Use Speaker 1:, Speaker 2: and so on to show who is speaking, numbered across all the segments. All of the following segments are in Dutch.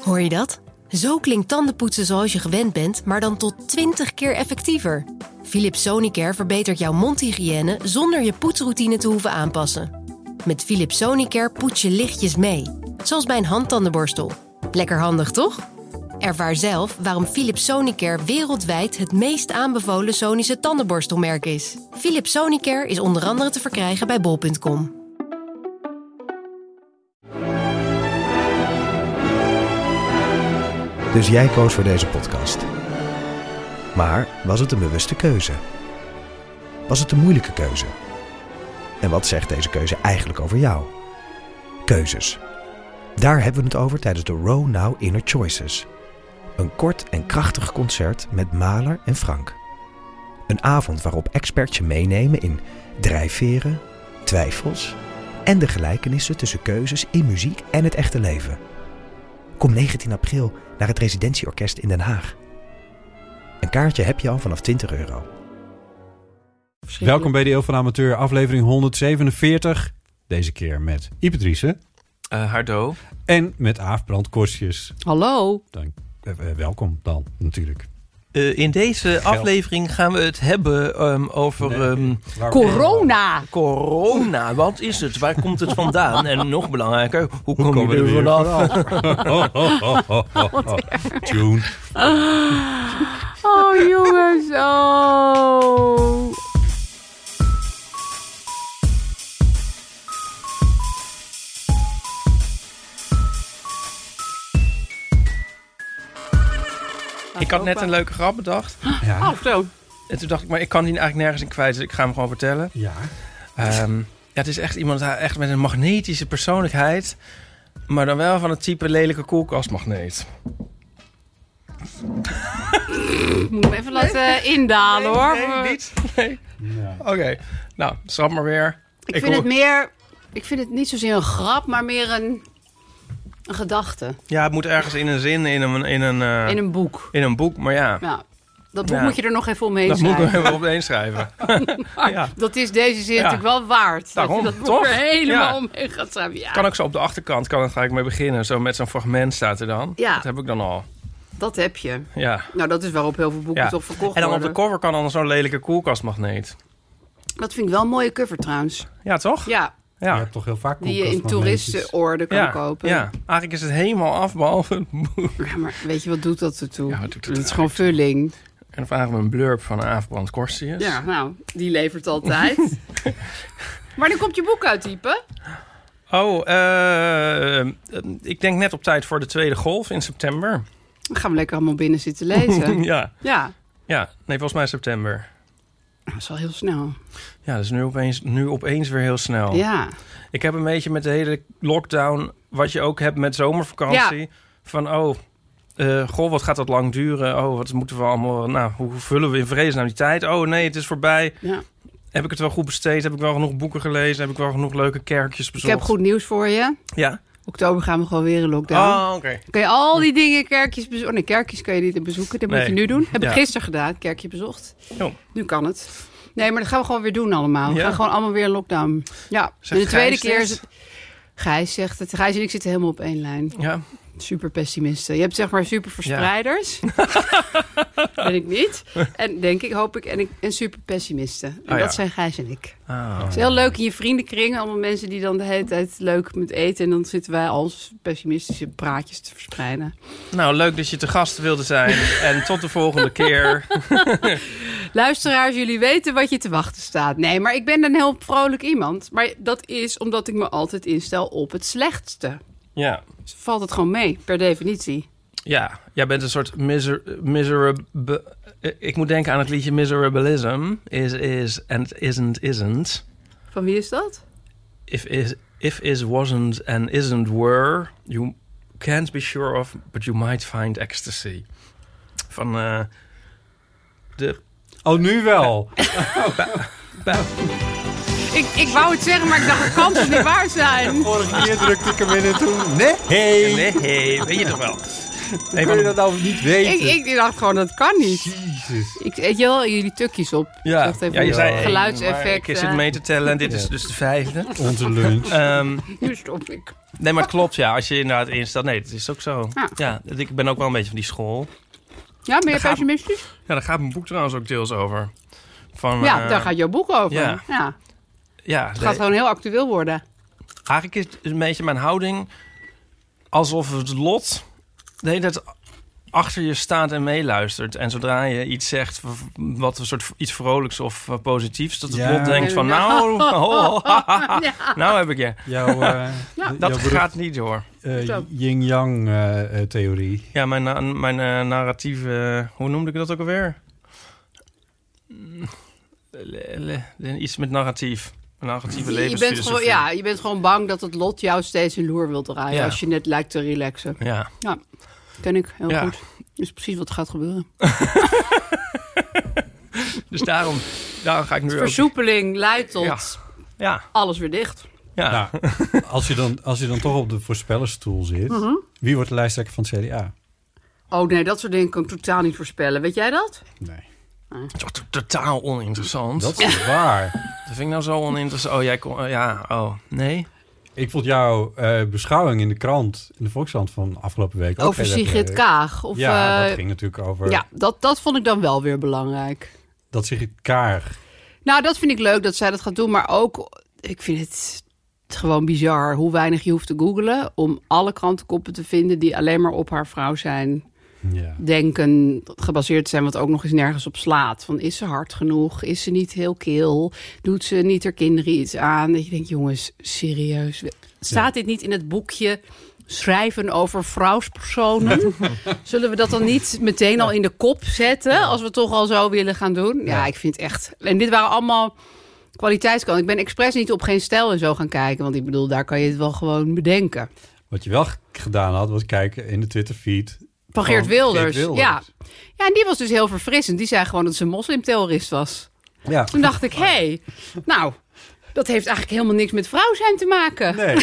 Speaker 1: Hoor je dat? Zo klinkt tandenpoetsen zoals je gewend bent, maar dan tot 20 keer effectiever. Philips Sonicare verbetert jouw mondhygiëne zonder je poetsroutine te hoeven aanpassen. Met Philips Sonicare poets je lichtjes mee, zoals bij een handtandenborstel. Lekker handig, toch? Ervaar zelf waarom Philips Sonicare wereldwijd het meest aanbevolen Sonische tandenborstelmerk is. Philips Sonicare is onder andere te verkrijgen bij bol.com.
Speaker 2: Dus jij koos voor deze podcast. Maar was het een bewuste keuze? Was het een moeilijke keuze? En wat zegt deze keuze eigenlijk over jou? Keuzes. Daar hebben we het over tijdens de Row Now Inner Choices. Een kort en krachtig concert met Mahler en Frank. Een avond waarop experts je meenemen in drijfveren, twijfels en de gelijkenissen tussen keuzes in muziek en het echte leven. Kom 19 april naar het Residentieorkest in Den Haag. Een kaartje heb je al vanaf €20.
Speaker 3: Welkom bij de Eeuw van de Amateur, aflevering 147. Deze keer met Ipe Driessen.
Speaker 4: Hardo.
Speaker 3: En met Aaf Brandkostjes.
Speaker 5: Hallo.
Speaker 3: Welkom dan, natuurlijk.
Speaker 4: In deze aflevering gaan we het hebben over...
Speaker 5: Corona.
Speaker 4: Corona, wat is het? Waar komt het vandaan? En nog belangrijker, hoe kom je er vanaf?
Speaker 3: Tune.
Speaker 5: Oh jongens, oh.
Speaker 4: Ik had net een leuke grap bedacht.
Speaker 3: Ja.
Speaker 5: Oh, zo.
Speaker 4: En toen dacht ik, maar ik kan die eigenlijk nergens in kwijt. Dus ik ga hem gewoon vertellen.
Speaker 3: Ja.
Speaker 4: Het is echt iemand echt met een magnetische persoonlijkheid. Maar dan wel van het type lelijke koelkastmagneet.
Speaker 5: Ik moet hem even laten indalen, hoor.
Speaker 4: Nee, niet. Nee.
Speaker 3: Ja.
Speaker 4: Oké, nou, schrap maar weer.
Speaker 5: Ik vind het niet zozeer een grap, maar meer een gedachte.
Speaker 4: Ja, het moet ergens in een zin, in
Speaker 5: In een boek.
Speaker 4: in een boek, maar ja.
Speaker 5: Ja. Dat boek
Speaker 4: Ja.
Speaker 5: moet je er nog even omheen
Speaker 4: Dat moet ik
Speaker 5: schrijven.
Speaker 4: er even opeen schrijven.
Speaker 5: Maar
Speaker 4: Ja.
Speaker 5: dat is deze zin natuurlijk wel waard.
Speaker 4: Daarom,
Speaker 5: dat je dat
Speaker 4: toch?
Speaker 5: boek er helemaal
Speaker 4: Ja.
Speaker 5: omheen gaat schrijven. Ja,
Speaker 4: Kan ook zo op de achterkant, ga ik mee beginnen. Zo met zo'n fragment staat er dan.
Speaker 5: Ja.
Speaker 4: Dat heb ik dan al.
Speaker 5: dat heb je.
Speaker 4: Ja.
Speaker 5: Nou, dat is waarop heel veel boeken
Speaker 4: Ja.
Speaker 5: toch verkocht
Speaker 4: En dan op
Speaker 5: worden.
Speaker 4: de cover kan dan zo'n lelijke koelkastmagneet.
Speaker 5: Dat vind ik wel een mooie cover trouwens.
Speaker 4: Ja, toch?
Speaker 5: Ja,
Speaker 3: Je
Speaker 4: Ja.
Speaker 3: hebt toch heel vaak
Speaker 5: die je in
Speaker 3: koelkastmagnetjes.
Speaker 5: toeristenorde kan
Speaker 4: Ja.
Speaker 5: kopen.
Speaker 4: Ja. Eigenlijk is het helemaal af, behalve het boek.
Speaker 5: Ja, maar weet je, wat doet dat ertoe?
Speaker 4: Ja, wat doet het
Speaker 5: het is gewoon vulling.
Speaker 4: En dan vragen we een blurb van Aaf Brandkostjes.
Speaker 5: Ja, nou, die levert altijd. Wanneer komt je boek uit, Ipe?
Speaker 4: Oh, ik denk net op tijd voor de tweede golf in september.
Speaker 5: Dan gaan we lekker allemaal binnen zitten lezen.
Speaker 4: Ja.
Speaker 5: Ja,
Speaker 4: Ja, nee, volgens mij september.
Speaker 5: dat is wel heel snel.
Speaker 4: Ja, dat is nu opeens weer heel snel.
Speaker 5: Ja,
Speaker 4: Ik heb een beetje met de hele lockdown, wat je ook hebt met zomervakantie.
Speaker 5: Ja.
Speaker 4: Van, goh, wat gaat dat lang duren? Oh, wat moeten we allemaal... Nou, hoe vullen we in vredesnaam die tijd? Oh nee, het is voorbij.
Speaker 5: ja.
Speaker 4: Heb ik het wel goed besteed? Heb ik wel genoeg boeken gelezen? Heb ik wel genoeg leuke kerkjes
Speaker 5: Ik
Speaker 4: bezocht?
Speaker 5: heb goed nieuws voor je.
Speaker 4: Ja?
Speaker 5: Oktober gaan we gewoon weer in lockdown.
Speaker 4: Oh, oké.
Speaker 5: Kan je al die dingen, kerkjes bezoeken? Oh, nee, kerkjes kan je niet bezoeken. Dat moet
Speaker 4: Nee.
Speaker 5: je nu doen. Heb ik
Speaker 4: Ja.
Speaker 5: gisteren gedaan, kerkje bezocht.
Speaker 4: Oh.
Speaker 5: Nu kan het. Nee, maar dat gaan we gewoon weer doen allemaal. We
Speaker 4: Ja.
Speaker 5: gaan gewoon allemaal weer in lockdown. Ja,
Speaker 4: Zegt
Speaker 5: en de tweede
Speaker 4: Gijs
Speaker 5: keer
Speaker 4: dit?
Speaker 5: is het... Gijs zegt het. Gijs en ik zitten helemaal op één lijn.
Speaker 4: Ja.
Speaker 5: Super pessimisten. Je hebt zeg maar super verspreiders. Ben ik niet. En denk ik, hoop ik. En super pessimisten. En
Speaker 4: Oh, ja.
Speaker 5: dat zijn Gijs en ik.
Speaker 4: Ah.
Speaker 5: Het is heel leuk in je vriendenkring. Allemaal mensen die dan de hele tijd leuk met eten. En dan zitten wij als pessimistische praatjes te verspreiden.
Speaker 4: Nou, leuk dat je te gast wilde zijn. En tot de volgende keer.
Speaker 5: Luisteraars, jullie weten wat je te wachten staat. Nee, maar ik ben een heel vrolijk iemand. Maar dat is omdat ik me altijd instel op het slechtste.
Speaker 4: Ja.
Speaker 5: Dus valt het gewoon mee, per definitie.
Speaker 4: Ja, jij bent een soort miserable... Ik moet denken aan het liedje Miserabilism. Is and isn't.
Speaker 5: Van wie is dat?
Speaker 4: If is wasn't and isn't were, you can't be sure of, but you might find ecstasy. Van de...
Speaker 3: Oh, nu wel.
Speaker 5: Ik wou het zeggen, maar ik dacht, het kan toch niet waar zijn?
Speaker 3: Vorige keer drukte ik hem in en toen... Nee.
Speaker 4: Nee, weet je toch wel.
Speaker 3: Hoe kun je dat nou niet weten?
Speaker 5: Ik dacht gewoon, dat kan niet.
Speaker 3: Jezus.
Speaker 5: Ik eet je wel jullie tukjes op.
Speaker 4: Ja,
Speaker 5: Zegt even
Speaker 4: je zei
Speaker 5: geluidseffect.
Speaker 4: Ik zit mee te tellen en dit is dus de 5e.
Speaker 3: Onze lunch.
Speaker 5: Nu stop ik.
Speaker 4: Nee, maar het klopt, ja. Als je inderdaad instelt... Nee, het is ook zo.
Speaker 5: Ja.
Speaker 4: Ja, ik ben ook wel een beetje van die school.
Speaker 5: Ja, ben je
Speaker 4: gaat-
Speaker 5: pessimistisch?
Speaker 4: Ja, daar gaat mijn boek trouwens ook deels over. Van,
Speaker 5: Ja, daar gaat jouw boek over.
Speaker 4: ja. Ja,
Speaker 5: Het gaat gewoon heel actueel worden.
Speaker 4: eigenlijk is het een beetje mijn houding... alsof het lot de hele tijd achter je staat en meeluistert. En zodra je iets zegt, wat een soort iets vrolijks of positiefs... dat het lot denkt van, nou heb ik je. Dat gaat niet door.
Speaker 3: Yin-yang theorie.
Speaker 4: Ja, mijn narratieve... hoe noemde ik dat ook alweer? Iets met narratief. Een narratieve levensfilosofie.
Speaker 5: Je bent gewoon bang dat het lot jou steeds een loer wil draaien...
Speaker 4: Ja.
Speaker 5: als je net lijkt te relaxen.
Speaker 4: Ja.
Speaker 5: Ja, ken ik heel
Speaker 4: Ja.
Speaker 5: goed. Dat is precies wat gaat gebeuren.
Speaker 4: Dus daarom ga ik nu ook...
Speaker 5: Versoepeling leidt tot
Speaker 4: Ja.
Speaker 5: alles weer dicht.
Speaker 4: Ja.
Speaker 3: Nou, als je dan toch op de voorspellersstoel zit... Wie wordt de lijsttrekker van het CDA?
Speaker 5: Oh nee, dat soort dingen kan ik totaal niet voorspellen. Weet jij dat?
Speaker 3: Nee.
Speaker 4: Het is toch totaal oninteressant.
Speaker 3: Dat is waar.
Speaker 4: Dat vind ik nou zo oninteressant. Oh, jij kon... nee.
Speaker 3: Ik vond jouw beschouwing in de krant, in de Volkskrant van afgelopen week... ook
Speaker 5: Over
Speaker 3: heel erg
Speaker 5: Sigrid
Speaker 3: leuk.
Speaker 5: Kaag.
Speaker 3: Dat ging natuurlijk over...
Speaker 5: Ja, dat vond ik dan wel weer belangrijk.
Speaker 3: Dat Sigrid Kaag...
Speaker 5: Nou, dat vind ik leuk dat zij dat gaat doen. Maar ook, ik vind het gewoon bizar hoe weinig je hoeft te googlen... om alle krantenkoppen te vinden die alleen maar op haar vrouw zijn...
Speaker 3: Ja.
Speaker 5: denken, gebaseerd zijn, wat ook nog eens nergens op slaat. Van, is ze hard genoeg? Is ze niet heel kil? Doet ze niet haar kinderen iets aan? Dat je denkt, jongens, serieus. Staat dit niet in het boekje schrijven over vrouwspersonen? Zullen we dat dan niet meteen al in de kop zetten... als we het toch al zo willen gaan doen? Ja, ik vind echt... En dit waren allemaal kwaliteitskanten. Ik ben expres niet op Geen Stijl en zo gaan kijken... want ik bedoel, daar kan je het wel gewoon bedenken.
Speaker 3: Wat je wel gedaan had, was kijken in de Twitterfeed...
Speaker 5: Van Geert Wilders. Ja, en die was dus heel verfrissend. Die zei gewoon dat ze een moslimterrorist was.
Speaker 3: Ja.
Speaker 5: Toen dacht ik, nou, dat heeft eigenlijk helemaal niks met vrouw zijn te maken.
Speaker 3: Nee.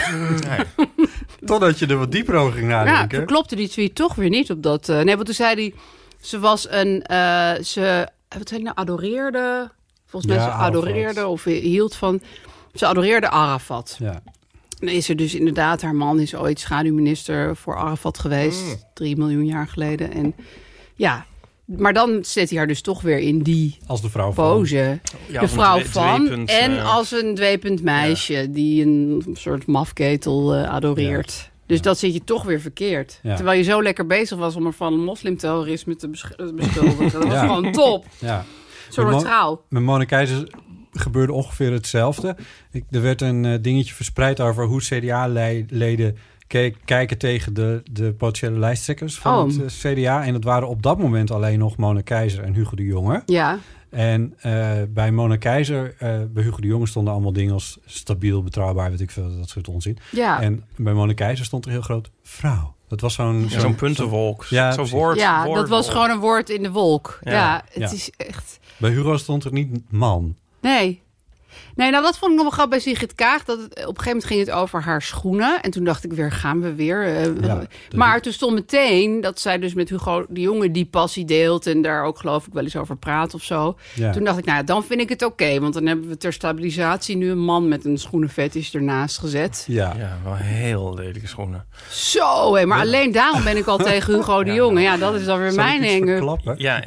Speaker 3: Totdat je er wat dieper over ging
Speaker 5: Ja,
Speaker 3: nadenken.
Speaker 5: toen klopte die tweet toch weer niet op dat... nee, want toen zei hij, ze was een... wat zei hij nou, adoreerde... Volgens mij ze adoreerde of hield van... Ze adoreerde Arafat.
Speaker 3: Ja.
Speaker 5: Dan is er dus inderdaad, haar man is ooit schaduwminister voor Arafat geweest. 3 miljoen jaar geleden. En ja, maar dan zet hij haar dus toch weer in die
Speaker 3: Als de vrouw van.
Speaker 5: pose.
Speaker 4: Ja,
Speaker 5: de vrouw van.
Speaker 4: dweepend,
Speaker 5: En als een dweepend meisje die een soort mafketel adoreert.
Speaker 3: Ja.
Speaker 5: Dus dat zit je toch weer verkeerd.
Speaker 3: Ja.
Speaker 5: Terwijl je zo lekker bezig was om er van moslimterrorisme te beschuldigen. Dat was
Speaker 3: Ja.
Speaker 5: gewoon top.
Speaker 3: Ja.
Speaker 5: Zo neutraal.
Speaker 3: Met Monica Keizer gebeurde ongeveer hetzelfde. Er werd een dingetje verspreid over hoe CDA-leden kijken tegen de potentiële lijsttrekkers van het CDA. En dat waren op dat moment alleen nog Monica Keizer en Hugo de Jonge.
Speaker 5: Ja.
Speaker 3: En bij Monica Keizer, bij Hugo de Jonge stonden allemaal dingen als stabiel, betrouwbaar, weet ik veel, dat soort onzin.
Speaker 5: Ja.
Speaker 3: En bij Monica Keizer stond er heel groot vrouw. Dat was zo'n
Speaker 4: puntenwolk.
Speaker 3: Ja,
Speaker 4: zo'n woord.
Speaker 5: Ja,
Speaker 4: woord,
Speaker 5: dat was
Speaker 4: woord.
Speaker 5: gewoon een woord in de wolk. Ja, het
Speaker 3: Ja.
Speaker 5: is echt...
Speaker 3: Bij Hugo stond er niet man.
Speaker 5: Nee, nou dat vond ik nog wel grappig bij Sigrid Kaag. Dat op een gegeven moment ging het over haar schoenen. En toen dacht ik weer, gaan we weer. Maar toen stond meteen dat zij dus met Hugo de Jonge die passie deelt. En daar ook geloof ik wel eens over praat of zo.
Speaker 3: Ja.
Speaker 5: Toen dacht ik, nou dan vind ik het oké. Want dan hebben we ter stabilisatie nu een man met een schoenenfetish ernaast gezet.
Speaker 3: Ja.
Speaker 4: Ja, wel heel lelijke schoenen.
Speaker 5: Zo, hé, maar alleen daarom ben ik al tegen Hugo de Jonge. Ja, dat is dan weer
Speaker 3: Zal ik
Speaker 5: mijn
Speaker 3: iets
Speaker 5: enge.
Speaker 3: verklappen?
Speaker 4: Ja,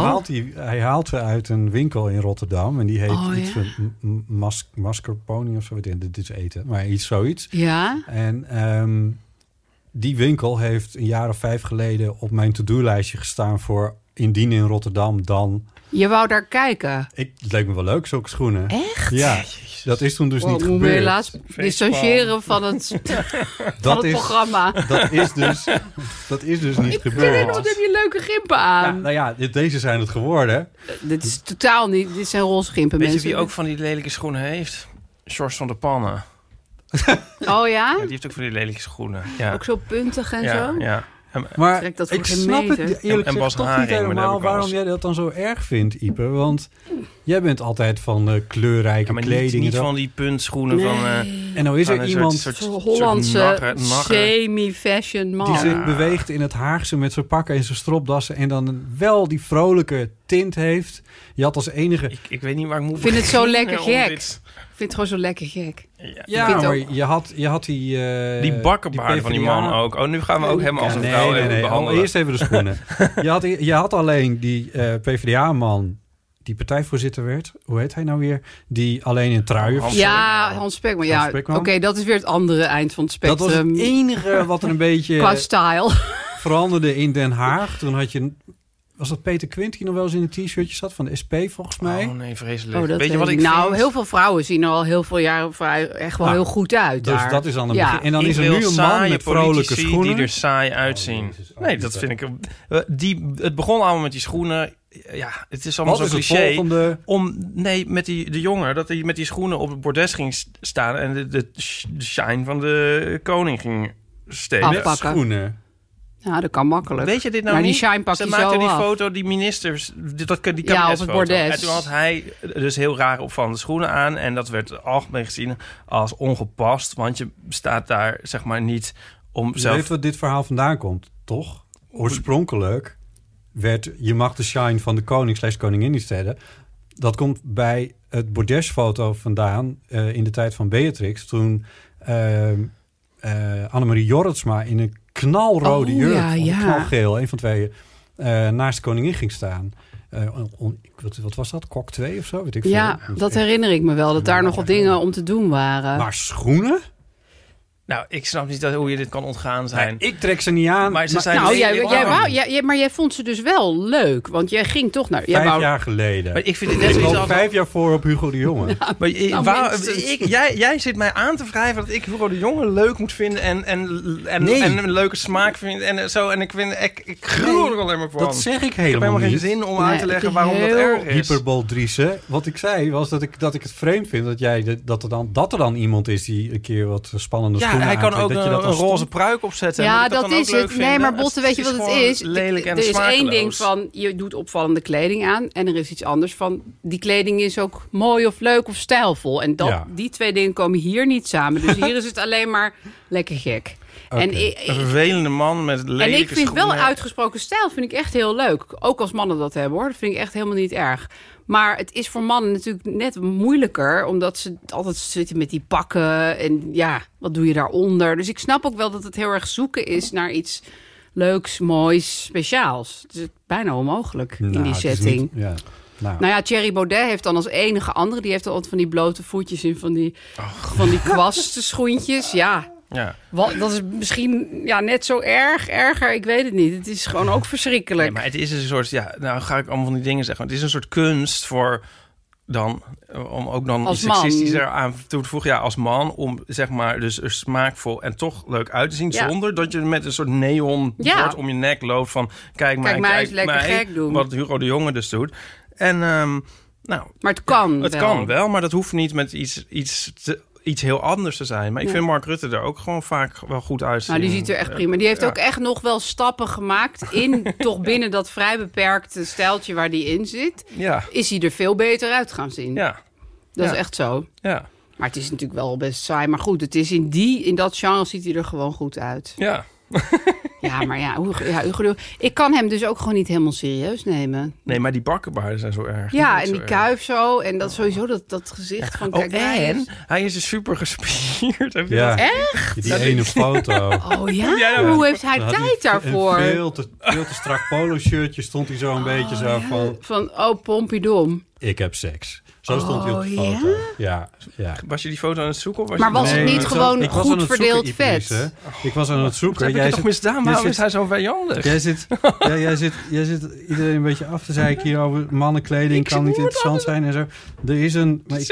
Speaker 3: Hij haalt ze uit een winkel in Rotterdam. En die heet iets van mascarpone of zo. Dit is eten, maar zoiets.
Speaker 5: Ja?
Speaker 3: En die winkel heeft een jaar of 5 geleden op mijn to-do-lijstje gestaan voor indien in Rotterdam dan...
Speaker 5: Je wou daar kijken.
Speaker 3: Het leek me wel leuk, zulke schoenen.
Speaker 5: Echt?
Speaker 3: Ja, dat is toen dus niet
Speaker 5: Moet me
Speaker 3: gebeurd.
Speaker 5: helaas distancieren van het, van het programma.
Speaker 3: Dat is dus niet
Speaker 5: Ik vind
Speaker 3: gebeurd.
Speaker 5: wat heb je leuke gimpen aan.
Speaker 3: Ja, nou ja, deze zijn het geworden.
Speaker 5: Dit is totaal niet. Dit zijn roze gimpen,
Speaker 4: weet je
Speaker 5: mensen.
Speaker 4: wie ook van die lelijke schoenen heeft? George van der Pannen.
Speaker 5: Oh ja?
Speaker 4: Ja, die heeft ook van die lelijke schoenen. Ja.
Speaker 5: Ook zo puntig en
Speaker 4: Ja,
Speaker 5: zo?
Speaker 4: ja.
Speaker 3: Maar
Speaker 5: Trek dat voor
Speaker 3: ik
Speaker 5: geen
Speaker 3: snap
Speaker 5: meter.
Speaker 3: het eerlijk
Speaker 4: En Bas
Speaker 3: gezegd toch niet
Speaker 4: Haring, maar
Speaker 3: helemaal
Speaker 4: daar heb ik
Speaker 3: waarom
Speaker 4: alles.
Speaker 3: jij dat dan zo erg vindt, Ipe. Want jij bent altijd van kleurrijke
Speaker 4: Ja, maar
Speaker 3: kleding.
Speaker 4: niet
Speaker 3: en zo.
Speaker 4: van die puntschoenen van...
Speaker 3: En nou is
Speaker 4: van
Speaker 3: er
Speaker 4: een
Speaker 3: iemand
Speaker 4: soort
Speaker 5: Hollandse
Speaker 4: nagger.
Speaker 5: semi-fashion man.
Speaker 3: die zich beweegt in het Haagse met zijn pakken en zijn stropdassen... en dan wel die vrolijke tint heeft. Je had als enige...
Speaker 4: Ik weet niet waar ik moet
Speaker 5: Ik vind het zo
Speaker 4: beginnen
Speaker 5: lekker
Speaker 4: om
Speaker 5: gek.
Speaker 4: dit-
Speaker 5: Ik vind het gewoon zo lekker gek.
Speaker 3: Ja,
Speaker 5: vind
Speaker 3: maar
Speaker 5: ook-
Speaker 3: je had die...
Speaker 4: Die bakkenbaarden van die man
Speaker 3: PvdA
Speaker 4: ook. Oh, nu gaan we ook helemaal als een vrouw behandelen.
Speaker 3: Eerst even de schoenen. je had alleen die PvdA-man... die partijvoorzitter werd. Hoe heet hij nou weer? Die alleen in truien...
Speaker 4: Hans
Speaker 5: Ja, Hans Spekman. Ja,
Speaker 3: Hans Spekman.
Speaker 5: oké, dat is weer het andere eind van het
Speaker 3: Dat was
Speaker 5: spectrum.
Speaker 3: het enige wat er een beetje
Speaker 5: Qua style.
Speaker 3: veranderde in Den Haag. Toen had je... Was dat Peter Quint die nog wel eens in een t-shirtje zat? Van de SP volgens mij.
Speaker 4: Oh nee, vreselijk.
Speaker 5: Oh, dat
Speaker 4: weet je wat ik
Speaker 5: nou,
Speaker 4: vind?
Speaker 5: heel veel vrouwen zien er al heel veel jaren echt wel
Speaker 3: Nou,
Speaker 5: heel goed uit.
Speaker 3: Dus
Speaker 5: daar.
Speaker 3: dat is dan een
Speaker 5: Ja.
Speaker 3: begin. En dan
Speaker 4: Ik
Speaker 3: is er
Speaker 4: wil
Speaker 3: nu een man
Speaker 4: saaie
Speaker 3: met vrolijke
Speaker 4: politici
Speaker 3: schoenen.
Speaker 4: die er saai uitzien.
Speaker 3: Jezus,
Speaker 4: Nee, dat vind ik... Het begon allemaal met die schoenen. Ja, het is allemaal
Speaker 3: Wat
Speaker 4: zo
Speaker 3: is het
Speaker 4: cliché.
Speaker 3: volgende?
Speaker 4: Met de jongen, dat hij met die schoenen op het bordes ging staan... en de shine van de koning ging stelen.
Speaker 5: Afpakken.
Speaker 3: Met schoenen.
Speaker 5: Ja, dat kan makkelijk.
Speaker 4: Weet je dit nou
Speaker 5: Maar die
Speaker 4: niet?
Speaker 5: shine pak
Speaker 4: Ze
Speaker 5: je
Speaker 4: maakten
Speaker 5: zo
Speaker 4: die
Speaker 5: af.
Speaker 4: foto, die ministers, die
Speaker 5: Ja, op het
Speaker 4: kabinetsfoto.
Speaker 5: bordes.
Speaker 4: En toen had hij dus heel raar opvallende schoenen aan. En dat werd algemeen gezien als ongepast. Want je staat daar, zeg maar, niet om
Speaker 3: Je
Speaker 4: zelf...
Speaker 3: weet wat dit verhaal vandaan komt, toch? Oorspronkelijk werd je mag de shine van de koning/koningin niet stellen. Dat komt bij het bordesfoto vandaan in de tijd van Beatrix. Toen Annemarie Jorritsma in een knalrode jurk,
Speaker 5: ja,
Speaker 3: of
Speaker 5: ja.
Speaker 3: knalgeel, een van twee, naast de koningin ging staan. Wat was dat? Kok 2 of zo? Weet ik
Speaker 5: Ja,
Speaker 3: veel.
Speaker 5: dat herinner ik me wel. Dat daar nog wat dingen om te doen waren.
Speaker 3: Maar schoenen?
Speaker 4: Nou, ik snap niet hoe je dit kan ontgaan zijn.
Speaker 3: Nee, ik trek ze niet aan.
Speaker 4: Maar ze zijn
Speaker 5: Nou,
Speaker 4: lelijk.
Speaker 5: maar jij vond ze dus wel leuk. Want jij ging toch naar... Jij
Speaker 3: 5
Speaker 5: wou-
Speaker 3: jaar geleden.
Speaker 4: Maar ik vind dit net
Speaker 3: Ik
Speaker 4: zoiets
Speaker 3: loop
Speaker 4: als...
Speaker 3: 5 jaar voor op Hugo de Jonge.
Speaker 4: Maar
Speaker 5: minstens.
Speaker 4: jij zit mij aan te wrijven dat ik Hugo de Jonge leuk moet vinden en een leuke smaak vind en zo. En ik gruwel er alleen maar van.
Speaker 3: Dat zeg ik
Speaker 4: Ik heb
Speaker 3: helemaal
Speaker 4: helemaal geen
Speaker 3: niet.
Speaker 4: zin om
Speaker 5: Nee,
Speaker 4: uit te leggen
Speaker 5: het is
Speaker 4: waarom dat
Speaker 5: heel
Speaker 4: erg is.
Speaker 3: Hyperbol-driese. Wat ik zei was dat ik het vreemd vind dat er dan iemand is die een keer wat spannende
Speaker 4: Ja,
Speaker 3: schoenen
Speaker 4: hij kan
Speaker 3: aantrekt,
Speaker 4: ook
Speaker 3: dat je dat
Speaker 4: een
Speaker 3: als
Speaker 4: roze pruik opzetten.
Speaker 5: Ja,
Speaker 4: Moet ik
Speaker 5: dat
Speaker 4: dan ook
Speaker 5: is
Speaker 4: leuk
Speaker 5: het.
Speaker 4: vinden?
Speaker 5: Nee, maar Botte, weet je wat het
Speaker 4: gewoon
Speaker 5: is?
Speaker 4: Lelijk en
Speaker 5: er is één
Speaker 4: smakeloos.
Speaker 5: ding van, je doet opvallende kleding aan. En er is iets anders van, die kleding is ook mooi of leuk of stijlvol. En
Speaker 3: Ja.
Speaker 5: die twee dingen komen hier niet samen. Dus hier is het alleen maar lekker gek.
Speaker 3: Oké.
Speaker 5: En
Speaker 4: Een vervelende man met lelijke
Speaker 5: En ik vind
Speaker 4: schoenen.
Speaker 5: wel uitgesproken stijl vind ik echt heel leuk. Ook als mannen dat hebben, hoor. Dat vind ik echt helemaal niet erg. Maar het is voor mannen natuurlijk net moeilijker, omdat ze altijd zitten met die pakken. En ja, wat doe je daaronder? Dus ik snap ook wel dat het heel erg zoeken is naar iets leuks, moois, speciaals. Het is bijna onmogelijk in
Speaker 3: Nou,
Speaker 5: die
Speaker 3: het is
Speaker 5: setting.
Speaker 3: niet- ja.
Speaker 5: Nou ja, Thierry Baudet heeft dan als enige andere... die heeft altijd van die blote voetjes in van die kwastenschoentjes. Ja,
Speaker 4: Ja.
Speaker 5: dat is misschien net zo erger. Ik weet het niet. Het is gewoon ook verschrikkelijk.
Speaker 4: Nee, maar het is een soort... Ja, nou ga ik allemaal van die dingen zeggen. Het is een soort kunst voor... Dan, om ook dan
Speaker 5: Als
Speaker 4: iets
Speaker 5: man.
Speaker 4: seksistischer aan toe te voegen. Ja, als man. Om zeg maar dus er smaakvol en toch leuk uit te zien.
Speaker 5: Ja.
Speaker 4: Zonder dat je met een soort neon bord om je nek loopt. Van kijk
Speaker 5: mij eens lekker gek doen.
Speaker 4: Wat Hugo de Jonge dus doet. En nou...
Speaker 5: Maar het kan
Speaker 4: Het
Speaker 5: wel.
Speaker 4: kan wel, maar dat hoeft niet met iets heel anders te zijn. Maar ik vind Mark Rutte er ook gewoon vaak wel goed uitzien.
Speaker 5: Nou, die ziet er echt prima. Die heeft ook echt nog wel stappen gemaakt in toch binnen dat vrij beperkte stijltje waar die in zit.
Speaker 4: Ja,
Speaker 5: Is hij er veel beter uit gaan zien.
Speaker 4: ja,
Speaker 5: Dat
Speaker 4: ja.
Speaker 5: is echt zo.
Speaker 4: ja,
Speaker 5: Maar het is natuurlijk wel best saai. Maar goed, het is in dat genre ziet hij er gewoon goed uit.
Speaker 4: ja.
Speaker 5: Ja, maar Hugo, ik kan hem dus ook gewoon niet helemaal serieus nemen.
Speaker 4: Nee, maar die bakkenbaarden zijn zo erg.
Speaker 5: Ja,
Speaker 4: is
Speaker 5: en
Speaker 4: zo
Speaker 5: die
Speaker 4: erg.
Speaker 5: kuif zo. En dat sowieso, dat gezicht van... Kijk,
Speaker 4: En hij is dus super gespierd. Heb je
Speaker 3: Ja.
Speaker 4: dat?
Speaker 3: Die ene foto.
Speaker 5: Oh ja?
Speaker 4: Ja, nou,
Speaker 5: Hoe heeft hij
Speaker 3: Dan had
Speaker 5: tijd daarvoor?
Speaker 3: Een veel te strak polo-shirtje stond hij zo een beetje zo van...
Speaker 5: Van, Pompidom.
Speaker 3: Ik heb seks. Zo stond hij op de
Speaker 5: ja?
Speaker 3: foto. Ja, ja.
Speaker 4: Was je die foto aan het zoeken? Of was
Speaker 5: Maar
Speaker 4: je
Speaker 5: was het niet
Speaker 3: ik
Speaker 5: gewoon
Speaker 3: ik was
Speaker 5: goed
Speaker 3: aan het
Speaker 5: verdeeld
Speaker 3: zoeken,
Speaker 5: vet?
Speaker 3: Idris, hè. Ik was aan het zoeken.
Speaker 4: Heb ik het toch misdaan? Waarom
Speaker 3: zit-
Speaker 4: is hij zo vijandig?
Speaker 3: Jij zit iedereen een beetje af te zeiken hier over mannenkleding. Kan niet interessant zijn en zo. Er is een... Maar ik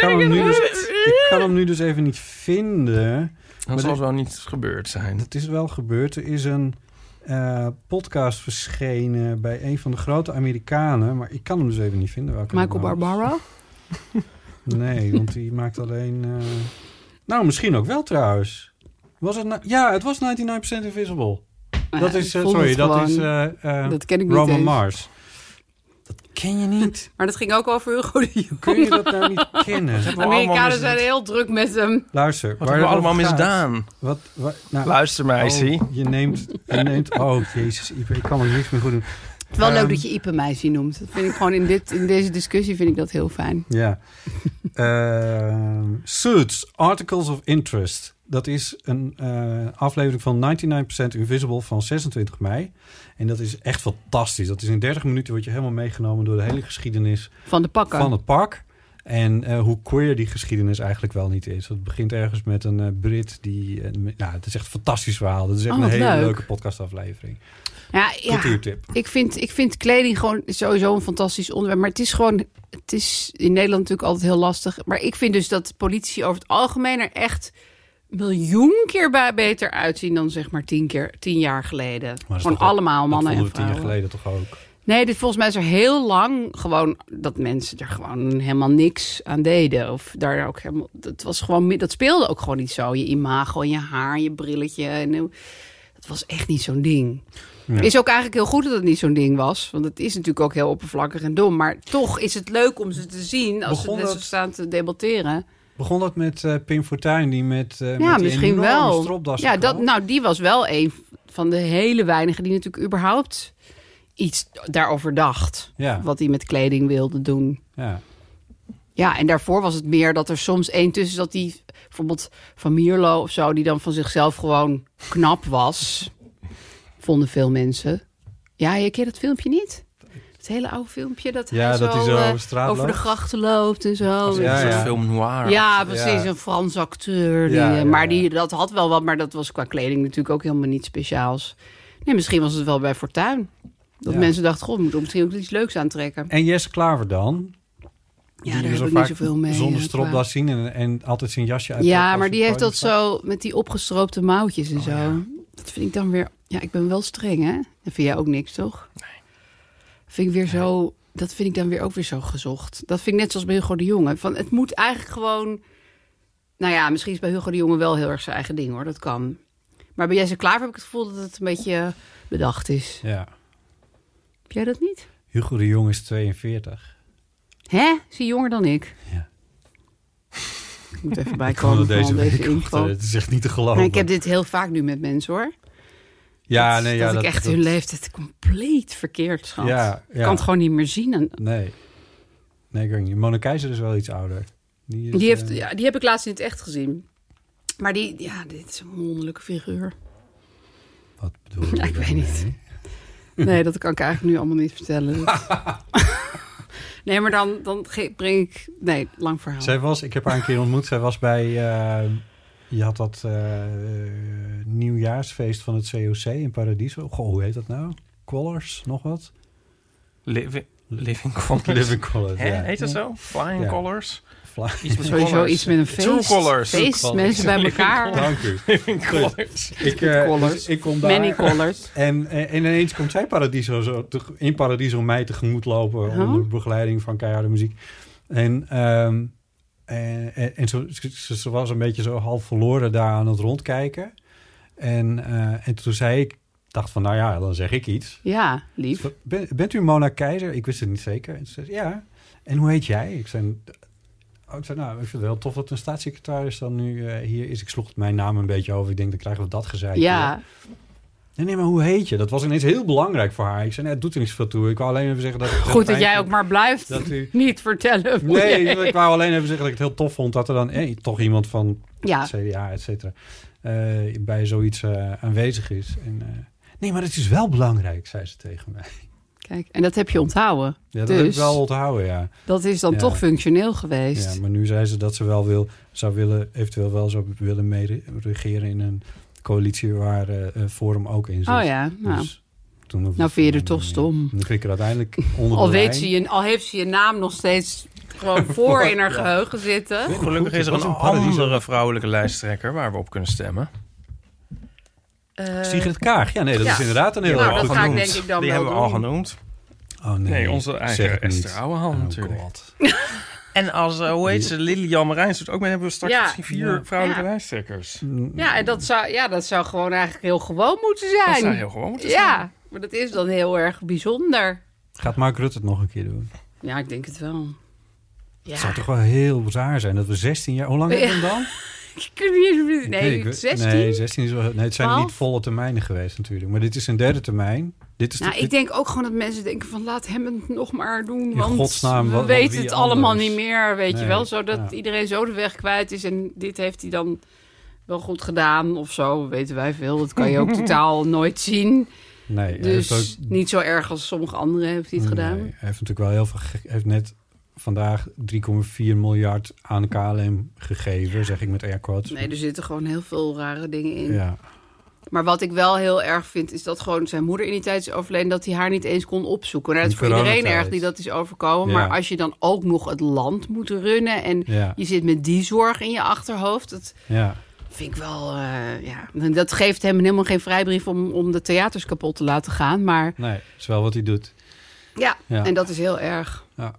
Speaker 3: kan hem nu dus even niet vinden.
Speaker 4: Dat zal wel niet gebeurd zijn.
Speaker 3: Het is wel gebeurd. Er is een podcast verschenen bij een van de grote Amerikanen. Maar ik kan hem dus even niet vinden. Welke
Speaker 5: Michael
Speaker 3: nou is.
Speaker 5: Barbaro?
Speaker 3: Nee, want die maakt alleen... Nou, misschien ook wel trouwens. Was het ja, het was 99% Invisible. Dat is,
Speaker 5: ik vond het gewoon. Dat ken ik niet
Speaker 3: Roman
Speaker 5: eens.
Speaker 3: Mars. Dat ken je niet.
Speaker 5: Maar dat ging ook over Hugo de Jonge.
Speaker 3: Kun je dat nou niet kennen?
Speaker 4: allemaal
Speaker 5: Amerikanen zijn heel druk met hem.
Speaker 3: Luister.
Speaker 4: Wat hebben we allemaal misdaan?
Speaker 3: Nou,
Speaker 4: Luister, meisje.
Speaker 3: je neemt... Oh, jezus, Ipe, ik kan er niks meer goed doen.
Speaker 5: Het is wel leuk dat je Ipe meisje noemt. Dat vind ik gewoon in deze discussie vind ik dat heel fijn.
Speaker 3: Ja. Suits, Articles of Interest. Dat is een aflevering van 99% Invisible van 26 mei. En dat is echt fantastisch. Dat is in 30 minuten word je helemaal meegenomen door de hele geschiedenis
Speaker 5: Van de pakken.
Speaker 3: van het pak. En hoe queer die geschiedenis eigenlijk wel niet is. Het begint ergens met een Brit die... het is echt een fantastisch verhaal. Dat is echt een hele leuke podcastaflevering.
Speaker 5: Ja,
Speaker 3: Cultuurtip.
Speaker 5: Ik vind kleding gewoon sowieso een fantastisch onderwerp. Maar het is in Nederland natuurlijk altijd heel lastig. Maar ik vind dus dat politici over het algemeen er echt miljoen keer beter uitzien dan zeg maar 10 jaar geleden. Gewoon allemaal mannen en vrouwen.
Speaker 3: 10 jaar geleden toch ook?
Speaker 5: Nee, volgens mij is er heel lang gewoon dat mensen er gewoon helemaal niks aan deden. Of daar ook helemaal. Dat speelde ook gewoon niet zo. Je imago en je haar, je brilletje. Dat was echt niet zo'n ding. Ja. Is ook eigenlijk heel goed dat het niet zo'n ding was. Want het is natuurlijk ook heel oppervlakkig en dom. Maar toch is het leuk om ze te zien als ze net zo staan te debatteren.
Speaker 3: Begon dat met Pim Fortuyn die met
Speaker 5: misschien wel
Speaker 3: stropdas?
Speaker 5: Ja, die was wel een van de hele weinigen die natuurlijk überhaupt iets daarover dacht.
Speaker 3: Ja.
Speaker 5: Wat hij met kleding wilde doen. Ja, en daarvoor was het meer dat er soms één tussen zat die bijvoorbeeld Van Mierlo of zo, die dan van zichzelf gewoon knap was. Vonden veel mensen. Ja, je kent dat filmpje niet? Het hele oude filmpje dat hij zo over de grachten loopt en zo.
Speaker 4: Een soort film noir.
Speaker 5: Ja, precies. Een Frans acteur. Maar dat had wel wat, maar dat was qua kleding natuurlijk ook helemaal niet speciaals. Nee, misschien was het wel bij Fortuyn. Dat mensen dachten, god, we moeten misschien ook iets leuks aantrekken.
Speaker 3: En Jesse Klaver dan?
Speaker 5: Ja, daar heb ik niet zoveel mee.
Speaker 3: Zonder stropdas zien en altijd zijn jasje uit.
Speaker 5: Ja, maar die heeft dat zo met die opgestroopte mouwtjes en zo. Ja. Dat vind ik dan weer... Ja, ik ben wel streng, hè? Dat vind jij ook niks, toch? Nee. Dat vind ik dan weer ook weer zo gezocht. Dat vind ik net zoals bij Hugo de Jonge. Van, het moet eigenlijk gewoon... Nou ja, misschien is bij Hugo de Jonge wel heel erg zijn eigen ding, hoor. Dat kan. Maar bij Jesse Klaver heb ik het gevoel dat het een beetje bedacht is.
Speaker 3: Ja.
Speaker 5: Heb jij dat niet?
Speaker 3: Hugo de Jonge is 42.
Speaker 5: Hè? Is hij jonger dan ik?
Speaker 3: Ja.
Speaker 5: Ik moet even bijkomen van deze info.
Speaker 3: Het is echt niet te geloven.
Speaker 5: Maar ik heb dit heel vaak nu met mensen, hoor.
Speaker 3: Ja,
Speaker 5: dat ik echt hun leeftijd compleet verkeerd schat.
Speaker 3: Ja.
Speaker 5: Ik kan het gewoon niet meer zien.
Speaker 3: Nee, ik weet niet. Mona Keizer is wel iets ouder.
Speaker 5: Die heb ik laatst in het echt gezien. Maar dit is een wonderlijke figuur.
Speaker 3: Wat bedoel je?
Speaker 5: Ja, ik weet niet. Nee, dat kan ik eigenlijk nu allemaal niet vertellen. Nee, maar dan breng ik... Nee, lang verhaal.
Speaker 3: Ik heb haar een keer ontmoet. Zij was bij... je had dat nieuwjaarsfeest van het COC in Paradiso. Goh, hoe heet dat nou? Colors, nog wat?
Speaker 4: Living Colors.
Speaker 3: Living Colors, ja.
Speaker 4: Heet dat zo? Flying Colors?
Speaker 5: Sowieso iets met een feest.
Speaker 4: True Colors.
Speaker 5: Feest, mensen bij elkaar.
Speaker 3: Dank u.
Speaker 4: Living Colors.
Speaker 3: Ik kom daar.
Speaker 5: Many Colors.
Speaker 3: En ineens komt zij in Paradiso mij tegemoet lopen onder begeleiding van keiharde muziek. En ze was een beetje zo half verloren daar aan het rondkijken. En toen zei ik, dacht van, nou ja, dan zeg ik iets.
Speaker 5: Ja, lief.
Speaker 3: Bent u Mona Keizer? Ik wist het niet zeker. En ze zei, ja. En hoe heet jij? Ik zei, nou, ik vind het heel tof dat een staatssecretaris dan nu hier is. Ik sloeg mijn naam een beetje over. Ik denk, dan krijgen we dat gezeik.
Speaker 5: Ja.
Speaker 3: Nee, maar hoe heet je? Dat was ineens heel belangrijk voor haar. Ik zei, nee, het doet er niet zoveel toe. Ik wou alleen even zeggen dat...
Speaker 5: Goed dat jij ook maar blijft niet vertellen.
Speaker 3: Nee, ik wou alleen even zeggen dat ik het heel tof vond... dat er dan toch iemand van het CDA, et cetera... bij zoiets aanwezig is. Nee, maar het is wel belangrijk, zei ze tegen mij.
Speaker 5: Kijk, en dat heb je onthouden.
Speaker 3: Ja, dat heb ik wel onthouden, ja.
Speaker 5: Dat is dan toch functioneel geweest.
Speaker 3: Ja, maar nu zei ze dat ze eventueel wel zou willen meeregeren in een coalitie waar Forum ook in zit.
Speaker 5: Oh ja, nou.
Speaker 3: Dus
Speaker 5: vind je er toch stom.
Speaker 3: Dan vind ik er uiteindelijk onder
Speaker 5: al heeft ze je naam nog steeds gewoon voor in haar geheugen zitten.
Speaker 4: Gelukkig is er een andere vrouwelijke lijsttrekker waar we op kunnen stemmen.
Speaker 3: Sigrid Kaag. Ja, nee, dat is inderdaad een heel
Speaker 5: goed genoemd. Denk ik dan
Speaker 4: die hebben we al genoemd.
Speaker 3: Oh nee,
Speaker 4: onze eigen Esther Ouwehand natuurlijk. En als, hoe heet ze, Lilian Marijns doet ook mee, hebben we straks misschien 4 vrouwelijke lijsttrekkers.
Speaker 5: Ja, en dat zou gewoon eigenlijk heel gewoon moeten zijn.
Speaker 4: Dat zou heel gewoon moeten zijn.
Speaker 5: Ja, maar dat is dan heel erg bijzonder.
Speaker 3: Gaat Mark Rutte het nog een keer doen?
Speaker 5: Ja, ik denk het wel. Ja.
Speaker 3: Het zou toch wel heel raar zijn dat we 16 jaar... Hoe lang hebben we hem dan?
Speaker 5: Ik kan niet eens... Nee, 16?
Speaker 3: Nee, 16 is wel... Nee, het zijn
Speaker 5: 12?
Speaker 3: niet volle termijnen geweest natuurlijk. Maar dit is een derde termijn.
Speaker 5: Ik denk ook gewoon dat mensen denken van... laat hem het nog maar doen.
Speaker 3: In
Speaker 5: Want
Speaker 3: godsnaam,
Speaker 5: we weten het allemaal
Speaker 3: anders?
Speaker 5: niet meer. Weet je wel, zodat iedereen zo de weg kwijt is. En dit heeft hij dan wel goed gedaan of zo. Weten wij veel. Dat kan je ook totaal nooit zien.
Speaker 3: Nee,
Speaker 5: dus
Speaker 3: ook,
Speaker 5: niet zo erg als sommige anderen heeft hij het gedaan.
Speaker 3: Hij heeft natuurlijk wel heel veel... heeft net vandaag 3,4 miljard aan KLM gegeven, zeg ik met air quotes.
Speaker 5: Nee, er zitten gewoon heel veel rare dingen in.
Speaker 3: Ja.
Speaker 5: Maar wat ik wel heel erg vind, is dat gewoon zijn moeder in die tijd is overleden, dat hij haar niet eens kon opzoeken. Nou, dat is voor iedereen erg die dat is overkomen. Ja. Maar als je dan ook nog het land moet runnen en je zit met die zorg in je achterhoofd, dat vind ik wel... dat geeft hem helemaal geen vrijbrief om de theaters kapot te laten gaan. Maar...
Speaker 3: Nee, dat is wel wat hij doet.
Speaker 5: Ja, en dat is heel erg.
Speaker 3: Ja.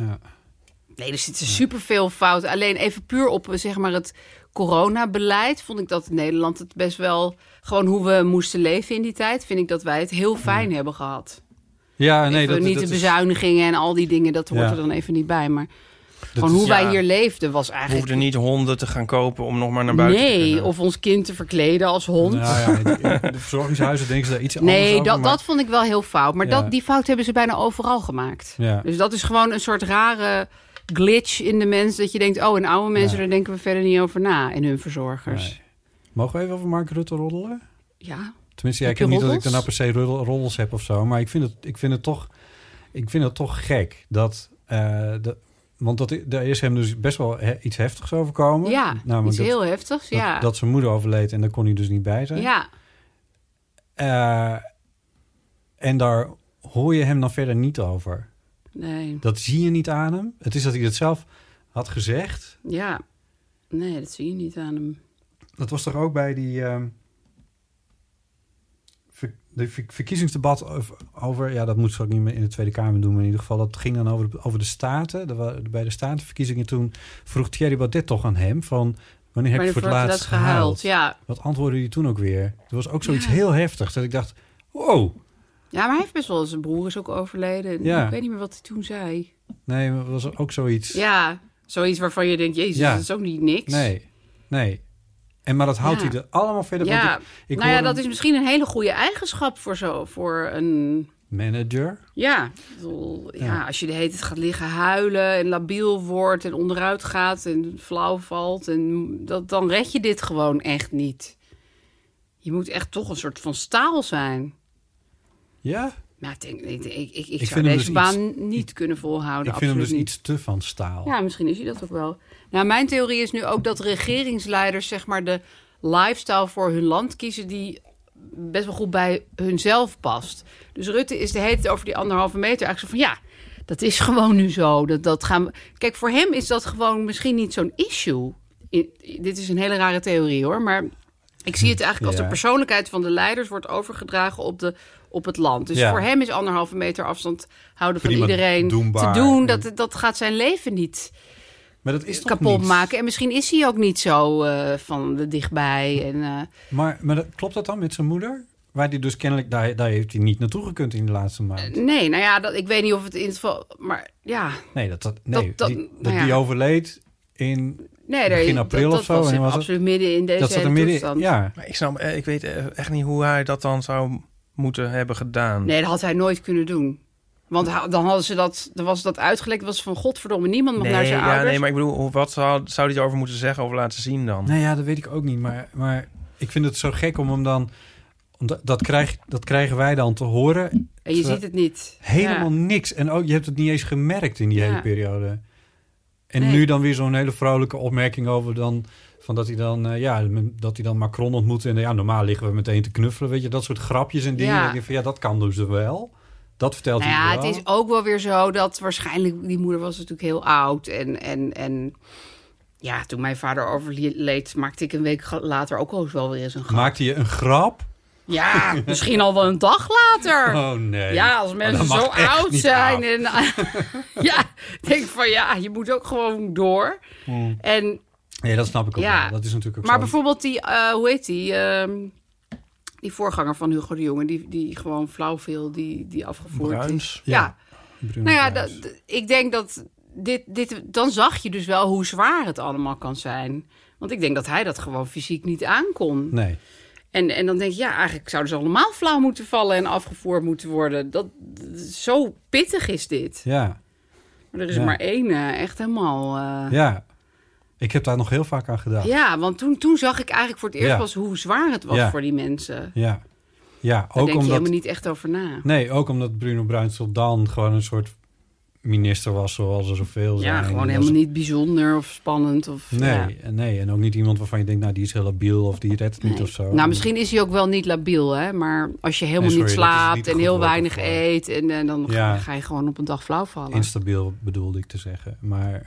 Speaker 5: Nee, er zitten superveel fouten. Alleen even puur op zeg maar het coronabeleid vond ik dat in Nederland het best wel... gewoon hoe we moesten leven in die tijd... vind ik dat wij het heel fijn hebben gehad.
Speaker 3: Ja, nee,
Speaker 5: dat niet de bezuinigingen en al die dingen, dat hoort er dan even niet bij. Maar gewoon hoe wij hier leefden was eigenlijk...
Speaker 4: We hoefden niet honden te gaan kopen om nog maar naar buiten te kunnen.
Speaker 5: Of ons kind te verkleden als hond.
Speaker 3: Nou ja, de verzorgingshuizen denken ze daar iets anders over.
Speaker 5: Nee, dat vond ik wel heel fout. Maar die fout hebben ze bijna overal gemaakt. Ja. Dus dat is gewoon een soort rare glitch in de mens. Dat je denkt, en oude mensen, daar denken we verder niet over na. En hun verzorgers.
Speaker 3: Nee. Mogen we even over Mark Rutte roddelen?
Speaker 5: Ja.
Speaker 3: Tenminste, ik heb niet dat ik daarna per se roddels heb of zo. Maar ik vind het toch gek dat... want daar is hem dus best wel iets heftigs overkomen.
Speaker 5: Ja, namelijk iets heel heftigs, ja.
Speaker 3: Dat zijn moeder overleed en daar kon hij dus niet bij zijn.
Speaker 5: Ja.
Speaker 3: En daar hoor je hem dan verder niet over.
Speaker 5: Nee.
Speaker 3: Dat zie je niet aan hem. Het is dat hij het zelf had gezegd.
Speaker 5: Ja. Nee, dat zie je niet aan hem.
Speaker 3: Dat was toch ook bij die... de verkiezingsdebat over... Ja, dat moet ze ook niet meer in de Tweede Kamer doen. Maar in ieder geval, dat ging dan over de Staten. Bij de Statenverkiezingen toen vroeg Thierry Baudet toch aan hem... van wanneer heb je voor het laatst gehuild?
Speaker 5: Ja.
Speaker 3: Wat antwoordde hij toen ook weer? Er was ook zoiets heel heftigs. Dat ik dacht, wow.
Speaker 5: Ja, maar hij heeft best wel... Zijn broer is ook overleden. Ja. Ik weet niet meer wat hij toen zei.
Speaker 3: Nee, maar was ook zoiets...
Speaker 5: Ja, zoiets waarvan je denkt... Jezus, dat is ook niet niks.
Speaker 3: Nee. Maar dat houdt hij er allemaal verder.
Speaker 5: Ja, dat is misschien een hele goede eigenschap voor een...
Speaker 3: manager.
Speaker 5: Ja, als je de hele tijd gaat liggen huilen en labiel wordt en onderuit gaat en flauw valt, en dan red je dit gewoon echt niet. Je moet echt toch een soort van staal zijn.
Speaker 3: Ja?
Speaker 5: Maar ik zou deze baan niet kunnen volhouden.
Speaker 3: Ik vind hem dus iets te van staal.
Speaker 5: Ja, misschien is hij dat ook wel. Nou, mijn theorie is nu ook dat regeringsleiders zeg maar de lifestyle voor hun land kiezen die best wel goed bij hunzelf past. Dus Rutte is de hele tijd over die 1,5 meter eigenlijk zo van ja, dat is gewoon nu zo. Dat gaan we... Kijk, voor hem is dat gewoon misschien niet zo'n issue. Dit is een hele rare theorie hoor, maar ik zie het eigenlijk als de persoonlijkheid van de leiders wordt overgedragen op het land. Dus voor hem is 1,5 meter afstand houden van iedereen doenbaar. Te doen. Dat gaat zijn leven niet
Speaker 3: maar dat is
Speaker 5: kapot
Speaker 3: niet...
Speaker 5: maken. En misschien is hij ook niet zo van de dichtbij. En,
Speaker 3: Maar klopt dat dan met zijn moeder? Waar die dus kennelijk, daar heeft hij niet naartoe gekund in de laatste maand.
Speaker 5: Nee, nou ja, ik weet niet of het in het geval... Maar ja...
Speaker 3: Nee, die overleed in begin april of zo.
Speaker 5: Dat was absoluut midden in deze toestand.
Speaker 3: Ja.
Speaker 4: Maar ik weet echt niet hoe hij dat dan zou moeten hebben gedaan.
Speaker 5: Nee, dat had hij nooit kunnen doen. Want dan hadden ze dan was dat uitgelekt. Was van godverdomme, niemand mag naar zijn ouders.
Speaker 4: Nee, maar ik bedoel, wat zou hij erover moeten zeggen of laten zien dan?
Speaker 3: Nou ja, dat weet ik ook niet. Maar ik vind het zo gek om hem dan... Dat krijgen wij dan te horen.
Speaker 5: En je ziet het niet.
Speaker 3: Helemaal niks. En ook, je hebt het niet eens gemerkt in die hele periode. En nu dan weer zo'n hele vrolijke opmerking over dan... Van dat hij dan Macron ontmoet. En normaal liggen we meteen te knuffelen. Weet je, dat soort grapjes en dingen. Ja. Van, dat kan dus wel. Dat vertelt hij wel.
Speaker 5: Het is ook wel weer zo dat waarschijnlijk... Die moeder was natuurlijk heel oud. En toen mijn vader overleed... maakte ik een week later ook wel weer eens een grap.
Speaker 3: Maakte je een grap?
Speaker 5: Ja, misschien al wel een dag later.
Speaker 3: Oh nee.
Speaker 5: Ja, als mensen zo oud zijn. En, ja, denk van je moet ook gewoon door. En
Speaker 3: Nee, dat snap ik ook wel. Dat is natuurlijk ook
Speaker 5: maar
Speaker 3: zo.
Speaker 5: bijvoorbeeld die, hoe heet die? Die voorganger van Hugo de Jonge, die gewoon flauw viel, die afgevoerd
Speaker 4: Bruins.
Speaker 5: is. Ja.
Speaker 3: Bruno
Speaker 5: Nou ja,
Speaker 3: Bruins.
Speaker 5: ik denk dat dit... Dan zag je dus wel hoe zwaar het allemaal kan zijn. Want ik denk dat hij dat gewoon fysiek niet aankon.
Speaker 3: Nee.
Speaker 5: En dan denk je, eigenlijk zouden ze allemaal flauw moeten vallen en afgevoerd moeten worden. Zo pittig is dit.
Speaker 3: Ja.
Speaker 5: Maar er is maar één echt helemaal...
Speaker 3: Ja. Ik heb daar nog heel vaak aan gedacht.
Speaker 5: Ja, want toen zag ik eigenlijk voor het eerst pas hoe zwaar het was voor die mensen.
Speaker 3: Ja. Ja,
Speaker 5: Daar
Speaker 3: ook
Speaker 5: denk je
Speaker 3: omdat...
Speaker 5: helemaal niet echt over na.
Speaker 3: Nee, ook omdat Bruno Bruins tot dan gewoon een soort minister was zoals er zoveel zijn.
Speaker 5: Ja, gewoon helemaal niet bijzonder of spannend. Of,
Speaker 3: Nee, en ook niet iemand waarvan je denkt, nou, die is heel labiel of die redt het niet of zo.
Speaker 5: Nou, misschien is hij ook wel niet labiel, hè. Maar als je helemaal niet slaapt en heel weinig eet... en dan ga je gewoon op een dag flauw vallen.
Speaker 3: Instabiel bedoelde ik te zeggen. Maar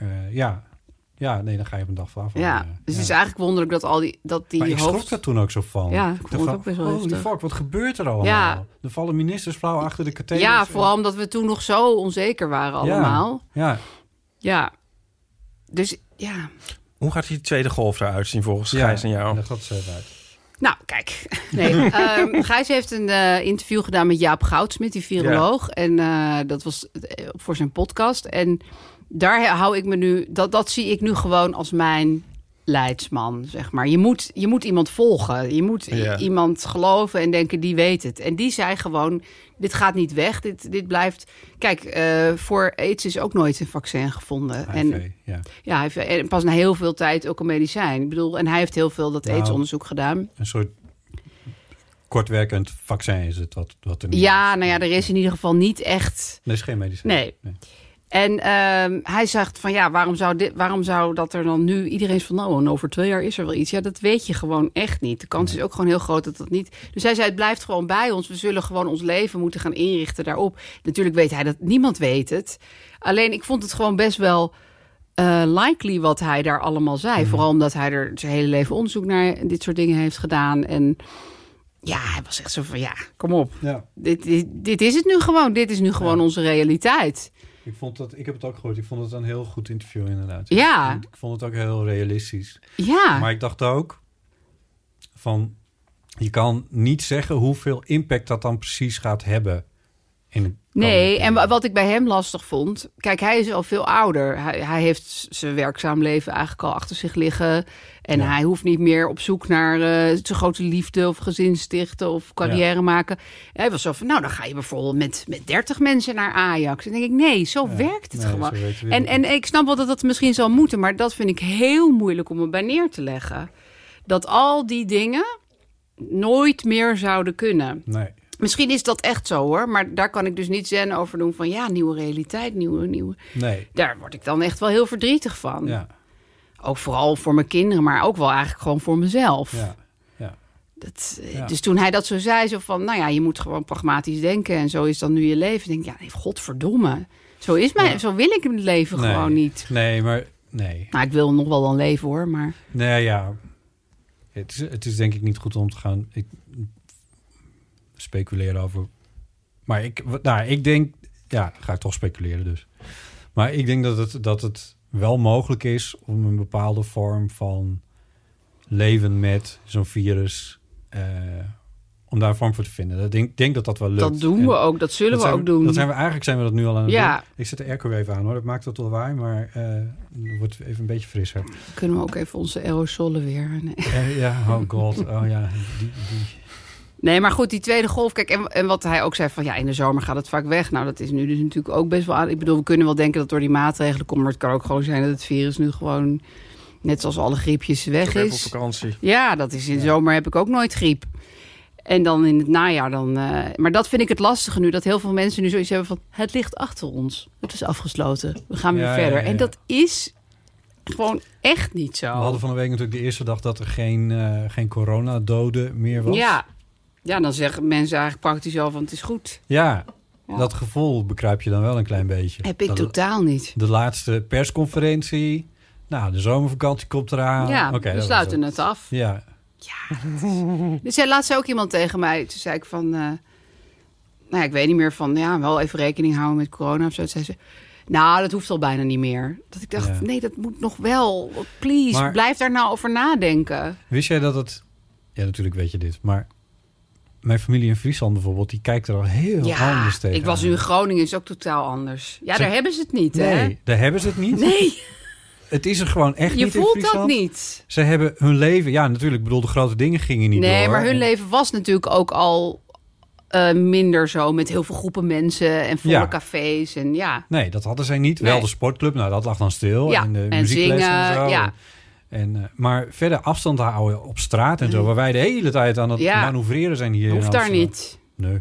Speaker 3: dan ga je op een dag flauw vallen.
Speaker 5: Ja, dus het is eigenlijk wonderlijk dat die
Speaker 3: maar ik schrok daar toen ook zo van.
Speaker 5: Ja, ik vond het ook best wel
Speaker 3: holy
Speaker 5: heftig.
Speaker 3: fuck, wat gebeurt er allemaal?
Speaker 5: Ja.
Speaker 3: Er vallen ministers flauw achter de katheders.
Speaker 5: Ja, vooral omdat we toen nog zo onzeker waren allemaal. Ja. Dus ja.
Speaker 4: Hoe gaat die tweede golf eruit zien volgens Gijs en jou?
Speaker 3: Dat gaat zo uit.
Speaker 5: Nou, kijk. Nee, Gijs heeft een interview gedaan met Jaap Goudsmit, die viroloog. Ja. En dat was voor zijn podcast. En daar hou ik me nu... Dat zie ik nu gewoon als mijn leidsman, zeg maar. Je moet iemand volgen. Je moet iemand geloven en denken, die weet het. En die zei gewoon, dit gaat niet weg. Dit blijft... Kijk, voor AIDS is ook nooit een vaccin gevonden.
Speaker 3: HIV,
Speaker 5: hij heeft pas na heel veel tijd ook een medicijn. Ik bedoel, en hij heeft heel veel AIDS-onderzoek gedaan.
Speaker 3: Een soort kortwerkend vaccin is het wat er nu is.
Speaker 5: Er is in ieder geval niet echt...
Speaker 3: Er is geen medicijn.
Speaker 5: Nee. En hij zegt van waarom zou dat er dan nu... Iedereen is van over 2 jaar is er wel iets. Ja, dat weet je gewoon echt niet. De kans is ook gewoon heel groot dat niet... Dus hij zei, het blijft gewoon bij ons. We zullen gewoon ons leven moeten gaan inrichten daarop. Natuurlijk weet hij dat, niemand weet het. Alleen, ik vond het gewoon best wel likely wat hij daar allemaal zei. Vooral omdat hij er zijn hele leven onderzoek naar dit soort dingen heeft gedaan. En ja, hij was echt zo van, kom op. Ja. Dit is het nu gewoon. Dit is nu gewoon onze realiteit.
Speaker 3: Ik heb het ook gehoord. Ik vond het een heel goed interview inderdaad.
Speaker 5: Ja.
Speaker 3: Ik vond het ook heel realistisch.
Speaker 5: Ja.
Speaker 3: Maar ik dacht ook van, je kan niet zeggen hoeveel impact dat dan precies gaat hebben.
Speaker 5: Nee, en wat ik bij hem lastig vond... Kijk, hij is al veel ouder. Hij heeft zijn werkzaam leven eigenlijk al achter zich liggen. En hij hoeft niet meer op zoek naar zijn grote liefde... of gezin stichten of carrière maken. Hij was zo van, dan ga je bijvoorbeeld met 30 mensen naar Ajax. En dan denk ik, nee, zo werkt het gewoon. En ik snap wel dat dat misschien zal moeten... maar dat vind ik heel moeilijk om erbij neer te leggen. Dat al die dingen nooit meer zouden kunnen.
Speaker 3: Nee.
Speaker 5: Misschien is dat echt zo, hoor. Maar daar kan ik dus niet zen over doen van... nieuwe realiteit, nieuwe... Nee. Daar word ik dan echt wel heel verdrietig van. Ja. Ook vooral voor mijn kinderen, maar ook wel eigenlijk gewoon voor mezelf. Ja. Dus toen hij dat zo zei, zo van... je moet gewoon pragmatisch denken en zo is dan nu je leven. Denk ik, godverdomme. Zo is zo wil ik het leven gewoon niet.
Speaker 3: Nee, maar... Nee.
Speaker 5: Nou, ik wil nog wel dan leven, hoor, maar...
Speaker 3: Nee, ja. Het is denk ik niet goed om te gaan... speculeren over. Maar ik denk... Ja, ga ik toch speculeren dus. Maar ik denk dat het wel mogelijk is om een bepaalde vorm van leven met zo'n virus... om daar een vorm voor te vinden. Ik denk dat wel lukt.
Speaker 5: Dat doen we ook. Dat zullen we ook doen.
Speaker 3: Eigenlijk zijn we dat nu al aan het doen. Ik zet de airco even aan, hoor. Dat maakt het wel waar, maar het wordt even een beetje frisser.
Speaker 5: Kunnen we ook even onze aerosolen weer... Nee.
Speaker 3: Oh god. Oh ja, die...
Speaker 5: Nee, maar goed, die tweede golf. Kijk, en wat hij ook zei van... in de zomer gaat het vaak weg. Nou, dat is nu dus natuurlijk ook best wel aan. Ik bedoel, we kunnen wel denken dat door die maatregelen komt... maar het kan ook gewoon zijn dat het virus nu gewoon... net zoals alle griepjes weg is.
Speaker 4: Op vakantie.
Speaker 5: Ja, dat is in de zomer heb ik ook nooit griep. En dan in het najaar dan... maar dat vind ik het lastige nu. Dat heel veel mensen nu zoiets hebben van... het ligt achter ons. Het is afgesloten. We gaan weer verder. Ja. En dat is... gewoon echt niet zo.
Speaker 3: We hadden van de week natuurlijk de eerste dag... dat er geen coronadoden meer was.
Speaker 5: Ja, dan zeggen mensen eigenlijk praktisch al van het is goed.
Speaker 3: Ja, dat gevoel begrijp je dan wel een klein beetje.
Speaker 5: Heb ik totaal niet.
Speaker 3: De laatste persconferentie. Nou, de zomervakantie komt eraan.
Speaker 5: Ja, we sluiten het af.
Speaker 3: Ja,
Speaker 5: Ja. Dus laat zei ook iemand tegen mij. Toen zei ik van... nou ja, ik weet niet meer van... Ja, wel even rekening houden met corona of zo. Toen zei ze... Nou, dat hoeft al bijna niet meer. Dat ik dacht, nee, dat moet nog wel. Please, maar, blijf daar nou over nadenken.
Speaker 3: Wist jij dat het... Ja, natuurlijk weet je dit, maar... Mijn familie in Friesland bijvoorbeeld, die kijkt er al heel anders tegen.
Speaker 5: Ik was nu in Groningen, is ook totaal anders. Ja, daar hebben ze het niet, hè?
Speaker 3: Nee, daar hebben ze het niet.
Speaker 5: Nee.
Speaker 3: Het is er gewoon echt niet in Friesland.
Speaker 5: Je voelt dat niet.
Speaker 3: Ze hebben hun leven... Ja, natuurlijk, ik bedoel, de grote dingen gingen niet door.
Speaker 5: Nee, maar hun leven was natuurlijk ook al minder zo... met heel veel groepen mensen en volle cafés. En ja.
Speaker 3: Nee, dat hadden zij niet. Wel de sportclub, nou, dat lag dan stil.
Speaker 5: Ja,
Speaker 3: en de
Speaker 5: en
Speaker 3: muziekles
Speaker 5: zingen,
Speaker 3: en zo.
Speaker 5: ja.
Speaker 3: Maar verder afstand houden op straat en zo... waar wij de hele tijd aan het manoeuvreren zijn hier.
Speaker 5: Hoeft daar niet.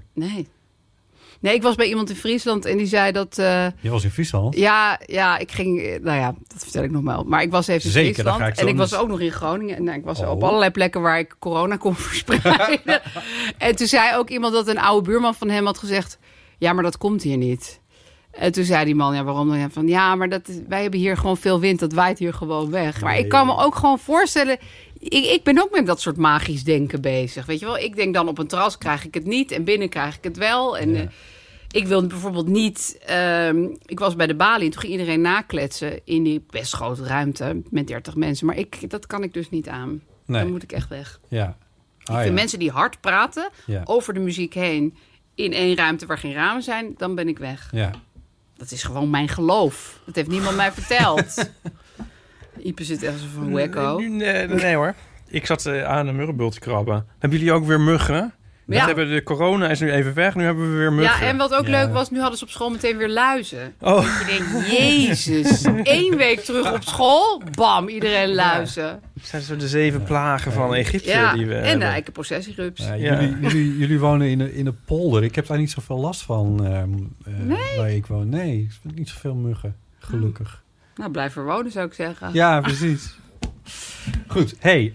Speaker 3: Nee,
Speaker 5: ik was bij iemand in Friesland en die zei dat...
Speaker 3: Je was in Friesland?
Speaker 5: Ja, ik ging... Nou ja, dat vertel ik nog wel. Maar ik was even in Friesland en ik was ook nog in Groningen. En ik was op allerlei plekken waar ik corona kon verspreiden. En toen zei ook iemand dat een oude buurman van hem had gezegd... Ja, maar dat komt hier niet. En toen zei die man, ja, waarom dan? Van, ja, maar wij hebben hier gewoon veel wind, dat waait hier gewoon weg. Maar ik kan me ook gewoon voorstellen... Ik ben ook met dat soort magisch denken bezig. Weet je wel, ik denk dan op een terras krijg ik het niet... en binnen krijg ik het wel. En ik wil bijvoorbeeld niet... ik was bij de Bali en toen ging iedereen nakletsen... in die best grote ruimte met 30 mensen. Maar dat kan ik dus niet aan. Nee. Dan moet ik echt weg.
Speaker 3: Ja.
Speaker 5: Ik vind mensen die hard praten over de muziek heen... in één ruimte waar geen ramen zijn, dan ben ik weg. Ja. Dat is gewoon mijn geloof. Dat heeft niemand mij verteld. Ipe zit echt zo van wekko.
Speaker 4: Nee hoor. Ik zat aan een muggenbul te krabben. Hebben jullie ook weer muggen? Ja. De corona is nu even weg. Nu hebben we weer muggen.
Speaker 5: Ja, en wat ook leuk was, nu hadden ze op school meteen weer luizen. Oh. Je denkt, jezus. 1 week terug op school. Bam, iedereen luizen.
Speaker 4: Het zijn zo de 7 plagen van Egypte die we
Speaker 5: en de eikenprocessierups.
Speaker 3: Jullie wonen in een polder. Ik heb daar niet zoveel last van waar ik woon. Nee, ik vind niet zoveel muggen. Gelukkig.
Speaker 5: Nou, blijf er wonen, zou ik zeggen.
Speaker 3: Ja, precies. Goed, hey,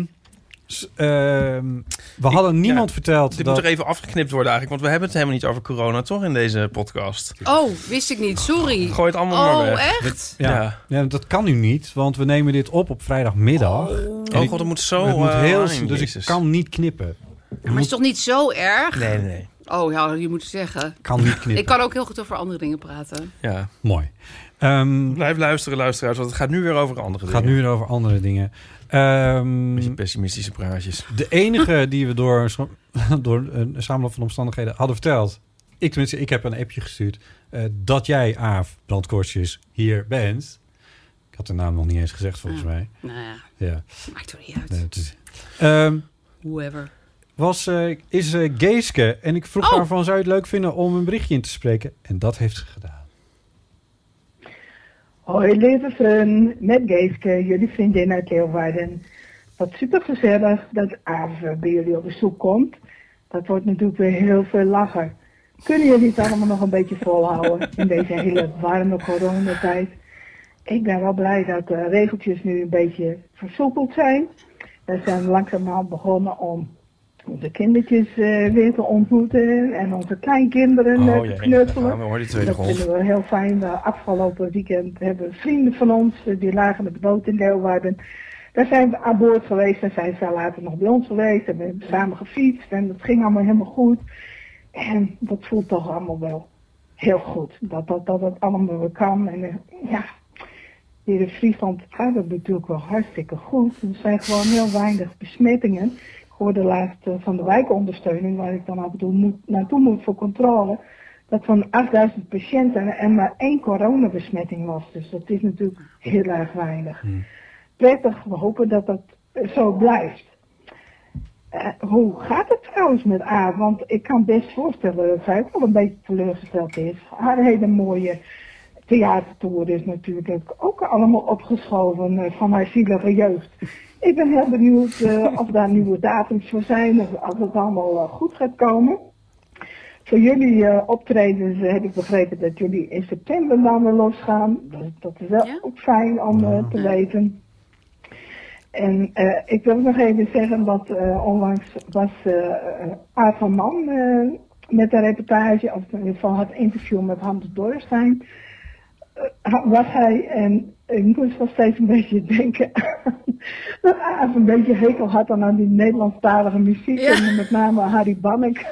Speaker 3: we hadden niemand verteld...
Speaker 4: Dit moet er even afgeknipt worden eigenlijk, want we hebben het helemaal niet over corona, toch, in deze podcast?
Speaker 5: Oh, wist ik niet, sorry.
Speaker 4: Gooi het allemaal maar weg.
Speaker 5: Echt?
Speaker 3: Ja, dat kan nu niet, want we nemen dit op vrijdagmiddag.
Speaker 4: Oh god, het moet zo...
Speaker 3: Het moet heel, dus ik kan niet knippen.
Speaker 5: Maar het is toch niet zo erg?
Speaker 4: Nee.
Speaker 5: Oh ja, je moet zeggen.
Speaker 3: Kan niet knippen.
Speaker 5: Ik kan ook heel goed over andere dingen praten.
Speaker 4: Ja.
Speaker 3: Mooi.
Speaker 4: Blijf luisteren, luisteraars, want het gaat nu weer over andere dingen.
Speaker 3: Het gaat nu weer over andere dingen.
Speaker 4: Beetje pessimistische praatjes.
Speaker 3: De enige die we door een samenloop van omstandigheden hadden verteld... Ik heb een appje gestuurd... dat jij, Aaf, Brandkorstjes, hier bent. Ik had de naam nog niet eens gezegd, volgens mij.
Speaker 5: Nou ja. Maakt er niet uit. Whoever.
Speaker 3: Is Geeske. En ik vroeg haar van, zou je het leuk vinden om een berichtje in te spreken? En dat heeft ze gedaan.
Speaker 6: Hoi lieve vriend, met Geeske, jullie vriendin uit Leeuwarden. Wat super gezellig dat Aaf bij jullie op bezoek komt. Dat wordt natuurlijk weer heel veel lachen. Kunnen jullie het allemaal nog een beetje volhouden in deze hele warme coronatijd? Ik ben wel blij dat de regeltjes nu een beetje versoepeld zijn. We zijn langzaamaan begonnen om onze kindertjes weer te ontmoeten en onze kleinkinderen te knuffelen. Dat vinden we heel fijn. Afgelopen weekend hebben vrienden van ons, die lagen op de boot in Leeuwarden. Daar zijn we aan boord geweest en zijn ze later nog bij ons geweest. En we hebben samen gefietst en dat ging allemaal helemaal goed. En dat voelt toch allemaal wel heel goed. Dat het allemaal weer kan. En hier in Friesland gaat het natuurlijk wel hartstikke goed. Er zijn gewoon heel weinig besmettingen. Ik hoorde laatst van de wijkondersteuning, waar ik dan af en toe naartoe moet voor controle, dat van 8000 patiënten er maar 1 coronabesmetting was. Dus dat is natuurlijk heel erg weinig. Prettig, we hopen dat dat zo blijft. Hoe gaat het trouwens met Aaf? Want ik kan best voorstellen dat zij ook wel een beetje teleurgesteld is. Haar hele mooie theatertour is natuurlijk ook allemaal opgeschoven van haar zielige jeugd. Ik ben heel benieuwd of daar nieuwe datums voor zijn, of het allemaal goed gaat komen. Voor jullie optredens heb ik begrepen dat jullie in september dan weer losgaan. Dat is wel ook fijn om te weten. En ik wil nog even zeggen, dat onlangs was Aart van Man met een reportage, of in ieder geval het interview met Hans Dorrestein. was hij, en ik moest nog steeds een beetje denken dat Aaf een beetje hekel had aan die Nederlandstalige muziek.
Speaker 5: Ja.
Speaker 6: En met name Harry Bannek.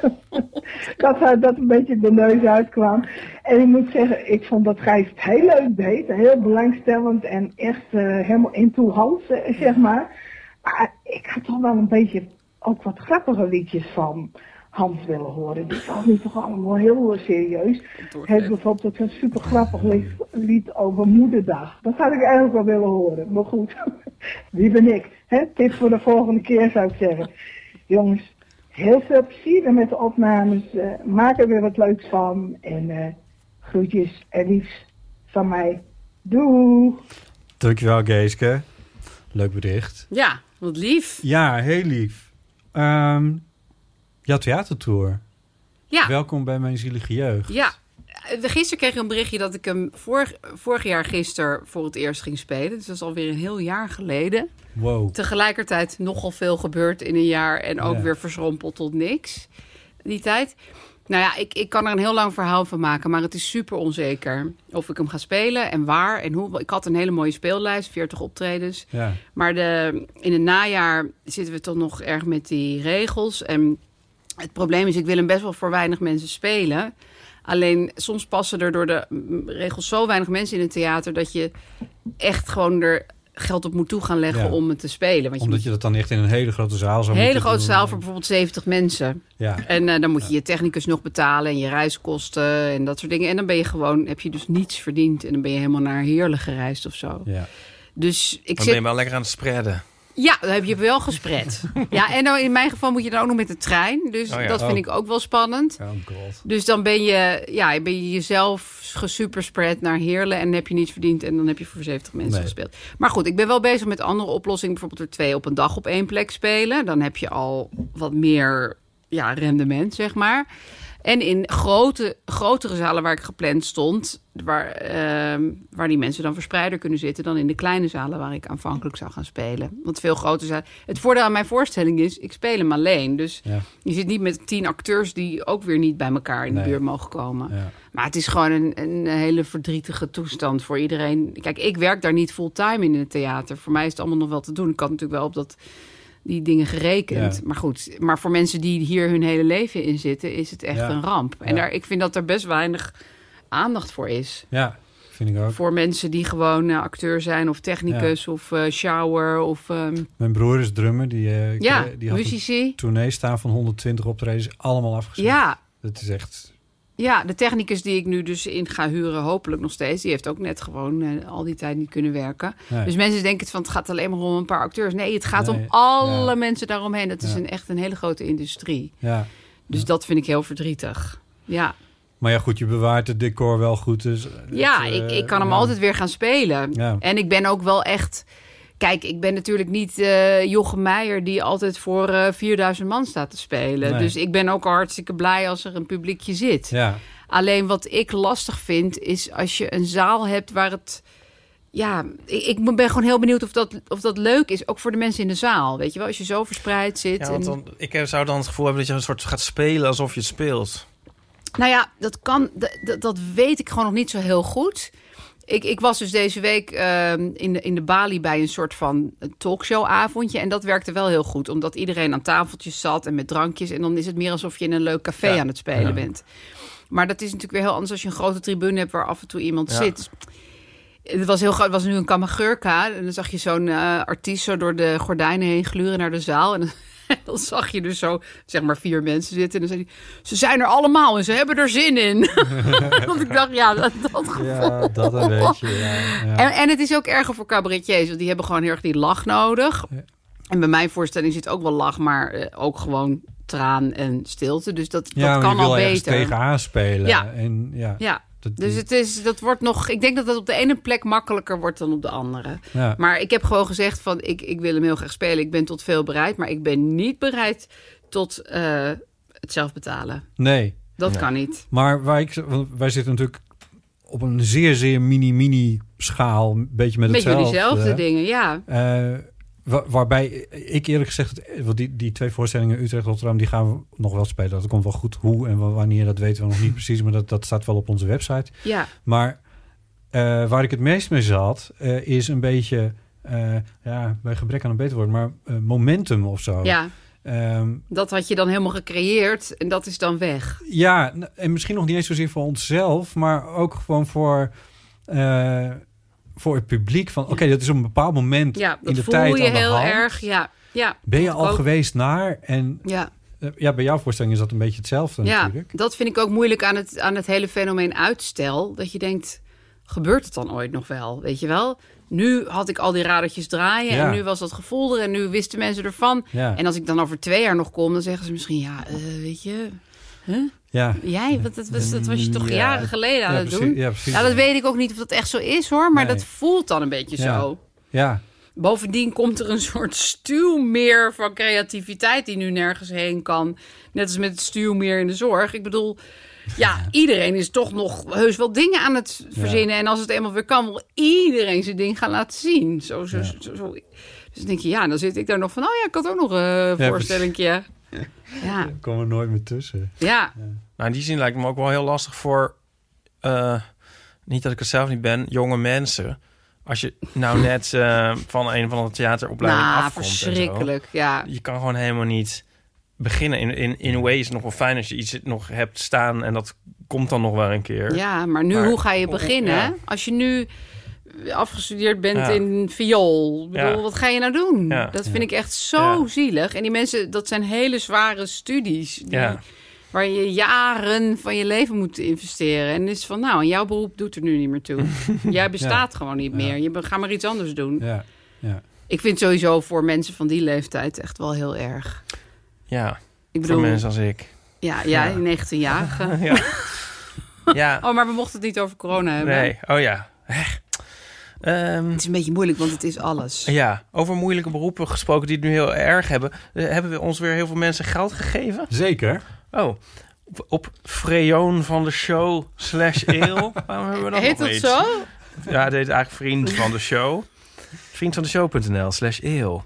Speaker 6: dat een beetje de neus uitkwam. En ik moet zeggen, ik vond dat Gijs het heel leuk deed. Heel belangstellend en echt helemaal into Hans, zeg maar. Maar ik had toch wel een beetje ook wat grappige liedjes van Hans willen horen. Die was nu toch allemaal heel serieus. Hij heeft bijvoorbeeld een super grappig lied over Moederdag. Dat had ik eigenlijk wel willen horen. Maar goed, wie ben ik? Tip voor de volgende keer zou ik zeggen. Jongens, heel veel plezier met de opnames. Maak er weer wat leuks van. En groetjes en liefs van mij. Doei!
Speaker 3: Dankjewel, Geeske. Leuk bericht.
Speaker 5: Ja, wat lief.
Speaker 3: Ja, heel lief. Jouw theatertour.
Speaker 5: Ja.
Speaker 3: Welkom bij Mijn Zielige Jeugd.
Speaker 5: Ja, gisteren kreeg ik een berichtje dat ik hem vorig jaar gisteren voor het eerst ging spelen. Dus dat is alweer een heel jaar geleden.
Speaker 3: Wow.
Speaker 5: Tegelijkertijd nogal veel gebeurd in een jaar en ook weer verschrompeld tot niks. Die tijd. Nou ja, ik kan er een heel lang verhaal van maken, maar het is super onzeker of ik hem ga spelen en waar en hoe. Ik had een hele mooie speellijst, 40 optredens.
Speaker 3: Ja.
Speaker 5: Maar in het najaar zitten we toch nog erg met die regels. En het probleem is, ik wil hem best wel voor weinig mensen spelen. Alleen soms passen er door de regels zo weinig mensen in het theater dat je echt gewoon er geld op moet toe gaan leggen om het te spelen. Want
Speaker 3: omdat je dat dan echt in een hele grote zaal zou
Speaker 5: een hele
Speaker 3: moeten
Speaker 5: grote
Speaker 3: doen.
Speaker 5: zaal voor bijvoorbeeld 70 mensen.
Speaker 3: Ja.
Speaker 5: En dan moet je je technicus nog betalen en je reiskosten en dat soort dingen. En dan heb je dus niets verdiend. En dan ben je helemaal naar Heerlen gereisd of zo.
Speaker 3: Ja.
Speaker 5: Dus
Speaker 4: Dan ben je wel lekker aan het spreiden.
Speaker 5: Ja, dan heb je wel gespreid. Ja, en nou, in mijn geval moet je dan ook nog met de trein. Dus dat vind ik ook wel spannend.
Speaker 3: Oh god.
Speaker 5: Dus dan ben je jezelf gesuperspread naar Heerlen en heb je niets verdiend en dan heb je voor 70 mensen gespeeld. Maar goed, ik ben wel bezig met andere oplossingen. Bijvoorbeeld er 2 op een dag op 1 plek spelen. Dan heb je al wat meer rendement, zeg maar. En in grotere zalen waar ik gepland stond, waar die mensen dan verspreider kunnen zitten dan in de kleine zalen waar ik aanvankelijk zou gaan spelen. Want veel grotere zalen. Het voordeel aan mijn voorstelling is, ik speel hem alleen. Dus je zit niet met 10 acteurs die ook weer niet bij elkaar in de buurt mogen komen. Ja. Maar het is gewoon een hele verdrietige toestand voor iedereen. Kijk, ik werk daar niet fulltime in het theater. Voor mij is het allemaal nog wel te doen. Ik had natuurlijk wel op die dingen gerekend. Ja. Maar goed, maar voor mensen die hier hun hele leven in zitten, is het echt een ramp. En ik vind dat er best weinig aandacht voor is.
Speaker 3: Ja, vind ik ook.
Speaker 5: Voor mensen die gewoon acteur zijn of technicus of shower of...
Speaker 3: Mijn broer is drummer. Die had
Speaker 5: muzici.
Speaker 3: een tournee staan van 120 optredens. Allemaal afgezet.
Speaker 5: Ja.
Speaker 3: Dat is echt...
Speaker 5: Ja, de technicus die ik nu dus in ga huren, hopelijk nog steeds, die heeft ook net gewoon al die tijd niet kunnen werken. Nee. Dus mensen denken het gaat alleen maar om een paar acteurs. Nee, het gaat om alle mensen daaromheen. Dat is echt een hele grote industrie. Ja. Dus dat vind ik heel verdrietig. Ja.
Speaker 3: Maar ja, goed, je bewaart het decor wel goed. Dus
Speaker 5: ik kan hem altijd weer gaan spelen. Ja. En ik ben ook wel echt... Kijk, ik ben natuurlijk niet Jochem Meijer die altijd voor 4000 man staat te spelen. Nee. Dus ik ben ook hartstikke blij als er een publiekje zit. Ja. Alleen wat ik lastig vind is als je een zaal hebt waar het... Ja, ik ben gewoon heel benieuwd of dat leuk is. Ook voor de mensen in de zaal. Weet je wel, als je zo verspreid zit.
Speaker 4: Ja, want ik zou dan het gevoel hebben dat je een soort gaat spelen alsof je het speelt.
Speaker 5: Nou ja, dat kan. Dat weet ik gewoon nog niet zo heel goed. Ik was dus deze week in de Bali bij een soort van talkshowavondje. En dat werkte wel heel goed. Omdat iedereen aan tafeltjes zat en met drankjes. En dan is het meer alsof je in een leuk café aan het spelen bent. Maar dat is natuurlijk weer heel anders als je een grote tribune hebt waar af en toe iemand zit. Het was heel groot. Het was nu een Kamagurka. En dan zag je zo'n artiest zo door de gordijnen heen gluren naar de zaal. En dan zag je dus zo, zeg maar 4 mensen zitten. En dan zei hij, ze zijn er allemaal en ze hebben er zin in. Want ik dacht, dat gevoel.
Speaker 3: Ja, dat een beetje, ja.
Speaker 5: En het is ook erger voor cabaretiers. Want die hebben gewoon heel erg die lach nodig. Ja. En bij mijn voorstelling zit ook wel lach, maar ook gewoon traan en stilte. Dus dat kan al beter.
Speaker 3: Tegenaan spelen.
Speaker 5: Ja.
Speaker 3: En,
Speaker 5: ja. Dus dat wordt nog... Ik denk dat het op de ene plek makkelijker wordt dan op de andere. Ja. Maar ik heb gewoon gezegd van... Ik wil hem heel graag spelen. Ik ben tot veel bereid. Maar ik ben niet bereid tot het zelf betalen.
Speaker 3: Nee.
Speaker 5: Dat kan niet.
Speaker 3: Maar wij zitten natuurlijk op een zeer, zeer mini schaal. Een beetje met hetzelfde.
Speaker 5: Met diezelfde dingen, ja.
Speaker 3: Waarbij ik eerlijk gezegd... Want die 2 voorstellingen Utrecht-Rotterdam... die gaan we nog wel spelen. Dat komt wel goed hoe en wanneer, dat weten we nog niet precies. Maar dat staat wel op onze website.
Speaker 5: Ja.
Speaker 3: Maar waar ik het meest mee zat, is een beetje... bij gebrek aan een beter woord, maar momentum of zo.
Speaker 5: Ja, dat had je dan helemaal gecreëerd en dat is dan weg.
Speaker 3: Ja, en misschien nog niet eens zozeer voor onszelf, maar ook gewoon voor het publiek. Van oké, dat is op een bepaald moment in de tijd aan de hand.
Speaker 5: Dat voel je heel erg, ja.
Speaker 3: Ben je al geweest naar? En bij jouw voorstelling is dat een beetje hetzelfde natuurlijk.
Speaker 5: Dat vind ik ook moeilijk aan het hele fenomeen uitstel. Dat je denkt, gebeurt het dan ooit nog wel? Weet je wel? Nu had ik al die radertjes draaien en nu was dat gevoel er en nu wisten mensen ervan. Ja. En als ik dan over 2 jaar nog kom, dan zeggen ze misschien, weet je... Huh?
Speaker 3: Ja.
Speaker 5: Jij, dat was je toch jaren geleden aan het doen?
Speaker 3: Ja, precies.
Speaker 5: Ja, dat weet ik ook niet of dat echt zo is, hoor. Maar dat voelt dan een beetje zo.
Speaker 3: Ja.
Speaker 5: Bovendien komt er een soort stuwmeer van creativiteit die nu nergens heen kan. Net als met het stuwmeer in de zorg. Ik bedoel, iedereen is toch nog heus wel dingen aan het verzinnen. En als het eenmaal weer kan, wil iedereen zijn ding gaan laten zien. Zo. Dus dan denk je, dan zit ik daar nog van... ik had ook nog een voorstellingje. Ja.
Speaker 3: Daar komen we nooit meer tussen.
Speaker 5: Ja.
Speaker 4: Nou, in die zin lijkt het me ook wel heel lastig voor... niet dat ik het zelf niet ben, jonge mensen... Als je nou net van een van de theateropleiding afkomt.
Speaker 5: Verschrikkelijk, ja.
Speaker 4: Je kan gewoon helemaal niet beginnen. In a way is het nog wel fijn als je iets nog hebt staan... en dat komt dan nog wel een keer.
Speaker 5: Ja, maar hoe ga je beginnen? Ja. Als je nu afgestudeerd bent in viool. Ik bedoel, wat ga je nou doen? Ja. Dat vind ik echt zo zielig. En die mensen, dat zijn hele zware studies... waar je jaren van je leven moet investeren. En is van, en jouw beroep doet er nu niet meer toe. Jij bestaat gewoon niet meer. Ga maar iets anders doen.
Speaker 3: Ja. Ja.
Speaker 5: Ik vind sowieso voor mensen van die leeftijd echt wel heel erg.
Speaker 4: Ja, ik bedoel, voor mensen als ik.
Speaker 5: Ja, 19-jarige.
Speaker 4: Ja.
Speaker 5: Oh, maar we mochten het niet over corona hebben.
Speaker 4: Nee,
Speaker 5: het is een beetje moeilijk, want het is alles.
Speaker 4: Ja, over moeilijke beroepen gesproken die het nu heel erg hebben. Hebben we ons weer heel veel mensen geld gegeven?
Speaker 3: Zeker.
Speaker 4: Oh, op Freon van de show /eel. Waarom hebben we dat
Speaker 5: heet
Speaker 4: nog
Speaker 5: dat
Speaker 4: iets?
Speaker 5: zo?
Speaker 4: Ja, het heet eigenlijk Vriend van de Show. Vriendvandeshow.nl /eel.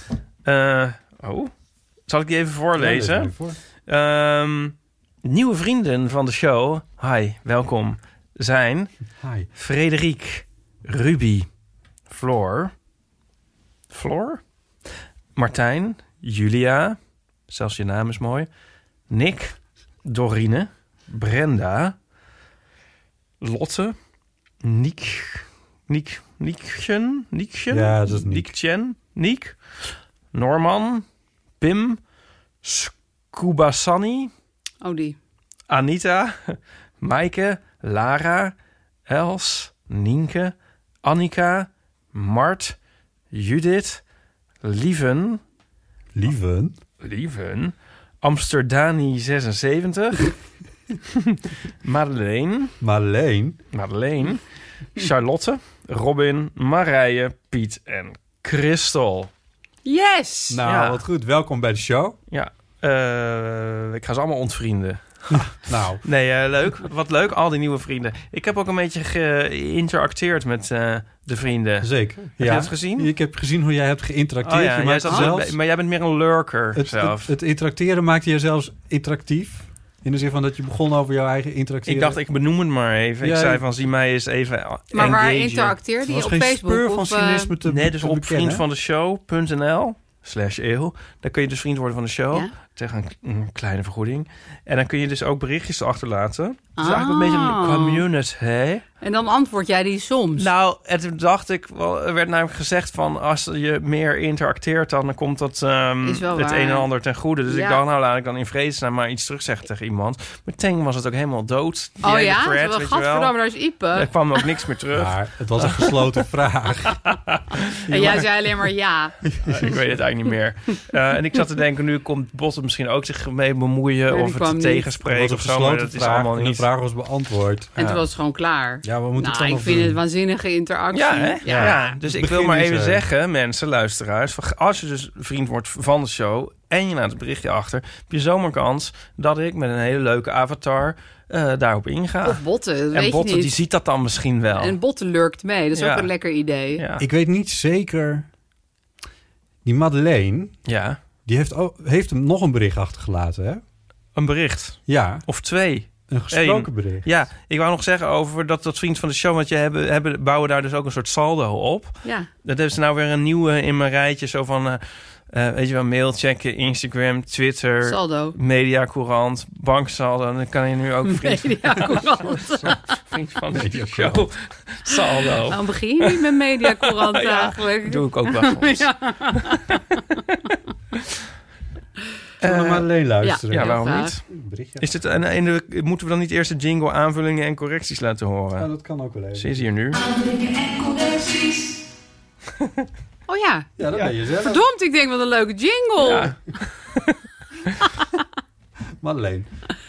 Speaker 4: Zal ik die even voorlezen? Nieuwe vrienden van de show. Hi, welkom. Zijn Frederik, Ruby, Floor, Martijn, Julia, zelfs je naam is mooi, Nick, Dorine, Brenda, Lotte, Niekchen,
Speaker 3: ja, dat is
Speaker 4: Niek, Norman, Pim, Skubasani,
Speaker 5: die.
Speaker 4: Anita, Maaike, Lara, Els, Nienke, Annika, Mart, Judith, Lieven, Amsterdani 76, Madeleine, Charlotte, Robin, Marije, Piet en Christel.
Speaker 5: Yes!
Speaker 3: Nou, wat goed. Welkom bij de show.
Speaker 4: Ja, ik ga ze allemaal ontvrienden.
Speaker 3: Nou.
Speaker 4: Nee, leuk. Wat leuk, al die nieuwe vrienden. Ik heb ook een beetje geïnteracteerd met de vrienden.
Speaker 3: Zeker.
Speaker 4: Heb je dat gezien?
Speaker 3: Ik heb gezien hoe jij hebt geïnteracteerd.
Speaker 4: Maar jij bent meer een lurker zelf.
Speaker 3: Het interacteren maakte je zelfs interactief. In de zin van dat je begon over jouw eigen interacteren.
Speaker 4: Ik dacht, ik benoem het maar even. Ik zei van, zie mij eens even
Speaker 5: Maar engage. Waar interacteerde je? Op Facebook?
Speaker 3: Van cynisme te
Speaker 4: nee, dus op vriendvandeshow.nl /eel. Daar kun je dus vriend worden van de show. Ja? Tegen een kleine vergoeding. En dan kun je dus ook berichtjes achterlaten. Dus eigenlijk een beetje een community.
Speaker 5: En dan antwoord jij die soms?
Speaker 4: Nou, toen dacht ik, er werd namelijk gezegd van... als je meer interacteert, dan komt dat het een en ander ten goede. Dus ik dacht, laat ik dan in vredesnaam maar iets terugzeggen tegen iemand. Meteen was het ook helemaal dood.
Speaker 5: Thread, gadverdamme, daar is Ipe.
Speaker 4: Er kwam ook niks meer terug.
Speaker 3: Maar het was een gesloten vraag.
Speaker 5: En jij zei alleen maar ja.
Speaker 4: Ik weet het eigenlijk niet meer. En ik zat te denken, nu komt Botte misschien ook zich mee bemoeien... of het tegenspreken of zo, maar dat is allemaal niet.
Speaker 3: De vraag was beantwoord.
Speaker 5: En toen was het gewoon klaar.
Speaker 3: Ja, we moeten
Speaker 5: ik vind het waanzinnige interactie.
Speaker 4: Ja, hè? Ja. Dus ik wil maar even zeggen, mensen, luisteraars... als je dus vriend wordt van de show... en je laat het berichtje achter... heb je zomaar kans dat ik met een hele leuke avatar... daarop inga.
Speaker 5: Of Botte,
Speaker 4: en
Speaker 5: weet
Speaker 4: Botte,
Speaker 5: je niet.
Speaker 4: die ziet dat dan misschien wel.
Speaker 5: En Botte lurkt mee, dat is ook een lekker idee.
Speaker 4: Ja.
Speaker 3: Ik weet niet zeker... Die Madeleine...
Speaker 4: Ja.
Speaker 3: Die heeft hem nog een bericht achtergelaten, hè?
Speaker 4: Een bericht?
Speaker 3: Ja.
Speaker 4: Of 2?
Speaker 3: Een gesproken bericht.
Speaker 4: Ja, ik wou nog zeggen over dat vriend van de show... want je bouwen daar dus ook een soort saldo op.
Speaker 5: Ja.
Speaker 4: Dat hebben ze nou weer een nieuwe in mijn rijtje. Zo van, weet je wel, mail checken, Instagram, Twitter...
Speaker 5: Saldo.
Speaker 4: Mediacourant, banksaldo. Dan kan je nu ook
Speaker 5: Mediacourant.
Speaker 4: vriend van de show. Saldo.
Speaker 5: Waarom begin je niet met Mediacourant eigenlijk?
Speaker 4: Doe ik ook wel soms.
Speaker 5: Ja.
Speaker 3: Zullen we maar alleen luisteren?
Speaker 4: Ja, waarom
Speaker 5: graag.
Speaker 4: niet?
Speaker 3: Berichtje.
Speaker 4: Is dit moeten we dan niet eerst de jingle aanvullingen en correcties laten horen?
Speaker 3: Ja, dat kan ook wel even.
Speaker 4: Ze is hier nu.
Speaker 5: Oh ja.
Speaker 3: Ja, dat ben je zelf.
Speaker 5: Verdomd, ik denk wat een leuke jingle.
Speaker 4: Ja.
Speaker 3: Madeleine.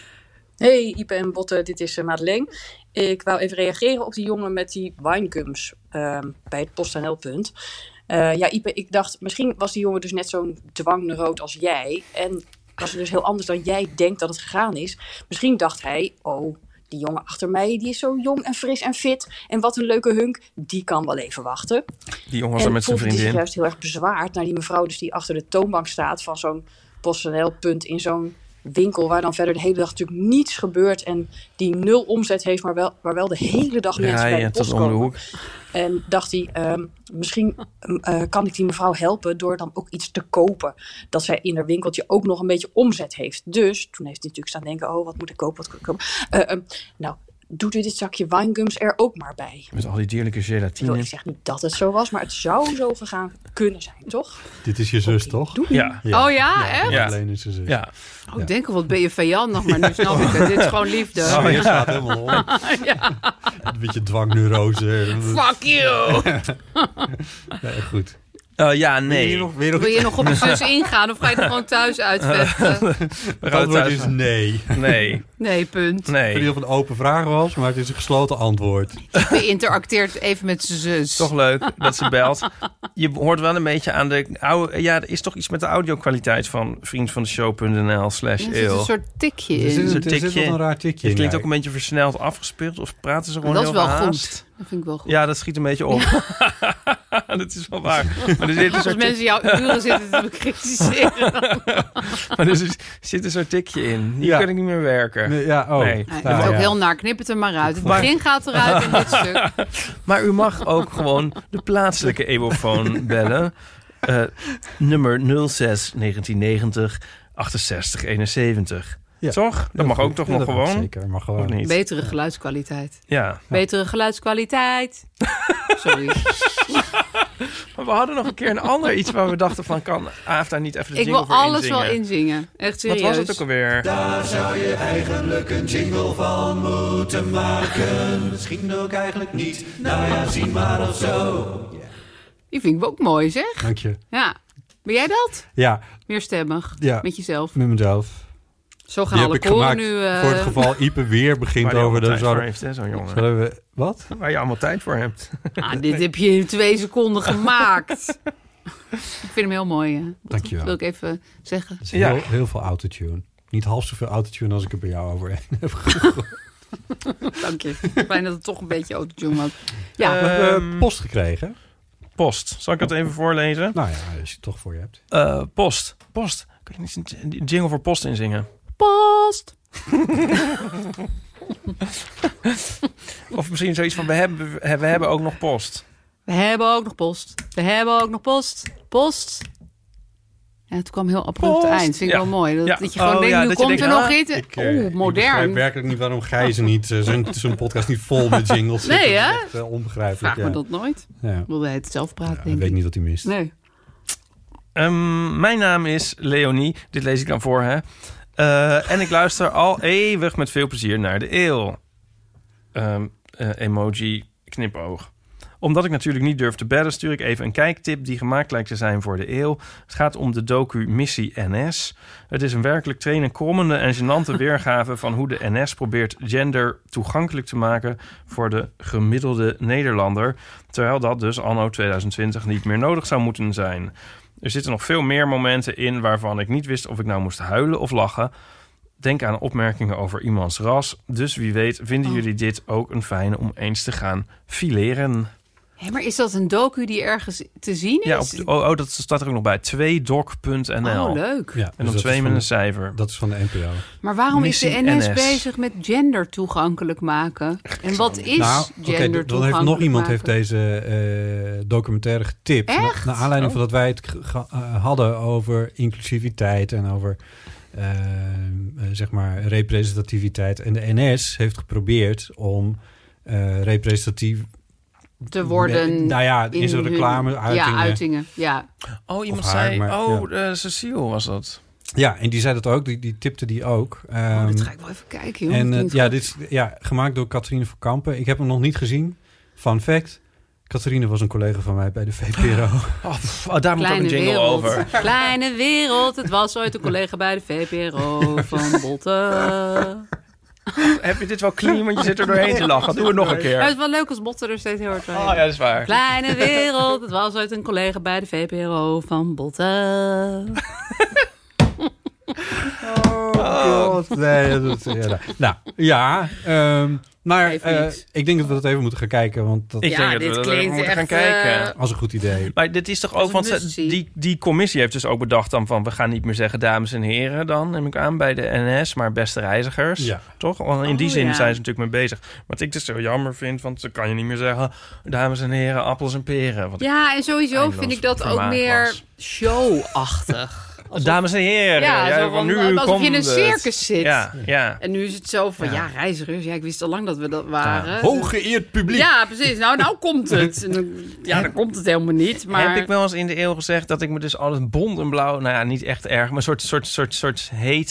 Speaker 7: Hey Ipe en Botte, dit is Madeleine. Ik wou even reageren op die jongen met die winegums bij het PostNL-punt. Ja, Ipe, ik dacht, misschien was die jongen dus net zo'n dwangneuroot als jij. En was het dus heel anders dan jij denkt dat het gegaan is. Misschien dacht hij, oh, die jongen achter mij, die is zo jong en fris en fit. En wat een leuke hunk, die kan wel even wachten.
Speaker 4: Die jongen was er met zijn
Speaker 7: voelde hij zich
Speaker 4: vriendin.
Speaker 7: juist heel erg bezwaard naar die mevrouw dus die achter de toonbank staat van zo'n PostNL-punt in zo'n winkel waar dan verder de hele dag natuurlijk niets gebeurt en die 0 omzet heeft, maar wel de hele dag mensen bij de post
Speaker 4: tot om de
Speaker 7: komen.
Speaker 4: hoek.
Speaker 7: En dacht hij, misschien kan ik die mevrouw helpen door dan ook iets te kopen. Dat zij in haar winkeltje ook nog een beetje omzet heeft. Dus toen heeft hij natuurlijk staan denken, oh, wat moet ik kopen, wat moet ik kopen? Nou, doet u dit zakje winegums er ook maar bij.
Speaker 4: Met al die dierlijke gelatine.
Speaker 7: Ik zeg niet dat het zo was, maar het zou zo gegaan kunnen zijn, toch?
Speaker 3: Dit is je zus, toch?
Speaker 7: Doei.
Speaker 4: Ja.
Speaker 5: Oh ja, echt?
Speaker 4: Ja.
Speaker 3: Madeleine is je zus.
Speaker 4: Ja.
Speaker 5: Oh, ik denk al, wat ben je vijandig, maar nu snap ik het. Dit is gewoon liefde.
Speaker 3: Oh, je staat helemaal om.
Speaker 5: Ja.
Speaker 3: Een beetje dwangneurose.
Speaker 5: Fuck you!
Speaker 3: Nee, goed.
Speaker 4: Ja, nee.
Speaker 5: Wil je nog op je zus ingaan of ga je er gewoon thuis uitvechten?
Speaker 3: Het antwoord is nee.
Speaker 4: Nee.
Speaker 5: Nee, punt.
Speaker 3: Ik weet niet
Speaker 4: Nee.
Speaker 3: of het een open vraag was, maar het is een gesloten antwoord.
Speaker 5: Je interacteert even met zijn zus.
Speaker 4: Toch leuk dat ze belt. Je hoort wel een beetje aan de oude... Ja, er is toch iets met de audio-kwaliteit van vriendvandeshow.nl/eel.
Speaker 5: Er zit een soort tikje
Speaker 3: Er
Speaker 5: in.
Speaker 3: zit wel een raar tikje
Speaker 4: Het
Speaker 3: in.
Speaker 4: klinkt
Speaker 3: ja.
Speaker 4: ook een beetje versneld afgespeeld. Of praten ze gewoon
Speaker 5: Dat is
Speaker 4: heel
Speaker 5: wel
Speaker 4: gehaast.
Speaker 5: goed. Dat vind ik wel goed.
Speaker 4: Ja, dat schiet een beetje op. Dat is wel waar. Maar er zit een
Speaker 5: Als
Speaker 4: soort,
Speaker 5: mensen jouw uren zitten te bekritiseren.
Speaker 4: maar er zit een soort tikje in. Hier
Speaker 3: Ja.
Speaker 4: kan ik niet meer werken.
Speaker 3: Nee, ja, oh.
Speaker 4: Nee.
Speaker 5: Je
Speaker 3: Nou,
Speaker 5: bent ook
Speaker 3: ja.
Speaker 5: heel naar. Knip het er maar uit. Het
Speaker 4: Maar-
Speaker 5: begin gaat eruit in dit stuk.
Speaker 4: Maar u mag ook gewoon de plaatselijke Evofoon bellen. Nummer 06 1990 68 71.
Speaker 3: Ja.
Speaker 4: Toch? Dat mag ook toch
Speaker 3: Ja,
Speaker 4: nog
Speaker 3: dat mag
Speaker 4: gewoon?
Speaker 3: Zeker, mag
Speaker 4: Of
Speaker 3: gewoon.
Speaker 4: niet?
Speaker 5: Betere geluidskwaliteit.
Speaker 4: Ja.
Speaker 5: Betere geluidskwaliteit. Sorry.
Speaker 4: Maar we hadden nog een keer een ander iets waar we dachten van... kan Aaf daar niet even de
Speaker 5: Ik
Speaker 4: jingle
Speaker 5: wil
Speaker 4: voor
Speaker 5: alles
Speaker 4: inzingen?
Speaker 5: wel inzingen. Echt serieus.
Speaker 4: Wat was het ook alweer?
Speaker 8: Daar zou je eigenlijk een jingle van moeten maken. Misschien ook eigenlijk niet. Nou ja, zie maar of zo.
Speaker 5: Die vind ik ook mooi, zeg.
Speaker 3: Dank je.
Speaker 5: Ja. Ben jij dat?
Speaker 3: Ja,
Speaker 5: Meerstemmig.
Speaker 3: Ja.
Speaker 5: Met jezelf.
Speaker 3: met mezelf.
Speaker 5: Zo gaan
Speaker 3: Die heb
Speaker 5: alle
Speaker 3: ik
Speaker 5: koren
Speaker 3: gemaakt
Speaker 5: nu...
Speaker 3: voor het geval Ipe weer begint
Speaker 4: Waar je
Speaker 3: over
Speaker 4: allemaal
Speaker 3: de...
Speaker 4: tijd voor heeft, hè, zo'n jongen.
Speaker 3: Zullen we... Wat?
Speaker 4: Waar je allemaal tijd voor hebt.
Speaker 5: Dit heb je in 2 seconden gemaakt. Ik vind hem heel mooi. Hè? Dat
Speaker 3: Dankjewel.
Speaker 5: wil ik even zeggen.
Speaker 3: Het is
Speaker 4: Ja.
Speaker 3: heel veel autotune. Niet half zoveel autotune als ik er bij jou overheen heb gegooid.
Speaker 5: Dank je. Fijn dat het toch een beetje autotune was. Ja,
Speaker 3: We hebben post gekregen.
Speaker 4: Post. Zal ik het even voorlezen?
Speaker 3: Nou ja, als je het toch voor je hebt.
Speaker 4: Post. Post. Kun je niet een jingle voor post inzingen?
Speaker 5: post.
Speaker 4: Of misschien zoiets van, we hebben ook nog post.
Speaker 5: We hebben ook nog post. We hebben ook nog post. Post. Ja, het kwam heel abrupt
Speaker 4: Post.
Speaker 5: eind. Vind ik
Speaker 4: Ja.
Speaker 5: wel mooi. Dat,
Speaker 4: Ja.
Speaker 5: dat je gewoon
Speaker 4: Oh,
Speaker 5: denkt,
Speaker 4: ja,
Speaker 5: nu
Speaker 4: dat je
Speaker 5: komt
Speaker 4: denkt,
Speaker 5: er nog
Speaker 4: ah,
Speaker 5: iets.
Speaker 3: Ik begrijp
Speaker 5: Modern.
Speaker 3: werkelijk niet waarom Gijs niet zijn podcast niet vol met jingles zit.
Speaker 5: Nee,
Speaker 3: Dat
Speaker 5: hè?
Speaker 3: is echt onbegrijpelijk.
Speaker 5: Vraag
Speaker 3: ja.
Speaker 5: me dat nooit.
Speaker 3: Ja.
Speaker 5: Wilde hij het zelf praten,
Speaker 3: Ja,
Speaker 5: denk
Speaker 3: ik weet
Speaker 5: ik.
Speaker 3: niet wat hij mist.
Speaker 5: Nee.
Speaker 4: Mijn naam is Leonie. Dit lees ik dan voor, hè. En ik luister al eeuwig met veel plezier naar de eeuw. Emoji knipoog. Omdat ik natuurlijk niet durf te bellen, stuur ik even een kijktip die gemaakt lijkt te zijn voor de eeuw. Het gaat om de docu Missie NS. Het is een werkelijk tranen-krommende en gênante weergave van hoe de NS probeert gender toegankelijk te maken voor de gemiddelde Nederlander. Terwijl dat dus anno 2020 niet meer nodig zou moeten zijn. Er zitten nog veel meer momenten in waarvan ik niet wist of ik nou moest huilen of lachen. Denk aan opmerkingen over iemands ras. Dus wie weet vinden jullie dit ook een fijne om eens te gaan fileren.
Speaker 5: Hé, maar is dat een docu die ergens te zien is?
Speaker 4: Ja, dat staat er ook nog bij. 2doc.nl.
Speaker 5: Oh, leuk.
Speaker 3: Ja,
Speaker 4: En
Speaker 3: dus
Speaker 4: dan 2 met een cijfer.
Speaker 3: Dat is van de NPO.
Speaker 5: Maar waarom
Speaker 4: Missie
Speaker 5: is de NS
Speaker 4: NS
Speaker 5: bezig met gender toegankelijk maken? En wat is gender
Speaker 3: dan heeft nog iemand
Speaker 5: maken?
Speaker 3: deze documentaire getipt.
Speaker 5: Echt?
Speaker 3: Naar aanleiding van dat wij het hadden over inclusiviteit en over zeg maar representativiteit. En de NS heeft geprobeerd om representatief
Speaker 5: te worden.
Speaker 3: In zo'n reclame uitingen.
Speaker 5: Ja, uitingen. Ja.
Speaker 4: Oh, iemand
Speaker 3: haar,
Speaker 4: zei...
Speaker 3: maar,
Speaker 4: Cecile was dat.
Speaker 3: Ja, en die zei dat ook. Die tipte die ook.
Speaker 5: Dat ga ik wel even kijken, joh.
Speaker 3: En dit is gemaakt door Catharine van Kampen. Ik heb hem nog niet gezien. Fun fact. Catharine was een collega van mij bij de VPRO.
Speaker 4: Daar moet ook een jingle over.
Speaker 5: Kleine wereld. Het was ooit een collega bij de VPRO van Botte.
Speaker 4: Heb je dit wel clean, want je zit er doorheen te lachen. Doe het nog een keer.
Speaker 5: Het is wel leuk als Botte er steeds heel hard bij.
Speaker 4: Oh ja, dat is waar.
Speaker 5: Kleine wereld. Het was ooit een collega bij de VPRO van Botte.
Speaker 3: God. Nee, maar ik denk dat we dat even moeten gaan kijken. Want dat
Speaker 4: ik denk dat we dat even moeten gaan kijken.
Speaker 3: Als een goed idee.
Speaker 4: Maar dit is toch ook... Want die commissie heeft dus ook bedacht dan van... we gaan niet meer zeggen dames en heren dan, neem ik aan, bij de NS. Maar beste reizigers. Ja. Toch? Want in die zin zijn ze natuurlijk mee bezig. Wat ik dus zo jammer vind, want dan kan je niet meer zeggen... dames en heren, appels en peren.
Speaker 5: En sowieso vind ik dat ook meer show-achtig.
Speaker 4: Dames en heren,
Speaker 5: alsof je in een circus zit.
Speaker 4: Ja.
Speaker 5: En nu is het zo van, reizigers. Ja, ik wist al lang dat we dat waren.
Speaker 3: Ja. Hooggeëerd publiek.
Speaker 5: Ja, precies. Nou komt het. Dan komt het helemaal niet. Maar...
Speaker 4: Heb ik wel eens in de eeuw gezegd dat ik me dus alles bont en blauw... Nou ja, niet echt erg, maar een soort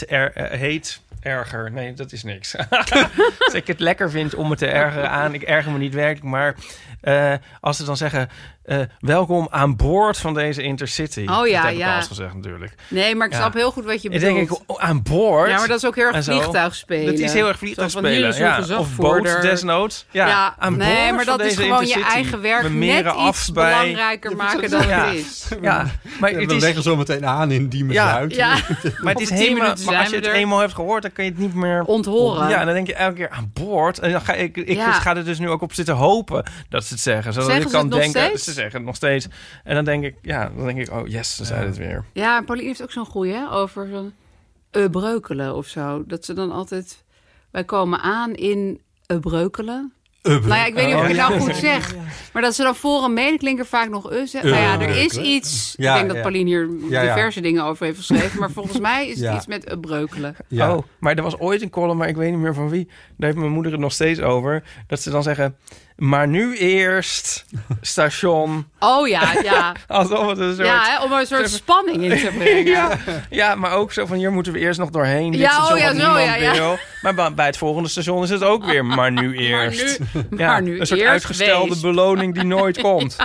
Speaker 4: heet erger. Nee, dat is niks. Als ik het lekker vind om me te ergeren aan... Ik erger me niet werkelijk, maar... als ze dan zeggen... welkom aan boord van deze Intercity.
Speaker 5: Oh ja,
Speaker 4: dat heb ik al eens gezegd natuurlijk.
Speaker 5: Nee, maar ik snap heel goed wat je bedoelt.
Speaker 4: Ik denk aan boord?
Speaker 5: Ja, maar dat is ook heel erg vliegtuigspelen.
Speaker 4: Dat is heel erg vliegtuigspelen. Of boot desnoods. Ja, aan boord
Speaker 5: nee, maar dat is gewoon
Speaker 4: Intercity.
Speaker 5: Je eigen werk net iets belangrijker maken dan het is.
Speaker 3: Ja, maar we leggen zo meteen aan in Diemersluit.
Speaker 5: Ja.
Speaker 4: Maar het is helemaal... Maar als je het eenmaal hebt gehoord, dan kun je het niet meer...
Speaker 5: onthoren.
Speaker 4: Ja, en dan denk je elke keer aan boord. En dan ga ik ga er dus nu ook op zitten hopen dat ze het zeggen. Zodat ik kan denken... Ze zeggen het nog steeds. En dan denk ik, oh yes, ze zeiden het weer.
Speaker 5: Ja, Pauline heeft ook zo'n goeie, hè, over zo'n breukelen of zo. Dat ze dan altijd... Wij komen aan in breukelen. Nou ja, ik weet niet of ik het nou goed zeg. Maar dat ze dan voor een medeklinker vaak nog zeggen. Nou ja, er is iets... ik denk dat Pauline hier diverse dingen over heeft geschreven. Maar volgens mij is het iets met breukelen.
Speaker 4: Ja. Oh, maar er was ooit een column, maar ik weet niet meer van wie. Daar heeft mijn moeder het nog steeds over. Dat ze dan zeggen... Maar nu eerst station.
Speaker 5: Oh ja.
Speaker 4: Alsof het een soort...
Speaker 5: Ja, om er een soort spanning in te brengen.
Speaker 4: Ja, maar ook zo van, hier moeten we eerst nog doorheen. Dit station wil. Maar bij het volgende station is het ook weer, maar nu eerst.
Speaker 5: Maar nu
Speaker 4: een soort
Speaker 5: eerst
Speaker 4: uitgestelde beloning die nooit komt.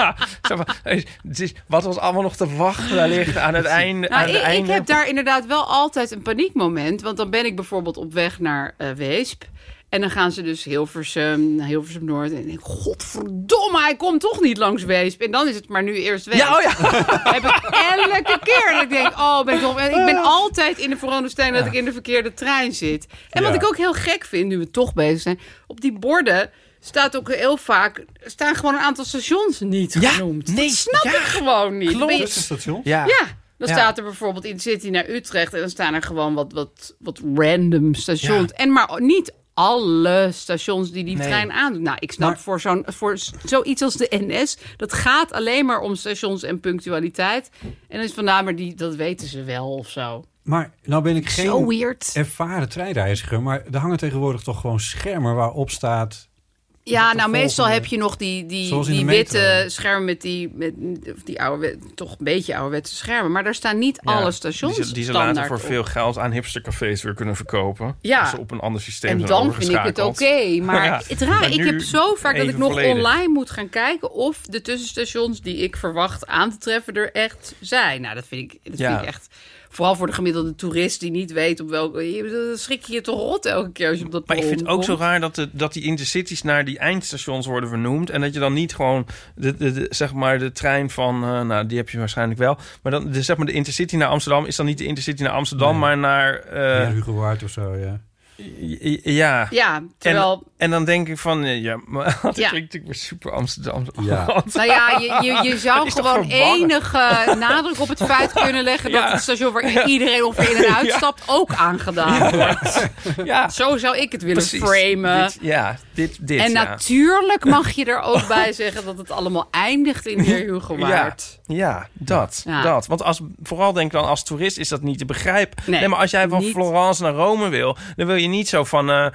Speaker 4: Wat was allemaal nog te wachten, daar ligt aan het einde.
Speaker 5: Ik heb daar inderdaad wel altijd een paniekmoment. Want dan ben ik bijvoorbeeld op weg naar Weesp. En dan gaan ze dus Hilversum Noord. En ik denk, godverdomme, hij komt toch niet langs Weesp. En dan is het maar nu eerst Weesp.
Speaker 4: Ja,
Speaker 5: heb ik elke keer. Dat ik denk, ik ben altijd in de veronderstelling dat ik in de verkeerde trein zit. En wat ik ook heel gek vind, nu we toch bezig zijn. Op die borden staat ook heel vaak... staan gewoon een aantal stations niet genoemd. Nee, dat snap ik gewoon niet.
Speaker 3: Klopt. Stations?
Speaker 5: Ja. Dan staat er bijvoorbeeld Intercity naar Utrecht... en dan staan er gewoon wat random stations. En maar niet alle stations die trein aandoen. Nou, ik snap voor zoiets als de NS... dat gaat alleen maar om stations en punctualiteit. En dan is van, maar dat weten ze wel of zo.
Speaker 3: Maar nou ben ik geen ervaren treinreiziger... maar er hangen tegenwoordig toch gewoon schermen waarop staat...
Speaker 5: Ja, nou meestal heb je nog die witte schermen met die oude, toch een beetje ouderwetse schermen. Maar daar staan niet alle stations
Speaker 4: die ze later voor veel geld aan hipstercafés weer kunnen verkopen.
Speaker 5: Ja.
Speaker 4: Als ze op een ander systeem
Speaker 5: zijn overgeschakeld. En dan vind ik het oké. Maar het raar, ik heb zo vaak dat ik nog online moet gaan kijken... of de tussenstations die ik verwacht aan te treffen er echt zijn. Nou, dat vind ik echt... Vooral voor de gemiddelde toerist die niet weet op welke... schrik je toch rot elke keer als je op dat
Speaker 4: Maar ik vind het ook zo raar dat die intercities naar die eindstations worden vernoemd. En dat je dan niet gewoon de trein van... die heb je waarschijnlijk wel. Maar dan de intercity naar Amsterdam is dan niet de intercity naar Amsterdam, maar naar...
Speaker 3: Hugo Waard of zo, ja.
Speaker 5: Ja, terwijl
Speaker 4: En dan denk ik van, maar dat klinkt natuurlijk weer super Amsterdam.
Speaker 3: Ja.
Speaker 5: Nou ja, je zou gewoon enige nadruk op het feit kunnen leggen... dat het station waar iedereen ongeveer in en uitstapt ook aangedaan wordt.
Speaker 4: Ja.
Speaker 5: Zo zou ik het willen framen.
Speaker 4: Dit.
Speaker 5: En natuurlijk mag je er ook bij zeggen dat het allemaal eindigt in Heer Hugo Waard.
Speaker 4: Ja, dat. Want vooral denk ik dan als toerist is dat niet te begrijpen.
Speaker 5: Nee,
Speaker 4: maar als jij van
Speaker 5: niet.
Speaker 4: Florence naar Rome wil, dan wil je niet zo van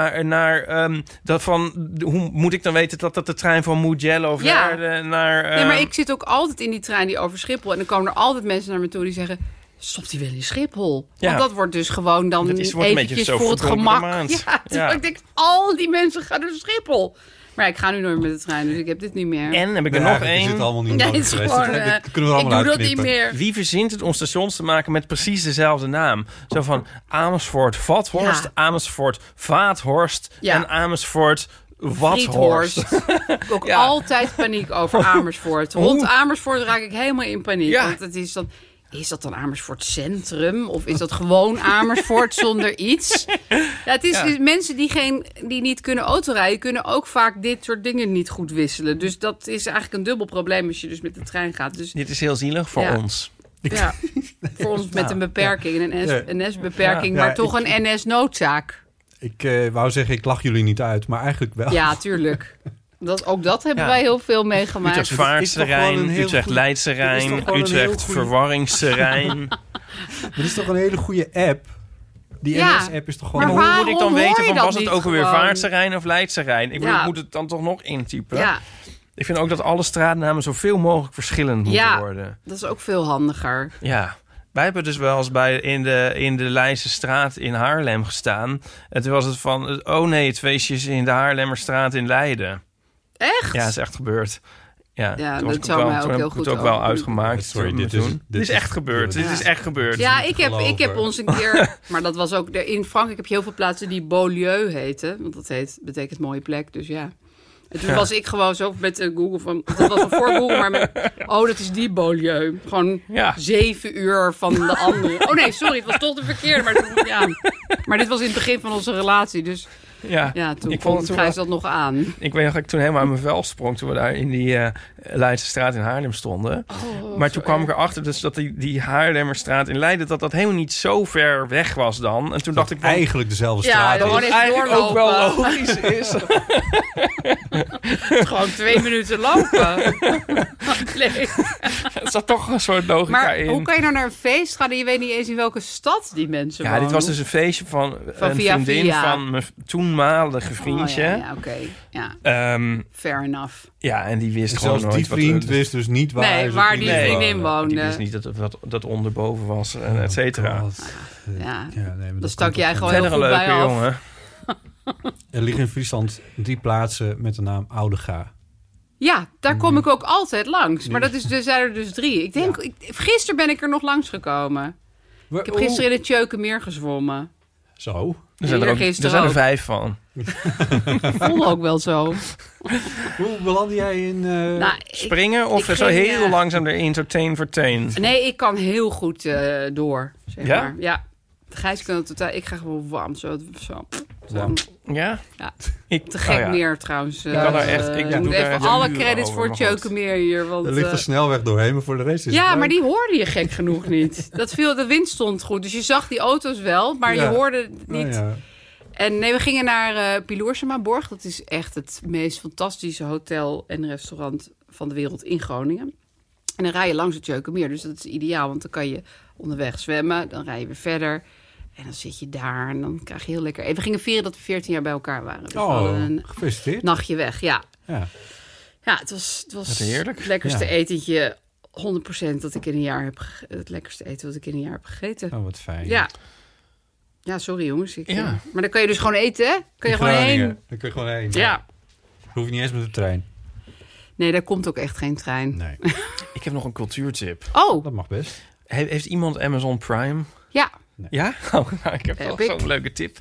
Speaker 4: hoe moet ik dan weten dat de trein van Mugello Verde naar...
Speaker 5: Nee, maar ik zit ook altijd in die trein die over Schiphol... en dan komen er altijd mensen naar me toe die zeggen... stopt die wel in Schiphol?
Speaker 4: Ja.
Speaker 5: Want dat wordt dus gewoon dan eventjes voor het gemak. Ja, ik denk, al die mensen gaan naar Schiphol. Maar ik ga nu nooit met de trein, dus ik heb dit niet meer.
Speaker 4: En heb ik er nog één.
Speaker 3: Is het allemaal niet nodig
Speaker 5: het is
Speaker 3: geweest.
Speaker 5: gewoon,
Speaker 3: Dat kunnen we allemaal
Speaker 5: ik doe dat
Speaker 3: uitknippen.
Speaker 5: niet meer.
Speaker 4: Wie verzint het om stations te maken met precies dezelfde naam? Zo van Amersfoort Vathorst, Amersfoort Vaathorst en Amersfoort Wathorst.
Speaker 5: Ik heb ook altijd paniek over Amersfoort. Rond Amersfoort raak ik helemaal in paniek.
Speaker 4: Ja.
Speaker 5: Want het is dan... Is dat dan Amersfoort Centrum? Of is dat gewoon Amersfoort zonder iets? Ja, het is dus mensen die niet kunnen autorijden... kunnen ook vaak dit soort dingen niet goed wisselen. Dus dat is eigenlijk een dubbel probleem als je dus met de trein gaat. Dus,
Speaker 4: Dit is heel zielig voor ons.
Speaker 5: Ja, voor ons met een beperking. Een NS-beperking, maar toch een NS-noodzaak.
Speaker 3: Ik wou zeggen, ik lach jullie niet uit, maar eigenlijk wel.
Speaker 5: Ja, tuurlik. Ook dat hebben wij heel veel meegemaakt.
Speaker 4: Utrecht Vaartsterrein, Utrecht Leidsterrein, Utrecht Verwarringsterrein.
Speaker 3: Er is toch een hele goede app? Die NS-app is toch gewoon...
Speaker 4: Maar hoe moet ik dan weten van was het ook
Speaker 5: gewoon?
Speaker 4: alweer Vaartsterrein of Leidsterrein? Ik moet het dan toch nog intypen?
Speaker 5: Ja.
Speaker 4: Ik vind ook dat alle straatnamen zoveel mogelijk verschillend moeten worden.
Speaker 5: Dat is ook veel handiger.
Speaker 4: Ja. Wij hebben dus wel eens in de Leidse straat in Haarlem gestaan. En toen was het van, het feestje is in de Haarlemmerstraat in Leiden.
Speaker 5: Echt?
Speaker 4: Ja, is echt gebeurd. Ja,
Speaker 5: dat zou mij ook heel goed
Speaker 4: ook wel uitgemaakt.
Speaker 3: Sorry,
Speaker 4: dit is echt gebeurd. Dit is echt gebeurd.
Speaker 5: Ja, ik heb ons een keer... Maar dat was ook... In Frankrijk heb je heel veel plaatsen die Beaulieu heten. Want dat betekent mooie plek, dus ja. En toen was ik gewoon zo met Google van... Dat was al voor Google, maar dat is die Beaulieu. Gewoon 7 uur van de andere. Oh nee, sorry, het was toch de verkeerde. Maar dit was in het begin van onze relatie, dus... Ja, toen vond Gijs dat nog aan.
Speaker 4: Ik weet nog dat ik toen helemaal uit mijn vel sprong... toen we daar in die Leidse straat in Haarlem stonden. Maar toen kwam ik erachter dus dat die Haarlemmerstraat in Leiden... dat helemaal niet zo ver weg was dan. En toen dacht ik...
Speaker 3: eigenlijk dezelfde straat
Speaker 5: is.
Speaker 4: Dat eigenlijk ook wel logisch is.
Speaker 5: Het is gewoon 2 minuten lopen. Nee.
Speaker 4: Er zat toch een soort logica in.
Speaker 5: Maar hoe kan je nou naar een feest gaan... en je weet niet eens in welke stad die mensen wonen?
Speaker 4: Dit was dus een feestje van een vriendin van mijn toenmalige vriendje.
Speaker 5: Oké. Ja. Fair enough.
Speaker 4: Ja, en die wist gewoon nooit...
Speaker 3: die vriend wist dus niet waar
Speaker 5: die vriendin woonde.
Speaker 4: Die wist niet dat onderboven was, en et cetera.
Speaker 5: Dan stak jij gewoon heel goed bij af.
Speaker 4: Jongen.
Speaker 3: Er liggen in Friesland 3 plaatsen met de naam Oudega.
Speaker 5: Ja, daar kom ik ook altijd langs. Maar er zijn er dus 3. Ik denk, gisteren ben ik er nog langs gekomen. Ik heb gisteren in het Tjeukenmeer gezwommen.
Speaker 3: Zo?
Speaker 4: Er zijn er 5 van.
Speaker 5: Voelde ook wel zo.
Speaker 3: Hoe belandde jij in...
Speaker 4: springen of zo heel langzaam erin, zo teen voor teen?
Speaker 5: Nee, ik kan heel goed door, zeg
Speaker 4: ja?
Speaker 5: maar. Ja. Gijs kan het totaal... Ik ga gewoon warm. Zo.
Speaker 4: Ja?
Speaker 5: Te gek meer trouwens.
Speaker 4: Ik kan daar echt...
Speaker 5: Ik doe even alle credits voor het Tjeukenmeer hier. Want,
Speaker 3: er ligt een snelweg doorheen, maar voor de rest is het
Speaker 5: maar die hoorde je gek genoeg niet. De wind stond goed. Dus je zag die auto's wel, maar je hoorde het niet. Oh, ja. En nee, we gingen naar Piloorsema-borg. Dat is echt het meest fantastische hotel en restaurant van de wereld in Groningen. En dan rij je langs het Tjeukenmeer. Dus dat is ideaal, want dan kan je onderweg zwemmen. Dan rij je weer verder. En dan zit je daar en dan krijg je heel lekker... En we gingen vieren dat we 14 jaar bij elkaar waren. Dus we hadden een
Speaker 3: gefeliciteerd.
Speaker 5: Nachtje weg, ja. Ja, het was
Speaker 4: heerlijk.
Speaker 5: Het lekkerste etentje, 100% dat ik in een jaar heb... Het lekkerste eten wat ik in een jaar heb gegeten.
Speaker 3: Oh, wat fijn.
Speaker 5: Ja, sorry jongens. Maar dan kan je dus gewoon eten, hè? Kan je gewoon heen.
Speaker 3: Dan kun je gewoon heen.
Speaker 5: Ja.
Speaker 3: Hoef je niet eens met de trein.
Speaker 5: Nee, daar komt ook echt geen trein.
Speaker 3: Nee.
Speaker 4: Ik heb nog een cultuurtip.
Speaker 5: Oh.
Speaker 3: Dat mag best.
Speaker 4: Heeft iemand Amazon Prime?
Speaker 5: Ja.
Speaker 4: Nee. Ja? Oh, nou, ik heb wel zo'n leuke tip.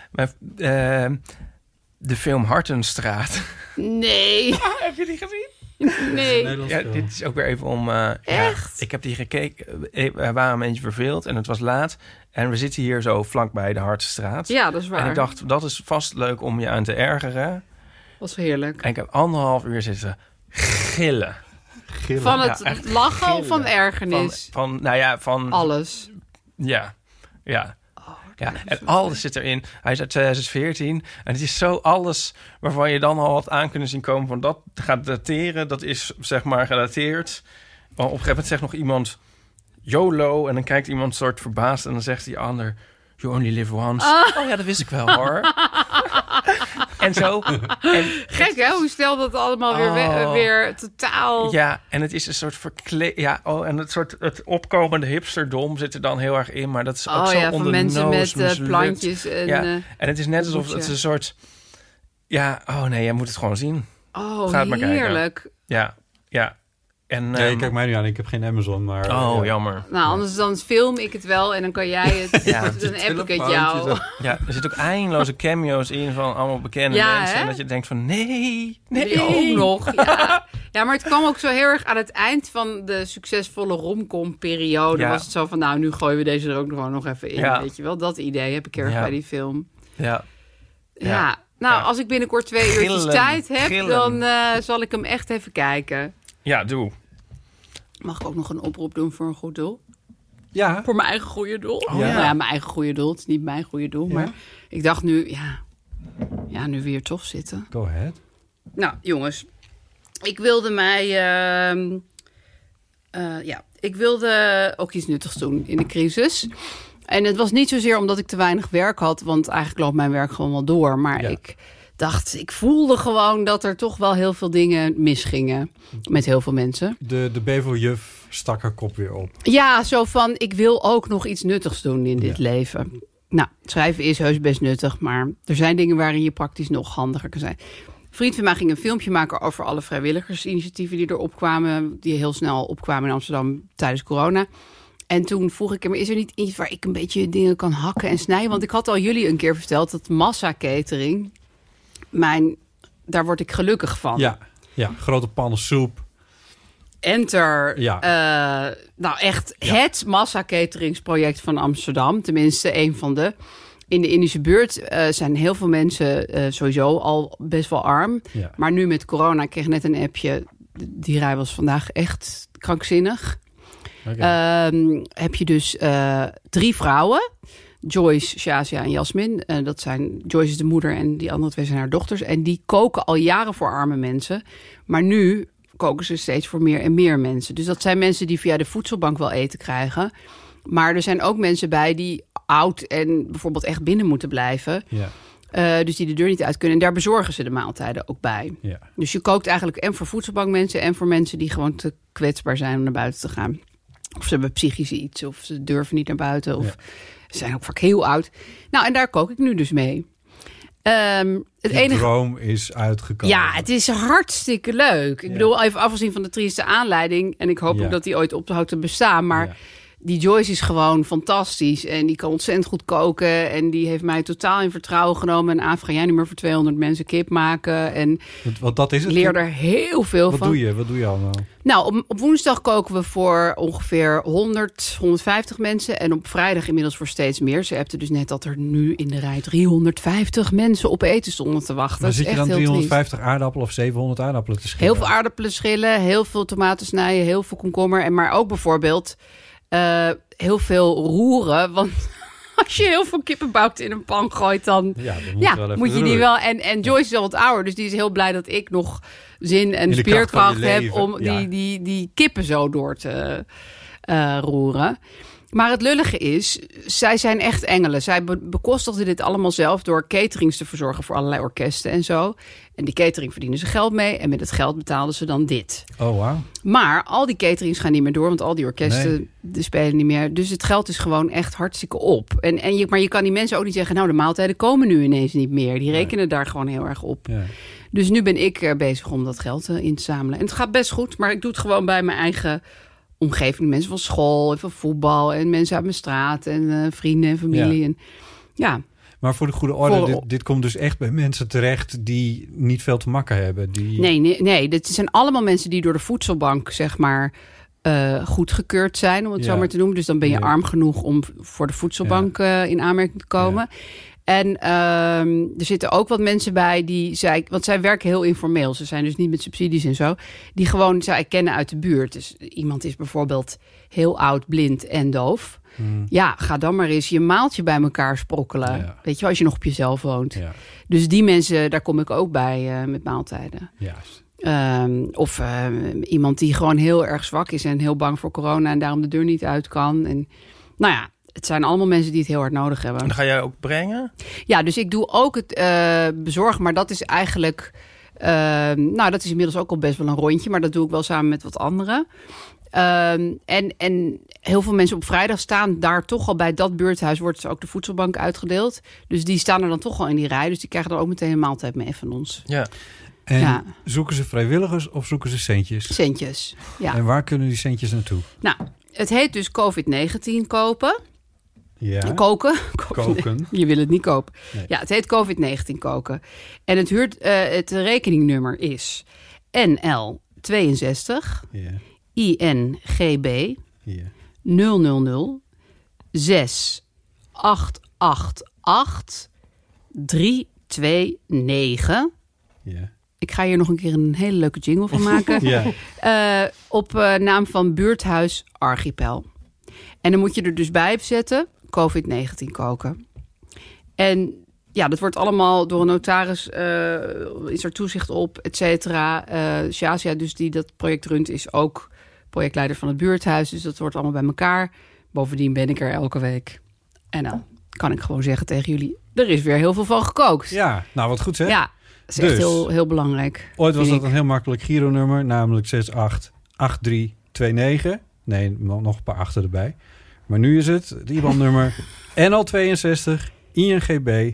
Speaker 4: De film Hartenstraat.
Speaker 5: Nee.
Speaker 4: Heb je die gezien?
Speaker 5: Nee.
Speaker 4: Ja, dit is ook weer even om...
Speaker 5: Echt?
Speaker 4: Ik heb die gekeken. We waren een beetje verveeld en het was laat. En we zitten hier zo vlakbij de Hartstraat.
Speaker 5: Ja, dat is waar.
Speaker 4: En ik dacht, dat is vast leuk om je aan te ergeren.
Speaker 5: Was heerlijk.
Speaker 4: En ik heb 1,5 uur zitten gillen.
Speaker 5: Van het
Speaker 4: echt
Speaker 5: lachen
Speaker 4: gillen.
Speaker 5: of van ergernis?
Speaker 4: Van
Speaker 5: Alles.
Speaker 4: Ja. Ja, en
Speaker 5: zo
Speaker 4: alles zit erin. Hij is uit 2014. En het is zo alles waarvan je dan al had aan kunnen zien komen van dat gaat dateren. Dat is zeg maar gedateerd. Maar op een gegeven moment zegt nog iemand YOLO. En dan kijkt iemand soort verbaasd. En dan zegt die ander You only live once. Oh ja, dat wist ik wel hoor. En zo. En
Speaker 5: gek hè, hoe snel dat allemaal weer totaal...
Speaker 4: Ja, en het is een soort en het opkomende hipsterdom zit er dan heel erg in. Maar dat is ook zo
Speaker 5: van
Speaker 4: onder
Speaker 5: mensen
Speaker 4: de noos
Speaker 5: met
Speaker 4: mislukt.
Speaker 5: plantjes. En
Speaker 4: het is net alsof het een soort... Ja, jij moet het gewoon zien.
Speaker 5: Oh,
Speaker 4: Ga het maar
Speaker 5: heerlijk.
Speaker 4: Kijken. Ja. En,
Speaker 3: nee, kijk mij nu aan. Ik heb geen Amazon, maar...
Speaker 4: jammer.
Speaker 5: Nou, anders dan film ik het wel en dan kan jij het... Dan app ik het jou.
Speaker 4: Ja, er zitten ook eindeloze cameo's in van allemaal bekende mensen.
Speaker 5: Hè?
Speaker 4: En dat je denkt van nee.
Speaker 5: Die ook nog. Ja, maar het kwam ook zo heel erg aan het eind van de succesvolle romcom-periode. Was het zo van, nou, nu gooien we deze er ook nog even in. Ja. Weet je wel, dat idee heb ik erg bij die film. Ja. Nou, als ik binnenkort 2 uurtjes tijd heb, dan zal ik hem echt even kijken.
Speaker 4: Ja, doe.
Speaker 5: Mag ik ook nog een oproep doen voor een goed doel?
Speaker 3: Ja.
Speaker 5: Voor mijn eigen goede doel?
Speaker 3: Oh,
Speaker 5: Nou ja, mijn eigen goede doel. Het is niet mijn goede doel, maar ik dacht nu, nu weer tof zitten.
Speaker 3: Go ahead.
Speaker 5: Nou, jongens. Ik wilde mij... ik wilde ook iets nuttigs doen in de crisis. En het was niet zozeer omdat ik te weinig werk had, want eigenlijk loopt mijn werk gewoon wel door. Maar ik voelde gewoon dat er toch wel heel veel dingen misgingen met heel veel mensen.
Speaker 3: De Beveljuf stak haar kop weer op.
Speaker 5: Ja, zo van, ik wil ook nog iets nuttigs doen in dit leven. Nou, schrijven is heus best nuttig, maar er zijn dingen waarin je praktisch nog handiger kan zijn. Een vriend van mij ging een filmpje maken over alle vrijwilligersinitiatieven die er opkwamen, die heel snel opkwamen in Amsterdam tijdens corona. En toen vroeg ik hem, is er niet iets waar ik een beetje dingen kan hakken en snijden? Want ik had al jullie een keer verteld dat massa-catering, daar word ik gelukkig van.
Speaker 3: Ja, grote pannen soep.
Speaker 5: Enter, echt het massa-cateringsproject van Amsterdam. Tenminste, een van de. In de Indische buurt zijn heel veel mensen sowieso al best wel arm. Ja. Maar nu met corona, ik kreeg net een appje. Die rij was vandaag echt krankzinnig. Okay. Heb je dus 3 vrouwen. Joyce, Shazia en Jasmin. Joyce is de moeder en die andere 2 zijn haar dochters. En die koken al jaren voor arme mensen. Maar nu koken ze steeds voor meer en meer mensen. Dus dat zijn mensen die via de voedselbank wel eten krijgen. Maar er zijn ook mensen bij die oud en bijvoorbeeld echt binnen moeten blijven. Ja. Dus die de deur niet uit kunnen. En daar bezorgen ze de maaltijden ook bij. Ja. Dus je kookt eigenlijk en voor voedselbankmensen en voor mensen die gewoon te kwetsbaar zijn om naar buiten te gaan. Of ze hebben psychische iets, of ze durven niet naar buiten. Of ze zijn ook vaak heel oud. Nou, en daar kook ik nu dus mee.
Speaker 3: De droom is uitgekomen.
Speaker 5: Ja, het is hartstikke leuk. Ik bedoel, even afgezien van de trieste aanleiding. En ik hoop ook dat die ooit ophoudt te bestaan. Maar die Joyce is gewoon fantastisch. En die kan ontzettend goed koken. En die heeft mij totaal in vertrouwen genomen. En Aaf, ga jij nu maar voor 200 mensen kip maken. En
Speaker 3: wat dat is het?
Speaker 5: Leer er heel veel van.
Speaker 3: Wat doe je allemaal?
Speaker 5: Nou, op woensdag koken we voor ongeveer 150 mensen. En op vrijdag inmiddels voor steeds meer. Ze appte dus net dat er nu in de rij 350 mensen op eten stonden te wachten.
Speaker 3: Maar zit je dan 350 aardappelen of 700 aardappelen te schillen?
Speaker 5: Heel veel aardappelen schillen, heel veel tomaten snijden, heel veel komkommer. Maar ook bijvoorbeeld heel veel roeren. Want als je heel veel kippenbout in een pan gooit, dan moet je die wel. En Joyce is al wat ouder, dus die is heel blij dat ik nog zin en spierkracht heb om die kippen zo door te roeren. Maar het lullige is, zij zijn echt engelen. Zij bekostigden dit allemaal zelf door caterings te verzorgen voor allerlei orkesten en zo. En die catering verdienen ze geld mee. En met het geld betaalden ze dan dit.
Speaker 3: Oh, wow.
Speaker 5: Maar al die caterings gaan niet meer door, want al die orkesten spelen niet meer. Dus het geld is gewoon echt hartstikke op. Maar je kan die mensen ook niet zeggen, nou, de maaltijden komen nu ineens niet meer. Die rekenen daar gewoon heel erg op. Ja. Dus nu ben ik bezig om dat geld in te zamelen. En het gaat best goed, maar ik doe het gewoon bij mijn eigen omgeving. Mensen van school en van voetbal en mensen uit mijn straat en vrienden en familie. Ja.
Speaker 3: Maar voor de goede orde, dit komt dus echt bij mensen terecht die niet veel te makken hebben.
Speaker 5: Nee. Dit zijn allemaal mensen die door de voedselbank, zeg maar, goedgekeurd zijn, om het zo maar te noemen. Dus dan ben je arm genoeg om voor de voedselbank in aanmerking te komen. Ja. En er zitten ook wat mensen bij want zij werken heel informeel. Ze zijn dus niet met subsidies en zo. Die gewoon zij kennen uit de buurt. Dus iemand is bijvoorbeeld heel oud, blind en doof. Ja, ga dan maar eens je maaltje bij elkaar sprokkelen. Ja. Weet je wel, als je nog op jezelf woont. Ja. Dus die mensen, daar kom ik ook bij met maaltijden.
Speaker 3: Juist.
Speaker 5: Of iemand die gewoon heel erg zwak is en heel bang voor corona en daarom de deur niet uit kan. En nou ja, het zijn allemaal mensen die het heel hard nodig hebben.
Speaker 4: En dat ga jij ook brengen?
Speaker 5: Ja, dus ik doe ook het bezorgen, maar dat is eigenlijk... dat is inmiddels ook al best wel een rondje, maar dat doe ik wel samen met wat anderen. En heel veel mensen op vrijdag staan daar toch al bij dat buurthuis, wordt ook de voedselbank uitgedeeld. Dus die staan er dan toch al in die rij, dus die krijgen dan ook meteen een maaltijd mee van ons.
Speaker 4: Ja.
Speaker 3: En zoeken ze vrijwilligers of zoeken ze centjes?
Speaker 5: Centjes, ja.
Speaker 3: En waar kunnen die centjes naartoe?
Speaker 5: Nou, het heet dus COVID-19 kopen.
Speaker 3: Ja.
Speaker 5: Koken.
Speaker 3: Nee,
Speaker 5: je wil het niet kopen.
Speaker 3: Nee.
Speaker 5: Ja, het heet COVID-19 koken. En het rekeningnummer is NL 62 INGB 000 6888 329.
Speaker 3: Ja.
Speaker 5: Ik ga hier nog een keer een hele leuke jingle van maken. Op naam van Buurthuis Archipel. En dan moet je er dus bij zetten COVID-19 koken. En ja, dat wordt allemaal door een notaris, is er toezicht op, et cetera. Shazia, dus die dat project runt, is ook projectleider van het buurthuis. Dus dat wordt allemaal bij elkaar. Bovendien ben ik er elke week. En dan kan ik gewoon zeggen tegen jullie, er is weer heel veel van gekookt.
Speaker 3: Ja, nou wat goed zeg.
Speaker 5: Ja, dat is echt heel, heel belangrijk.
Speaker 3: Ooit was dat een heel makkelijk Giro-nummer, namelijk 688329. Nee, nog een paar achter erbij. Maar nu is het IBAN-nummer NL62 INGB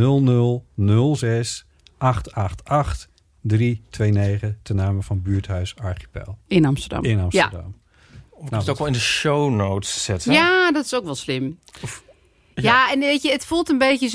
Speaker 3: 0006 888 329 ten name van Buurthuis Archipel.
Speaker 5: In Amsterdam.
Speaker 3: Ja.
Speaker 4: Of het ook wel in de show notes zetten.
Speaker 5: Ja, dat is ook wel slim. Ja, en weet je, het voelt een beetje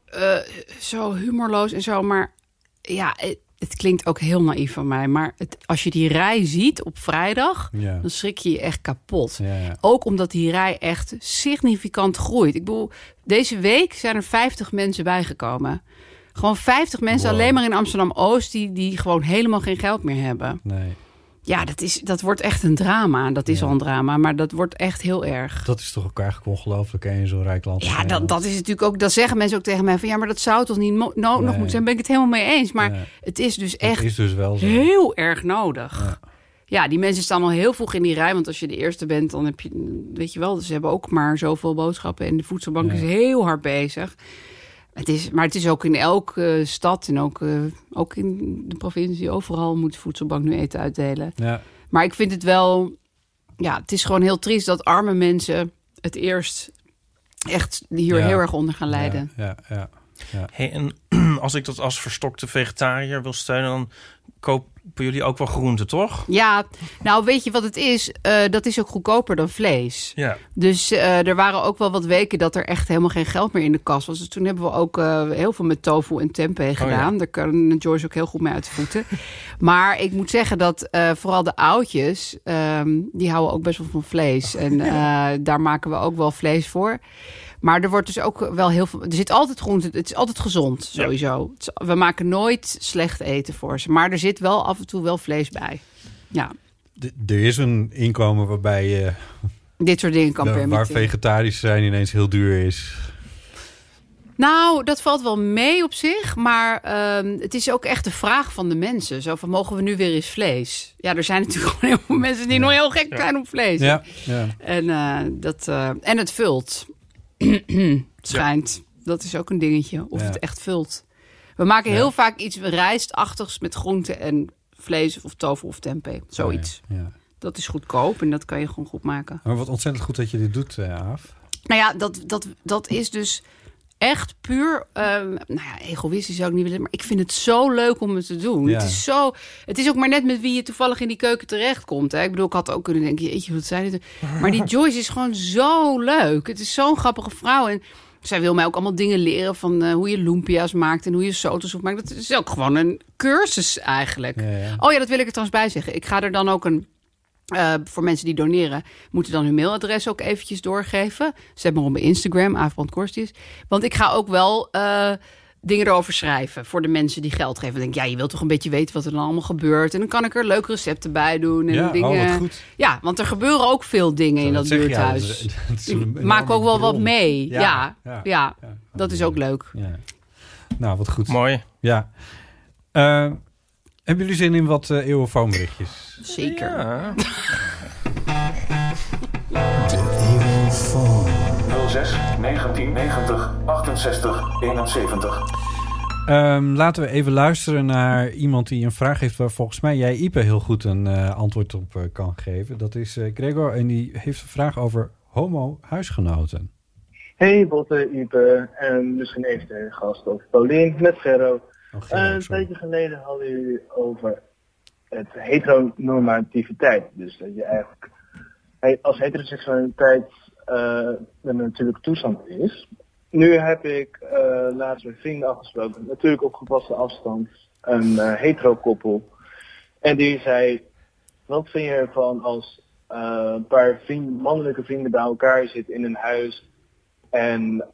Speaker 5: zo humorloos en zo, maar ja, het klinkt ook heel naïef van mij. Maar als je die rij ziet op vrijdag, dan schrik je je echt kapot.
Speaker 3: Ja.
Speaker 5: Ook omdat die rij echt significant groeit. Ik bedoel, deze week zijn er 50 mensen bijgekomen. Gewoon 50 mensen alleen maar in Amsterdam-Oost die gewoon helemaal geen geld meer hebben.
Speaker 3: Nee.
Speaker 5: Ja, dat wordt echt een drama. Dat is al een drama, maar dat wordt echt heel erg.
Speaker 3: Dat is toch ook eigenlijk ongelooflijk in zo'n rijk land.
Speaker 5: Ja, dat is natuurlijk ook. Dat zeggen mensen ook tegen mij van ja, maar dat zou toch niet nog moeten zijn. Ben ik het helemaal mee eens. Maar het is dus echt
Speaker 3: is dus wel zo.
Speaker 5: Heel erg nodig. Ja, die mensen staan al heel vroeg in die rij. Want als je de eerste bent, dan heb je, weet je wel, ze hebben ook maar zoveel boodschappen. En de voedselbank is heel hard bezig. Maar het is ook in elke stad en ook in de provincie. Overal moet de voedselbank nu eten uitdelen. Ja. Maar ik vind het wel... Ja, het is gewoon heel triest dat arme mensen het eerst echt hier heel erg onder gaan lijden.
Speaker 3: Ja.
Speaker 4: Hey, en als ik dat als verstokte vegetariër wil steunen, dan kopen jullie ook wel groenten, toch?
Speaker 5: Ja, nou weet je wat het is? Dat is ook goedkoper dan vlees.
Speaker 4: Ja.
Speaker 5: Dus er waren ook wel wat weken dat er echt helemaal geen geld meer in de kas was. Dus toen hebben we ook heel veel met tofu en tempeh gedaan. Daar kan Joyce ook heel goed mee uit de voeten. Maar ik moet zeggen dat vooral de oudjes, die houden ook best wel van vlees. En daar maken we ook wel vlees voor. Maar er wordt dus ook wel heel veel... Er zit altijd groente, het is altijd gezond, sowieso. Ja. We maken nooit slecht eten voor ze. Maar er zit wel af en toe wel vlees bij. Ja.
Speaker 3: Er is een inkomen waarbij je...
Speaker 5: dit soort dingen kan permitteren.
Speaker 3: Waar vegetarisch zijn ineens heel duur is.
Speaker 5: Nou, dat valt wel mee op zich. Maar het is ook echt de vraag van de mensen. Zo van, mogen we nu weer eens vlees? Ja, er zijn natuurlijk gewoon heel veel mensen die nog heel gek zijn op vlees.
Speaker 3: Ja.
Speaker 5: En het vult... schijnt. Dat is ook een dingetje. Of het echt vult. We maken heel vaak iets rijstachtigs met groenten en vlees of tofu of tempeh. Zoiets.
Speaker 3: Ja.
Speaker 5: Dat is goedkoop en dat kan je gewoon goed maken.
Speaker 3: Maar wat ontzettend goed dat je dit doet, Aaf.
Speaker 5: Nou ja, dat is dus echt puur... egoïstisch zou ik niet willen... maar ik vind het zo leuk om het te doen.
Speaker 3: Ja.
Speaker 5: Het is ook maar net met wie je toevallig in die keuken terechtkomt. Hè? Ik bedoel, ik had ook kunnen denken... jeetje, wat zijn dit? Maar die Joyce is gewoon zo leuk. Het is zo'n grappige vrouw. En zij wil mij ook allemaal dingen leren van hoe je lumpia's maakt en hoe je sotosoep maakt. Dat is ook gewoon een cursus eigenlijk.
Speaker 3: Ja.
Speaker 5: Oh ja, dat wil ik er trouwens bij zeggen. Ik ga er dan ook voor mensen die doneren, moeten dan hun mailadres ook eventjes doorgeven. Zet maar op mijn Instagram, Aafbrand Korstius. Want ik ga ook wel dingen erover schrijven voor de mensen die geld geven. Dan denk ik, je wilt toch een beetje weten wat er dan allemaal gebeurt. En dan kan ik er leuke recepten bij doen. En dingen.
Speaker 3: Wat goed.
Speaker 5: Ja, want er gebeuren ook veel dingen in dat buurthuis. Ik maak ook wel wat mee. Ja, dat is ook leuk.
Speaker 3: Ja. Nou, wat goed.
Speaker 4: Mooi.
Speaker 3: Ja. Hebben jullie zin in wat eeuwenfoonberichtjes?
Speaker 5: Zeker.
Speaker 4: Ja.
Speaker 8: De eeuwenfoon.
Speaker 9: 06 1990 68 71.
Speaker 3: Laten we even luisteren naar iemand die een vraag heeft waar volgens mij jij, Ipe, heel goed een antwoord op kan geven. Dat is Gregor en die heeft een vraag over homo-huisgenoten.
Speaker 10: Hey Botte, Ipe en misschien even de gast of Paulien met Gerro. Een tijdje geleden hadden jullie over het heteronormativiteit. Dus dat je eigenlijk als heteroseksualiteit een natuurlijke toestand is. Nu heb ik laatst met vrienden afgesproken, natuurlijk op gepaste afstand, een hetero-koppel. En die zei, wat vind je ervan als een paar mannelijke vrienden bij elkaar zitten in een huis en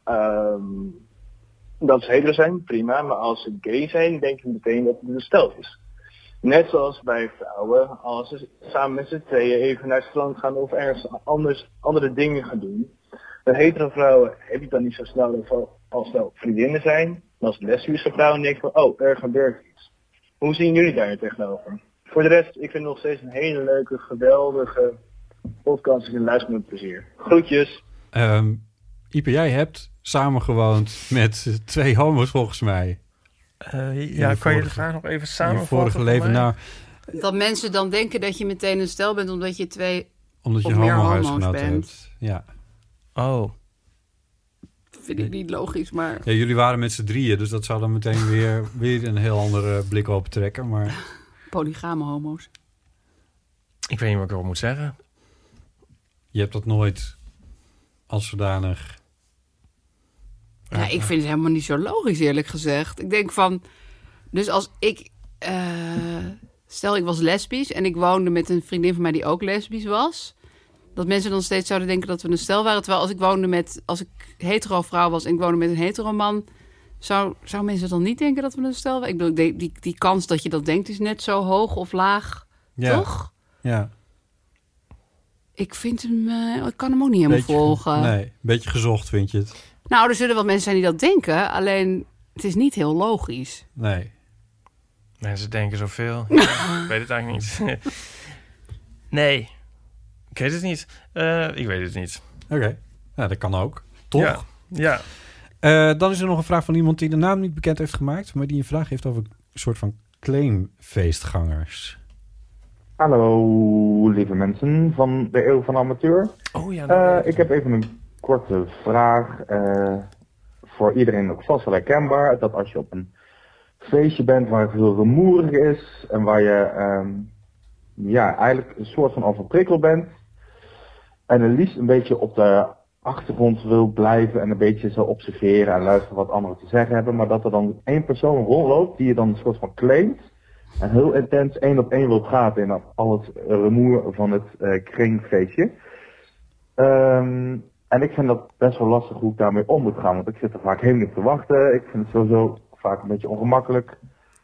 Speaker 10: dat ze hetero zijn, prima, maar als ze gay zijn, denk je meteen dat het een stel is. Net zoals bij vrouwen, als ze samen met z'n tweeën even naar het strand gaan of ergens andere dingen gaan doen. Bij hetero vrouwen heb je dan niet zo snel als vriendinnen zijn. Maar als lesbische vrouwen denk je van, er gebeurt iets. Hoe zien jullie daar tegenover? Voor de rest, ik vind het nog steeds een hele leuke, geweldige podcast. Ik luister met plezier. Groetjes.
Speaker 3: Ipe, jij hebt samengewoond met 2 homo's volgens mij.
Speaker 4: Kan je de vraag nog even samenvatten?
Speaker 3: In je vorige leven, nou...
Speaker 5: Dat mensen dan denken dat je meteen een stel bent omdat je 2
Speaker 3: omdat je
Speaker 5: meer
Speaker 3: homo-huisgenoten
Speaker 5: bent.
Speaker 3: hebt. Ja.
Speaker 4: Oh.
Speaker 5: Vind ik niet logisch, maar...
Speaker 3: Ja, jullie waren met z'n 3, dus dat zou dan meteen weer een heel andere blik op trekken, maar...
Speaker 5: Polygame homo's.
Speaker 4: Ik weet niet wat ik erop moet zeggen.
Speaker 3: Je hebt dat nooit als zodanig...
Speaker 5: Ja, ik vind het helemaal niet zo logisch, eerlijk gezegd. Ik denk van... Dus als ik... stel, ik was lesbisch en ik woonde met een vriendin van mij die ook lesbisch was... Dat mensen dan steeds zouden denken dat we een stel waren. Terwijl als ik hetero vrouw was en ik woonde met een hetero man... Zou mensen dan niet denken dat we een stel waren? Ik bedoel, die kans dat je dat denkt is net zo hoog of laag, toch?
Speaker 3: Ja.
Speaker 5: Ik vind hem... ik kan hem ook niet helemaal volgen.
Speaker 3: Nee, een beetje gezocht vind je het.
Speaker 5: Nou, er zullen wel mensen zijn die dat denken. Alleen, het is niet heel logisch.
Speaker 3: Nee.
Speaker 4: Mensen denken zoveel. Ik weet het eigenlijk niet. Nee. Ik weet het niet. Ik weet het niet.
Speaker 3: Oké. Nou, dat kan ook. Toch?
Speaker 4: Ja.
Speaker 3: Dan is er nog een vraag van iemand die de naam niet bekend heeft gemaakt... maar die een vraag heeft over een soort van claimfeestgangers.
Speaker 11: Hallo, lieve mensen van de Eeuw van Amateur.
Speaker 4: Oh ja.
Speaker 11: Ik heb even een korte vraag. Voor iedereen ook vast wel herkenbaar. Dat als je op een feestje bent waar het heel rumoerig is... en waar je eigenlijk een soort van overprikkeld bent... en het liefst een beetje op de achtergrond wil blijven... en een beetje zo observeren en luisteren wat anderen te zeggen hebben... maar dat er dan 1 persoon rondloopt die je dan een soort van claimt... en heel intens 1 op 1 wil praten in al het rumoer van het kringfeestje. En ik vind dat best wel lastig hoe ik daarmee om moet gaan, want ik zit er vaak helemaal niet te wachten. Ik vind het sowieso vaak een beetje ongemakkelijk.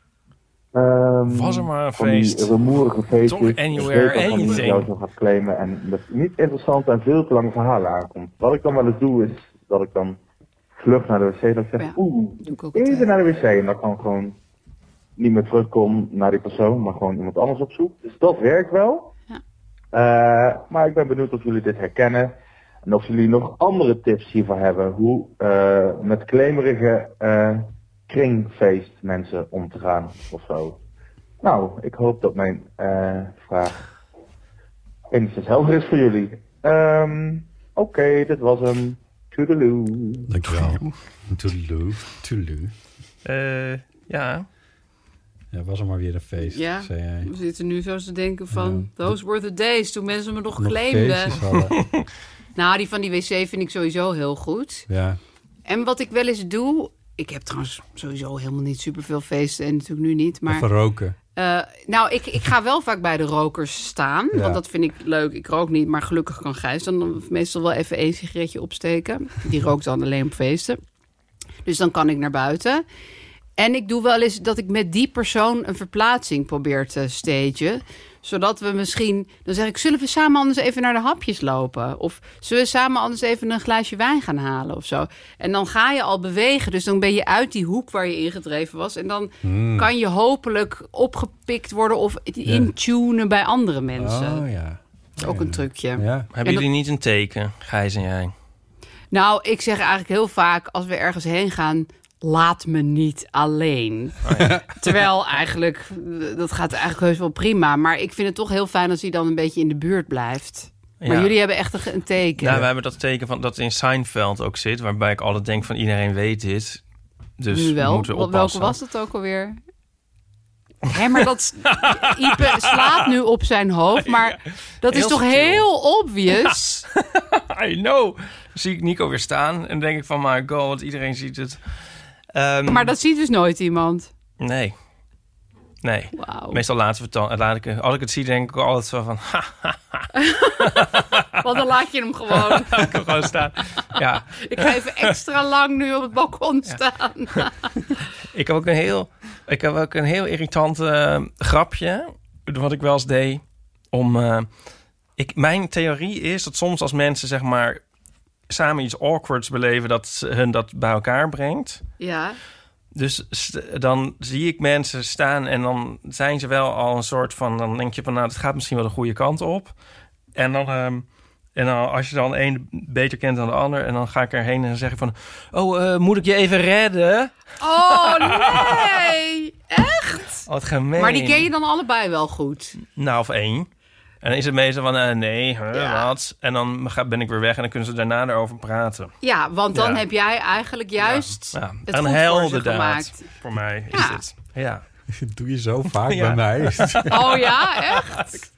Speaker 4: Was er maar een
Speaker 11: van
Speaker 4: feest.
Speaker 11: Die rumoerige feestjes.
Speaker 4: Toch anywhere,
Speaker 11: anything. Die jou zo gaat claimen en dat niet interessant en veel te lange verhalen aankomt. Wat ik dan wel eens doe is dat ik dan vlug naar de wc dat ik zeg, even naar de wc. En dat kan gewoon niet meer terugkom naar die persoon, maar gewoon iemand anders op zoek. Dus dat werkt wel. Ja. Maar ik ben benieuwd of jullie dit herkennen. En of jullie nog andere tips hiervoor hebben. Hoe met claimerige kringfeest mensen om te gaan of zo. Nou, ik hoop dat mijn vraag enigszins helder is voor jullie. Oké, dit was hem. Toedeloe.
Speaker 3: Dankjewel. Toedeloe.
Speaker 4: Ja.
Speaker 3: Ja, was er maar weer een feest,
Speaker 5: ja,
Speaker 3: zei jij.
Speaker 5: We zitten nu zo te denken van... Those were the days, toen mensen me nog claimden. Nou, die van die wc vind ik sowieso heel goed.
Speaker 3: Ja.
Speaker 5: En wat ik wel eens doe... Ik heb trouwens sowieso helemaal niet superveel feesten en natuurlijk nu niet. Maar
Speaker 3: even roken.
Speaker 5: Ik ga wel vaak bij de rokers staan. Ja. Want dat vind ik leuk. Ik rook niet, maar gelukkig kan Gijs dan meestal wel even 1 sigaretje opsteken. Die rookt dan alleen op feesten. Dus dan kan ik naar buiten. En ik doe wel eens dat ik met die persoon een verplaatsing probeer te stagen. Zodat we misschien... Dan zeg ik, zullen we samen anders even naar de hapjes lopen? Of zullen we samen anders even een glaasje wijn gaan halen of zo? En dan ga je al bewegen. Dus dan ben je uit die hoek waar je ingedreven was. En dan kan je hopelijk opgepikt worden of intunen bij andere mensen.
Speaker 3: Oh ja.
Speaker 5: Dat is ook een trucje.
Speaker 4: Ja. Hebben jullie niet een teken, Gijs en jij?
Speaker 5: Nou, ik zeg eigenlijk heel vaak als we ergens heen gaan... Laat me niet alleen. Oh ja. Terwijl eigenlijk, dat gaat eigenlijk heus wel prima. Maar ik vind het toch heel fijn als hij dan een beetje in de buurt blijft. Ja. Maar jullie hebben echt een teken.
Speaker 4: Nou, we hebben dat teken van dat in Seinfeld ook zit. Waarbij ik altijd denk van iedereen weet dit. Dus nu wel. Moeten we oppassen.
Speaker 5: Welke was dat ook alweer? Hé, maar dat... Ipe slaat nu op zijn hoofd. Maar dat is toch heel obvious?
Speaker 4: Ja. I know. Dan zie ik Nico weer staan. En denk ik van, my god, iedereen ziet het.
Speaker 5: Maar dat ziet dus nooit iemand?
Speaker 4: Nee.
Speaker 5: Wow.
Speaker 4: Meestal als ik het zie, denk ik altijd zo van...
Speaker 5: Want dan laat je hem gewoon.
Speaker 4: Laat ik hem gewoon staan. Ja.
Speaker 5: Ik ga even extra lang nu op het balkon staan.
Speaker 4: Ik heb ook een heel irritant grapje. Wat ik wel eens deed. Mijn theorie is dat soms als mensen zeg maar... samen iets awkwards beleven dat hun dat bij elkaar brengt.
Speaker 5: Ja.
Speaker 4: Dus dan zie ik mensen staan en dan zijn ze wel al een soort van... dan denk je van, nou, het gaat misschien wel de goede kant op. En dan als je dan een beter kent dan de ander... en dan ga ik erheen en dan zeg ik van... moet ik je even redden?
Speaker 5: Oh, nee! Echt?
Speaker 4: Wat gemeen.
Speaker 5: Maar die ken je dan allebei wel goed?
Speaker 4: Nou, of 1. En dan is het meestal van, wat? En dan ben ik weer weg en dan kunnen ze daarna erover praten.
Speaker 5: Ja, want dan heb jij eigenlijk juist het
Speaker 4: een
Speaker 5: goed
Speaker 4: helder
Speaker 5: gemaakt.
Speaker 4: Voor mij is het. Ja.
Speaker 3: Dat doe je zo vaak bij mij.
Speaker 5: Oh ja, echt?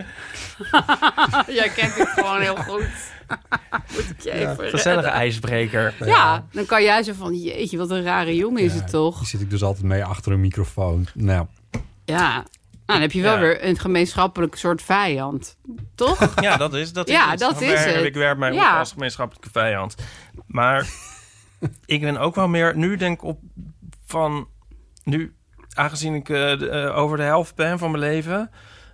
Speaker 5: Jij kent het gewoon heel goed. Moet ik je even
Speaker 4: gezellige ijsbreker.
Speaker 5: Ja, dan kan jij zo van, jeetje, wat een rare jongen is het toch?
Speaker 3: Die zit ik dus altijd mee achter een microfoon. Nou.
Speaker 5: Ja. Nou, dan heb je wel weer een gemeenschappelijk soort vijand. Toch?
Speaker 4: Ja, dat is het. Ik werp mij op als gemeenschappelijke vijand. Maar ik ben ook wel meer... Nu denk ik op van... Nu, aangezien ik over de helft ben van mijn leven...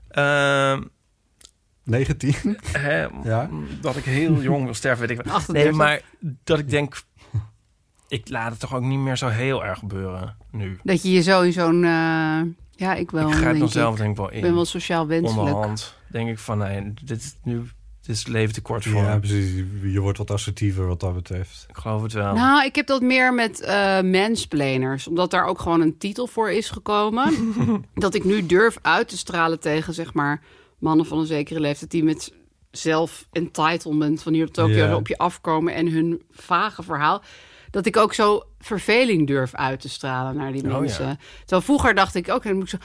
Speaker 3: 19?
Speaker 4: Dat ik heel jong wil sterven, weet ik wel.
Speaker 5: 38.
Speaker 4: Nee, maar dat ik denk... Ik laat het toch ook niet meer zo heel erg gebeuren nu.
Speaker 5: Dat je zo in zo'n... ik wel.
Speaker 4: Ik ga het dan zelf denk ik wel in.
Speaker 5: Ik ben wel sociaal wenselijk.
Speaker 4: Onderhand denk ik van, nee, dit is leven te kort voor.
Speaker 3: Ja, precies. Je wordt wat assertiever wat dat betreft.
Speaker 4: Ik geloof het wel.
Speaker 5: Nou, ik heb dat meer met mansplainers. Omdat daar ook gewoon een titel voor is gekomen. Dat ik nu durf uit te stralen tegen, zeg maar, mannen van een zekere leeftijd die met self-entitlement van hier tot Tokio op je afkomen en hun vage verhaal. Dat ik ook zo verveling durf uit te stralen naar die mensen. Ja. Terwijl vroeger dacht ik ook, dan moet ik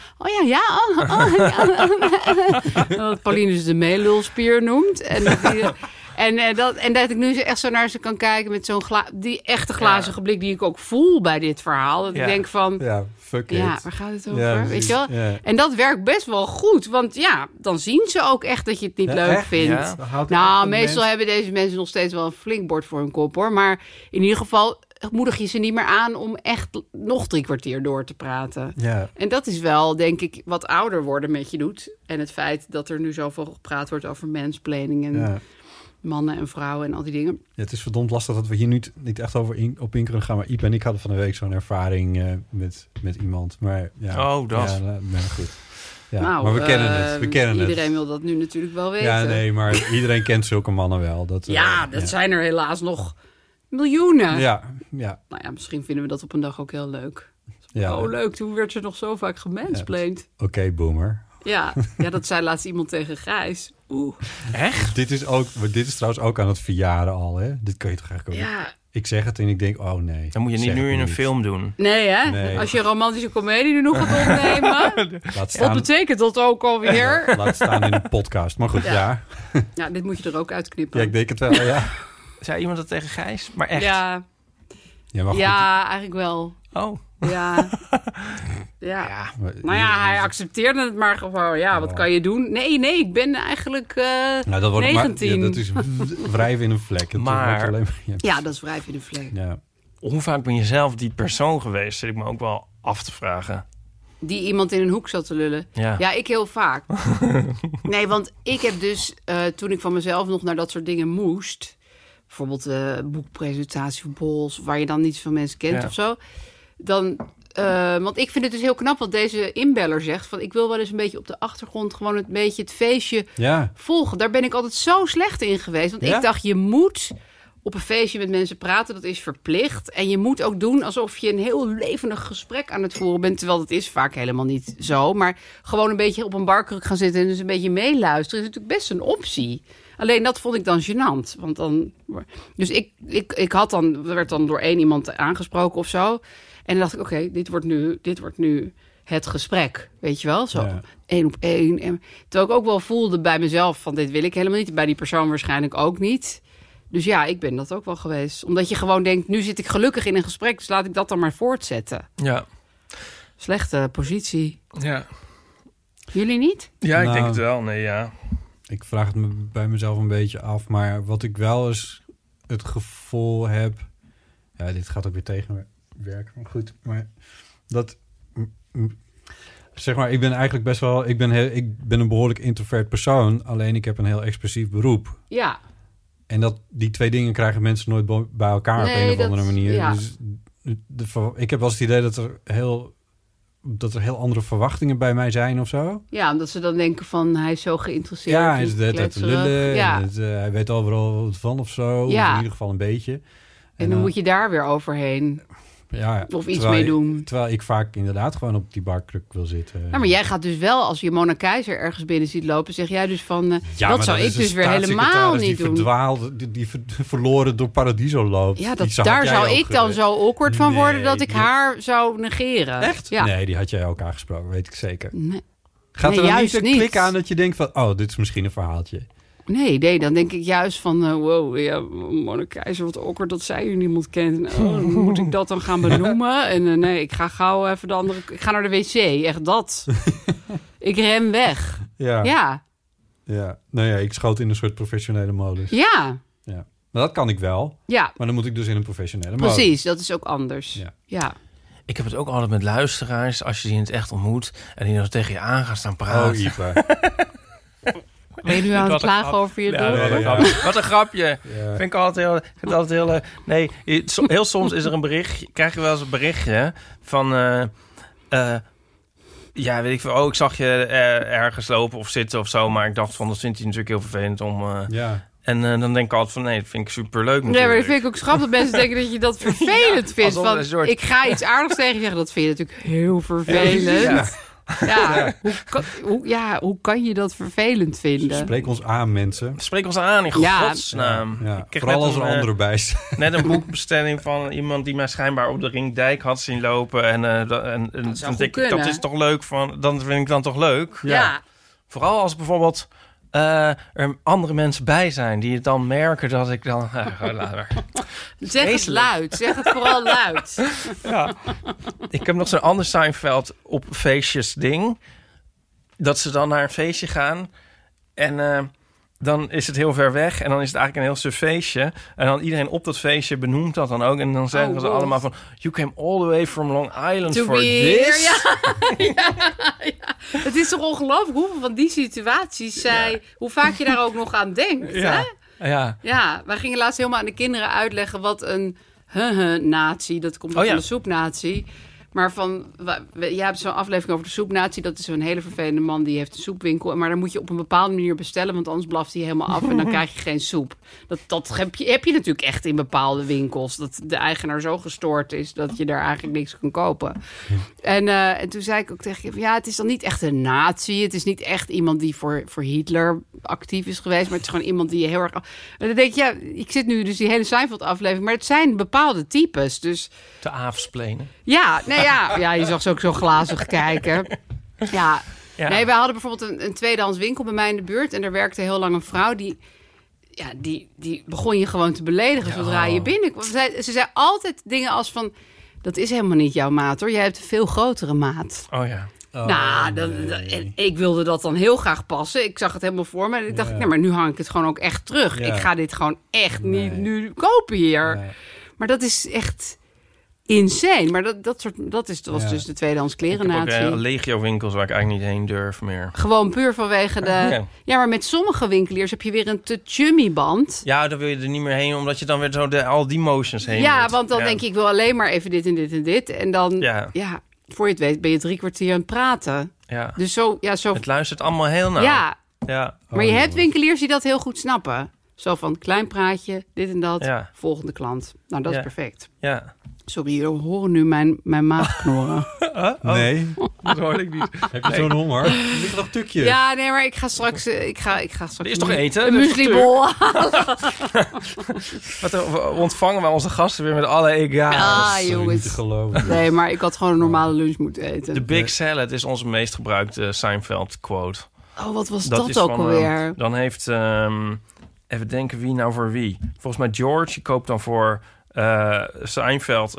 Speaker 5: zo, wat Pauline dus de meelulspier noemt. En dat ik nu echt zo naar ze kan kijken met zo'n die echte glazige blik die ik ook voel bij dit verhaal. Dat ik denk van,
Speaker 3: fuck it.
Speaker 5: Ja, waar gaat het over? Weet je wel? Ja. En dat werkt best wel goed. Want dan zien ze ook echt dat je het niet leuk vindt. Ja. Nou, meestal hebben deze mensen nog steeds wel een flink bord voor hun kop, hoor. Maar in ieder geval moedig je ze niet meer aan om echt nog 3 kwartier door te praten. Ja. En dat is wel, denk ik, wat ouder worden met je doet. En het feit dat er nu zoveel gepraat wordt over mansplaining en mannen en vrouwen en al die dingen.
Speaker 3: Ja, het is verdomd lastig dat we hier niet echt op in kunnen gaan. Maar Iep en ik hadden van de week zo'n ervaring met iemand. Maar goed. Ja,
Speaker 5: nou,
Speaker 3: maar we kennen het.
Speaker 5: Iedereen wil dat nu natuurlijk wel weten.
Speaker 3: Ja, nee, maar iedereen kent zulke mannen wel. Dat
Speaker 5: zijn er helaas nog miljoenen.
Speaker 3: Ja.
Speaker 5: Nou ja, misschien vinden we dat op een dag ook heel leuk. Leuk. Toen werd ze nog zo vaak gemansplained.
Speaker 3: Oké, boomer.
Speaker 5: Ja, dat zei laatst iemand tegen Gijs. Oeh.
Speaker 4: Echt?
Speaker 3: Dit is trouwens ook aan het verjaren al, hè? Dit kun je toch eigenlijk ook niet? Ik zeg het en ik denk, oh nee.
Speaker 4: Dan moet je niet nu in een film doen.
Speaker 5: Nee, hè? Nee. Als je een romantische komedie nu nog gaat opnemen. Wat betekent dat ook alweer?
Speaker 3: Laat staan in een podcast. Maar goed, ja.
Speaker 5: Ja, dit moet je er ook uitknippen.
Speaker 3: Ja, ik denk het wel, ja.
Speaker 4: Zei iemand dat tegen Gijs? Maar echt?
Speaker 5: Ja.
Speaker 3: Ja, maar goed.
Speaker 5: Ja, eigenlijk wel.
Speaker 4: Oh.
Speaker 5: Ja. Ja. Nou ja, hij accepteerde het maar gewoon. Ja, wat kan je doen? Nee, ik ben eigenlijk
Speaker 3: nou, dat wordt
Speaker 5: 19.
Speaker 3: dat is wrijven in een vlek.
Speaker 4: Maar...
Speaker 5: Ja, dat is wrijven in een vlek.
Speaker 3: Ja.
Speaker 4: Hoe vaak ben je zelf die persoon geweest? Zit ik me ook wel af te vragen.
Speaker 5: Die iemand in een hoek zat te lullen. Ja, ik heel vaak. Nee, want ik heb dus, toen ik van mezelf nog naar dat soort dingen moest... bijvoorbeeld boekpresentatie voor Bols... waar je dan niets van mensen kent of zo... dan... want ik vind het dus heel knap wat deze inbeller zegt. Van, ik wil wel eens een beetje op de achtergrond... gewoon een beetje het feestje volgen. Daar ben ik altijd zo slecht in geweest. Want ik dacht, je moet... op een feestje met mensen praten, dat is verplicht. En je moet ook doen alsof je een heel levendig gesprek aan het voeren bent. Terwijl dat is vaak helemaal niet zo. Maar gewoon een beetje op een barkruk gaan zitten en dus een beetje meeluisteren... is natuurlijk best een optie. Alleen dat vond ik dan gênant. Want dan, dus ik had dan, werd dan door één iemand aangesproken of zo. En dan dacht ik, oké, dit wordt nu het gesprek. Weet je wel? Zo 1 op 1. En terwijl ik ook wel voelde bij mezelf van dit wil ik helemaal niet. Bij die persoon waarschijnlijk ook niet. Dus ja, ik ben dat ook wel geweest. Omdat je gewoon denkt, nu zit ik gelukkig in een gesprek... dus laat ik dat dan maar voortzetten.
Speaker 4: Ja.
Speaker 5: Slechte positie.
Speaker 4: Ja.
Speaker 5: Jullie niet?
Speaker 4: Ja, ik denk het wel. Nee, ja.
Speaker 3: Ik vraag het me bij mezelf een beetje af. Maar wat ik wel eens het gevoel heb... Ja, dit gaat ook weer tegenwerken. Maar goed, maar dat... Zeg maar, ik ben eigenlijk best wel... Ik ben een behoorlijk introvert persoon. Alleen ik heb een heel expressief beroep.
Speaker 5: Ja.
Speaker 3: En die twee dingen krijgen mensen nooit bij elkaar op een of andere manier.
Speaker 5: Ja.
Speaker 3: Dus ik heb wel eens het idee dat er heel andere verwachtingen bij mij zijn of zo.
Speaker 5: Ja, omdat ze dan denken van hij is zo geïnteresseerd.
Speaker 3: Ja, hij is de hele tijd te lullen.
Speaker 5: Ja.
Speaker 3: Hij weet overal wat van of zo.
Speaker 5: Ja.
Speaker 3: Of in ieder geval een beetje.
Speaker 5: En dan moet je daar weer overheen.
Speaker 3: Ja,
Speaker 5: of iets mee doen.
Speaker 3: Terwijl ik vaak inderdaad gewoon op die barkruk wil zitten.
Speaker 5: Nou, maar jij gaat dus wel, als je Mona Keizer ergens binnen ziet lopen... zeg jij dus van, dat zou ik dus weer helemaal niet doen.
Speaker 3: Die verloren door Paradiso loopt.
Speaker 5: Ja, daar zou ik dan zo awkward van worden... dat ik haar zou negeren.
Speaker 3: Echt?
Speaker 5: Ja.
Speaker 3: Nee, die had jij ook aangesproken, weet ik zeker.
Speaker 5: Nee.
Speaker 3: Gaat er dan niet een klik aan dat je denkt van... oh, dit is misschien een verhaaltje?
Speaker 5: Nee, dan denk ik juist van... wow, ja, Mona Keizer, wat awkward dat zij u niemand kent. En, moet ik dat dan gaan benoemen? En nee, ik ga gauw even de andere... Ik ga naar de wc, echt dat. Ik rem weg. Ja.
Speaker 3: Nou ja, ik schoot in een soort professionele modus.
Speaker 5: Ja.
Speaker 3: Maar dat kan ik wel.
Speaker 5: Ja.
Speaker 3: Maar dan moet ik dus in een professionele modus.
Speaker 5: Precies, dat is ook anders. Ja.
Speaker 4: Ik heb het ook altijd met luisteraars... als je die in het echt ontmoet... en die nog tegen je aan gaan staan praten.
Speaker 3: Oh, Ipe.
Speaker 5: Ben je nu aan het klagen over je doel?
Speaker 4: Wat een grapje. Ja. Vind ik altijd heel... Nee, heel soms is er een bericht... krijg je wel eens een berichtje van... ja, weet ik veel. Oh, ik zag je ergens lopen of zitten of zo... maar ik dacht van, dat vindt hij natuurlijk heel vervelend om... En dan denk ik altijd van, nee, dat vind ik superleuk natuurlijk.
Speaker 5: Nee, maar dat vind ik ook schattig dat mensen denken dat je dat vervelend vindt. Van, ik ga iets aardigs tegen je zeggen, dat vind je natuurlijk heel vervelend. Hoe kan je dat vervelend vinden?
Speaker 3: Spreek ons aan, mensen.
Speaker 4: Spreek ons aan, in godsnaam.
Speaker 3: Ja. Vooral als er anderen bij zijn.
Speaker 4: Net een boekbestelling van iemand die mij schijnbaar op de Ringdijk had zien lopen. Dat is toch leuk, dan vind ik dan toch leuk.
Speaker 5: Ja.
Speaker 4: Vooral als bijvoorbeeld er andere mensen bij zijn die het dan merken dat ik dan...
Speaker 5: Zeg het luid. Zeg het vooral luid.
Speaker 4: Ja. Ik heb nog zo'n ander Seinfeld op feestjes ding. Dat ze dan naar een feestje gaan. En dan is het heel ver weg. En dan is het eigenlijk een heel suf feestje. En dan iedereen op dat feestje benoemt dat dan ook. En dan zeggen ze allemaal van... You came all the way from Long Island for this.
Speaker 5: Ja. Het is toch ongelooflijk hoeveel van die situaties hoe vaak je daar ook nog aan denkt.
Speaker 4: Ja.
Speaker 5: Hè? Ja, wij gingen laatst helemaal aan de kinderen uitleggen... wat een natie, dat komt van de soepnatie... Maar jij hebt zo'n aflevering over de soepnatie. Dat is zo'n hele vervelende man, die heeft een soepwinkel. Maar dan moet je op een bepaalde manier bestellen... want anders blaft hij helemaal af en dan krijg je geen soep. Dat heb je natuurlijk echt in bepaalde winkels. Dat de eigenaar zo gestoord is dat je daar eigenlijk niks kan kopen. En toen zei ik ook tegen je... het is dan niet echt een nazi. Het is niet echt iemand die voor Hitler actief is geweest... maar het is gewoon iemand die heel erg... En dan denk je, ik zit nu dus die hele Seinfeld-aflevering... maar het zijn bepaalde types, dus...
Speaker 4: Te avsplenen.
Speaker 5: Ja, je zag ze ook zo glazig kijken. Ja. Nee, wij hadden bijvoorbeeld een tweedehands winkel bij mij in de buurt... en daar werkte heel lang een vrouw die die begon je gewoon te beledigen zodra je binnenkwam. Ze zei altijd dingen als van... Dat is helemaal niet jouw maat, hoor. Jij hebt een veel grotere maat.
Speaker 4: Oh ja.
Speaker 5: Ik wilde dat dan heel graag passen. Ik zag het helemaal voor me. En ik dacht, nee, maar nu hang ik het gewoon ook echt terug. Ja. Ik ga dit gewoon echt niet nu kopen hier. Nee. Maar dat is echt insane. Maar dat was dus de tweedehands klerennatie.
Speaker 4: Ik heb ook legio winkels waar ik eigenlijk niet heen durf meer.
Speaker 5: Gewoon puur vanwege de... Ja, maar met sommige winkeliers heb je weer een te chummy band.
Speaker 4: Ja, dan wil je er niet meer heen, omdat je dan weer zo al die motions heen
Speaker 5: moet. Want dan denk je, ik wil alleen maar even dit en dit en dit. En dan, voor je het weet, ben je 3 kwartier aan het praten. Ja. Dus zo... Het
Speaker 4: luistert allemaal heel nauw. Ja.
Speaker 5: Maar je hebt winkeliers die dat heel goed snappen. Zo van, klein praatje, dit en dat, volgende klant. Nou, dat is perfect.
Speaker 4: Ja.
Speaker 5: Sorry, jullie horen nu mijn maag knorren.
Speaker 3: Nee,
Speaker 4: dat hoorde ik niet.
Speaker 3: Heb je zo'n honger? Er ligt nog tukjes.
Speaker 5: Ja, nee, maar ik ga straks... Ik ga straks
Speaker 4: er is toch eten?
Speaker 5: Een muslibol halen.
Speaker 4: Wat ontvangen wij onze gasten weer met alle ega's.
Speaker 5: Jongens.
Speaker 3: Niet te geloven.
Speaker 5: Nee, maar ik had gewoon een normale lunch moeten eten.
Speaker 4: De Big Salad is onze meest gebruikte Seinfeld-quote.
Speaker 5: Oh, wat was dat ook alweer?
Speaker 4: Dan heeft... even denken wie nou voor wie. Volgens mij George, die koopt dan voor... Seinfeld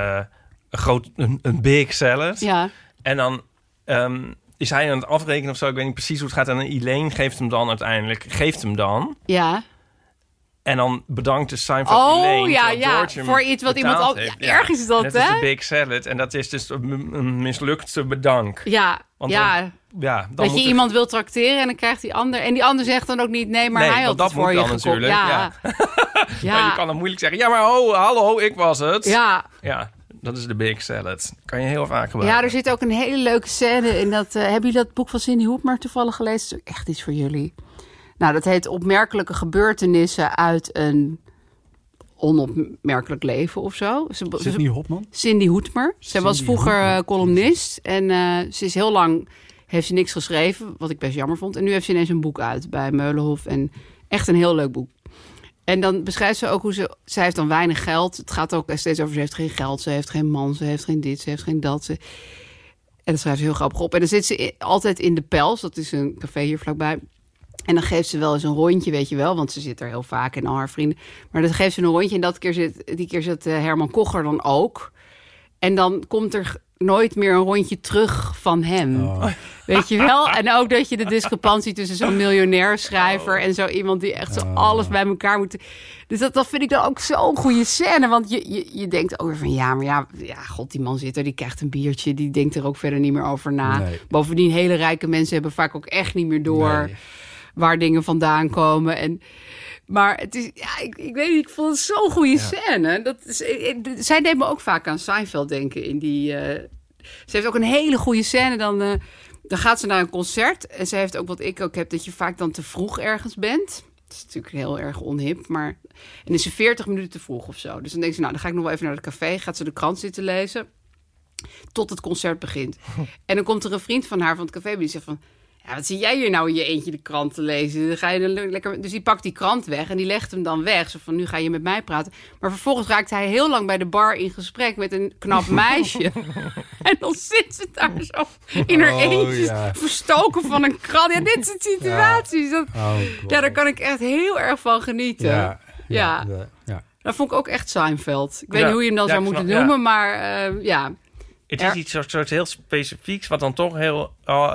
Speaker 4: een big salad.
Speaker 5: Ja.
Speaker 4: En dan is hij aan het afrekenen of zo. Ik weet niet precies hoe het gaat. En Elaine geeft hem dan uiteindelijk...
Speaker 5: Ja.
Speaker 4: En dan bedankt de Seinfeld Elaine.
Speaker 5: George voor iets wat iemand al... Ja, erg is dat, hè?
Speaker 4: Dat is de big salad. En dat is dus een mislukte bedank.
Speaker 5: Ja,
Speaker 4: want dan
Speaker 5: dat je iemand wil trakteren en dan krijgt die ander... En die ander zegt dan ook niet nee, maar hij had het voor je gekocht.
Speaker 4: Natuurlijk. Ja. Maar je kan dan moeilijk zeggen... Ja, maar hallo, ik was het. Ja, dat is de big salad. Kan je heel vaak gebruiken.
Speaker 5: Ja, er zit ook een hele leuke scène in dat... hebben jullie dat boek van Cindy Hoepmer toevallig gelezen? Dat is ook echt iets voor jullie. Nou, dat heet Opmerkelijke gebeurtenissen uit een onopmerkelijk leven of zo.
Speaker 3: Cindy Hopman?
Speaker 5: Cindy Hoepmer. Zij was vroeger columnist en ze is heel lang... heeft ze niks geschreven, wat ik best jammer vond. En nu heeft ze ineens een boek uit bij Meulenhof. En echt een heel leuk boek. En dan beschrijft ze ook hoe zij heeft dan weinig geld. Het gaat ook steeds over, ze heeft geen geld, ze heeft geen man, ze heeft geen dit, ze heeft geen dat. En dat schrijft ze heel grappig op. En dan zit ze altijd in de Pels, dat is een café hier vlakbij. En dan geeft ze wel eens een rondje, weet je wel, want ze zit er heel vaak en al haar vrienden. Maar dan geeft ze een rondje en die keer zit Herman Kocher dan ook. En dan komt er nooit meer een rondje terug van hem. Oh. Weet je wel? En ook dat je de discrepantie tussen zo'n miljonair schrijver en zo iemand die echt zo alles bij elkaar moet... Dus dat vind ik dan ook zo'n goede scène. Want je denkt ook weer van ja, god, die man zit er, die krijgt een biertje, die denkt er ook verder niet meer over na. Nee. Bovendien, hele rijke mensen hebben vaak ook echt niet meer door waar dingen vandaan komen. Maar het is, ik weet niet, ik vond het zo'n goede scène. Zij deed me ook vaak aan Seinfeld denken. Ze heeft ook een hele goede scène. Dan gaat ze naar een concert. En ze heeft ook wat ik ook heb, dat je vaak dan te vroeg ergens bent. Dat is natuurlijk heel erg onhip. En is ze 40 minuten te vroeg of zo. Dus dan denkt ze, dan ga ik nog wel even naar het café. Gaat ze de krant zitten lezen. Tot het concert begint. En dan komt er een vriend van haar van het café die zegt van... Ja, wat zie jij hier nou in je eentje de krant te lezen? Dan ga je lekker... Dus die pakt die krant weg en die legt hem dan weg. Zo van, nu ga je met mij praten. Maar vervolgens raakt hij heel lang bij de bar in gesprek met een knap meisje. En dan zit ze daar zo in haar eentje verstoken van een krant. Ja, dit soort situaties. Daar kan ik echt heel erg van genieten. Ja. Dat vond ik ook echt Seinfeld. Ik weet niet hoe je hem dan zou moeten noemen, maar
Speaker 4: Het is iets soort heel specifieks, wat dan toch heel...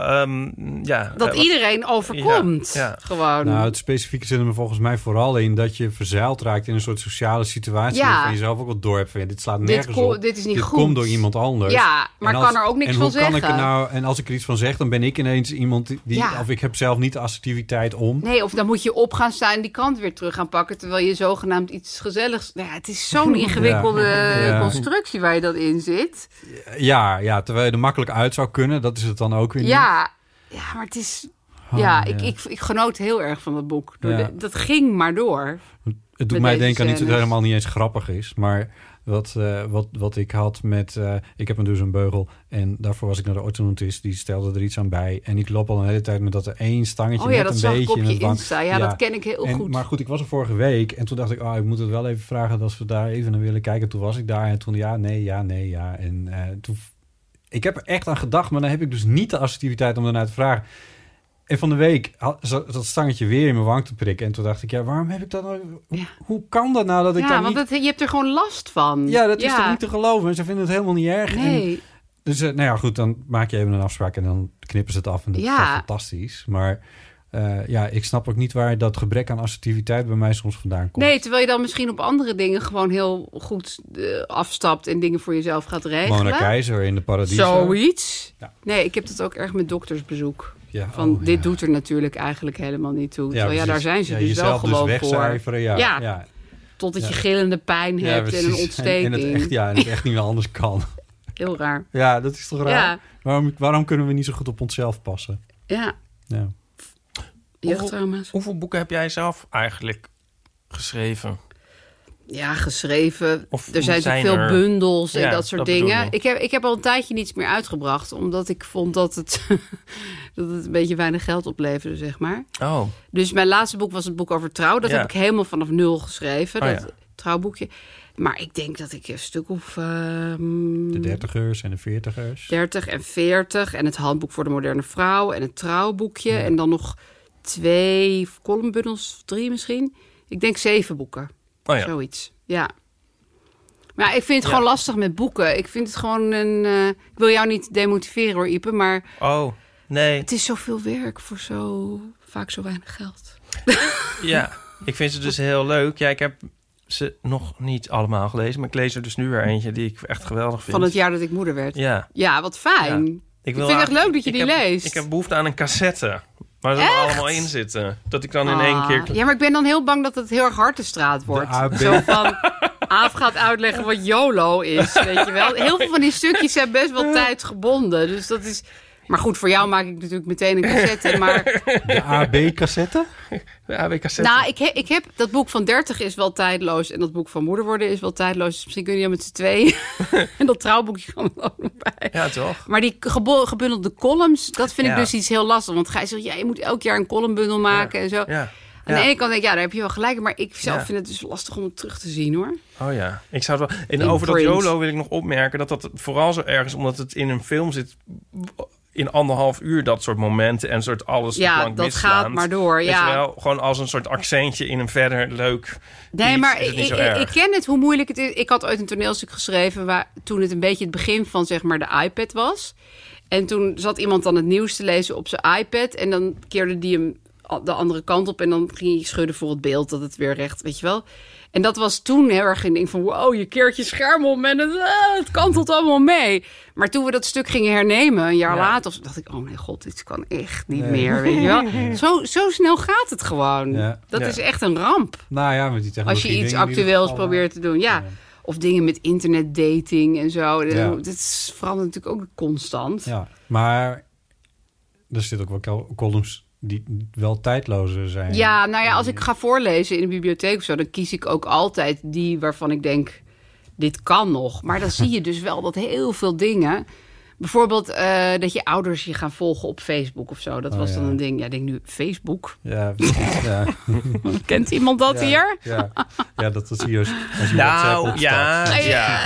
Speaker 5: dat iedereen overkomt. Gewoon.
Speaker 3: Nou, het specifieke zit er volgens mij vooral in dat je verzeild raakt in een soort sociale situatie waarvan je zelf ook wat door hebt van dit slaat nergens op.
Speaker 5: Dit is niet goed.
Speaker 3: Dit komt door iemand anders.
Speaker 5: Ja, maar kan er ook niks van zeggen.
Speaker 3: En als ik er iets van zeg, dan ben ik ineens iemand die... Of ik heb zelf niet de assertiviteit om.
Speaker 5: Nee, of dan moet je op gaan staan en die krant weer terug gaan pakken, terwijl je zogenaamd iets gezelligs... Ja, het is zo'n ingewikkelde constructie waar je dat in zit.
Speaker 3: Ja, terwijl je er makkelijk uit zou kunnen. Dat is het dan ook weer niet.
Speaker 5: Ja, maar het is... Ik genoot heel erg van dat boek. Dat ging maar door.
Speaker 3: Het doet mij denken aan iets dat helemaal niet eens grappig is. Maar wat ik had met... ik heb dus een beugel. En daarvoor was ik naar de orthodontist. Die stelde er iets aan bij. En ik loop al een hele tijd met dat er één stangetje net een beetje...
Speaker 5: Oh ja, dat zag ik op je Insta. Ja, dat ken ik heel goed.
Speaker 3: Maar goed, ik was er vorige week. En toen dacht ik, ik moet het wel even vragen als we daar even naar willen kijken. Toen was ik daar. En toen nee. En toen... Ik heb er echt aan gedacht, maar dan heb ik dus niet de assertiviteit om ernaar te vragen. En van de week zat dat stangetje weer in mijn wang te prikken. En toen dacht ik, waarom heb ik dat nou... Hoe kan dat nou dat ik daar niet...
Speaker 5: je hebt er gewoon last van.
Speaker 3: Ja, dat is toch niet te geloven. En ze vinden het helemaal niet erg.
Speaker 5: Nee.
Speaker 3: En, dus goed, dan maak je even een afspraak en dan knippen ze het af. En dat is fantastisch. Maar ik snap ook niet waar dat gebrek aan assertiviteit bij mij soms vandaan komt.
Speaker 5: Nee, terwijl je dan misschien op andere dingen gewoon heel goed afstapt en dingen voor jezelf gaat regelen.
Speaker 3: Mona Keizer in de Paradiso.
Speaker 5: Zoiets. Ja. Nee, ik heb dat ook erg met doktersbezoek. Ja, dit doet er natuurlijk eigenlijk helemaal niet toe. Terwijl daar zijn ze dus wel gewoon
Speaker 3: dus
Speaker 5: voor. Ja. Totdat je gillende pijn hebt en een ontsteking.
Speaker 3: En het echt niet meer anders kan.
Speaker 5: Heel raar.
Speaker 3: Ja, dat is toch raar? Ja. Waarom kunnen we niet zo goed op onszelf passen?
Speaker 5: Ja.
Speaker 4: Hoeveel boeken heb jij zelf eigenlijk geschreven?
Speaker 5: Ja, geschreven. Er zijn veel bundels en dat soort dingen. Ik heb al een tijdje niets meer uitgebracht. Omdat ik vond dat het een beetje weinig geld opleverde, zeg maar.
Speaker 4: Oh.
Speaker 5: Dus mijn laatste boek was het boek over trouw. Dat heb ik helemaal vanaf 0 geschreven. Dat trouwboekje. Maar ik denk dat ik een stuk of...
Speaker 3: de 30ers en de 40ers.
Speaker 5: 30 en 40. En het handboek voor de moderne vrouw. En het trouwboekje. Ja. En dan nog 2 columnbundels, 3 misschien. Ik denk 7 boeken.
Speaker 4: Oh ja.
Speaker 5: Zoiets, ja. Maar ik vind het gewoon lastig met boeken. Ik vind het gewoon ik wil jou niet demotiveren hoor, Ipe, maar...
Speaker 4: Oh, nee.
Speaker 5: Het is zoveel werk voor vaak zo weinig geld.
Speaker 4: Ja, ik vind ze dus heel leuk. Ja, ik heb ze nog niet allemaal gelezen, maar ik lees er dus nu weer eentje die ik echt geweldig vind.
Speaker 5: Van het jaar dat ik moeder werd.
Speaker 4: Ja.
Speaker 5: Ja, wat fijn. Ja. Ik vind het echt leuk dat je die leest.
Speaker 4: Ik heb behoefte aan een cassette. Waar ze er allemaal in zitten. Dat ik dan in één keer...
Speaker 5: Ja, maar ik ben dan heel bang dat het heel erg Hartenstraat wordt. Zo van... Aaf gaat uitleggen wat YOLO is, weet je wel. Heel veel van die stukjes zijn best wel tijdsgebonden. Dus dat is... Maar goed, voor jou maak ik natuurlijk meteen een cassette. Maar...
Speaker 3: De AB-cassette?
Speaker 4: De AB-cassette.
Speaker 5: Nou, ik heb... Dat boek van 30 is wel tijdloos. En dat boek van moeder worden is wel tijdloos. Dus misschien kun je met z'n tweeën. En dat trouwboekje kan er ook nog bij.
Speaker 4: Ja, toch?
Speaker 5: Maar die gebundelde columns, dat vind ik dus iets heel lastig. Want Gijs zegt, je moet elk jaar een columnbundel maken en zo. Ja. Aan de ene kant denk ik, daar heb je wel gelijk. Maar ik zelf vind het dus lastig om het terug te zien, hoor.
Speaker 4: Oh ja, ik zou het wel... En over dat YOLO wil ik nog opmerken... dat vooral zo erg is omdat het in een film zit... in 1,5 uur dat soort momenten en soort alles
Speaker 5: dat
Speaker 4: misslaand.
Speaker 5: Gaat maar door. Ja,
Speaker 4: wel gewoon als een soort accentje in een verder leuk.
Speaker 5: Nee,
Speaker 4: iets,
Speaker 5: maar
Speaker 4: ik
Speaker 5: ken het hoe moeilijk het is. Ik had ooit een toneelstuk geschreven toen het een beetje het begin van zeg maar de iPad was. En toen zat iemand dan het nieuws te lezen op zijn iPad en dan keerde die hem de andere kant op en dan ging hij schudden voor het beeld dat het weer recht, weet je wel. En dat was toen heel erg een ding van... wow, je keert je scherm om en het kantelt allemaal mee. Maar toen we dat stuk gingen hernemen, een jaar later... dacht ik, oh mijn god, dit kan echt niet meer, weet je wel. Zo snel gaat het gewoon. Ja. Dat is echt een ramp.
Speaker 3: Nou ja, met die technologie.
Speaker 5: Als je iets actueels probeert te doen, Of dingen met internetdating en zo. Ja. Dat verandert natuurlijk ook constant.
Speaker 3: Ja, maar er zit ook wel columns... die wel tijdlozer zijn.
Speaker 5: Ja, nou ja, als ik ga voorlezen in de bibliotheek of zo... dan kies ik ook altijd die waarvan ik denk... dit kan nog. Maar dan zie je dus wel dat heel veel dingen... bijvoorbeeld dat je ouders je gaan volgen op Facebook of zo. Dat was dan een ding. Ja, ik denk nu Facebook.
Speaker 3: Ja, ja.
Speaker 5: Kent iemand dat hier?
Speaker 3: Ja, dat zie je als je WhatsApp opstart.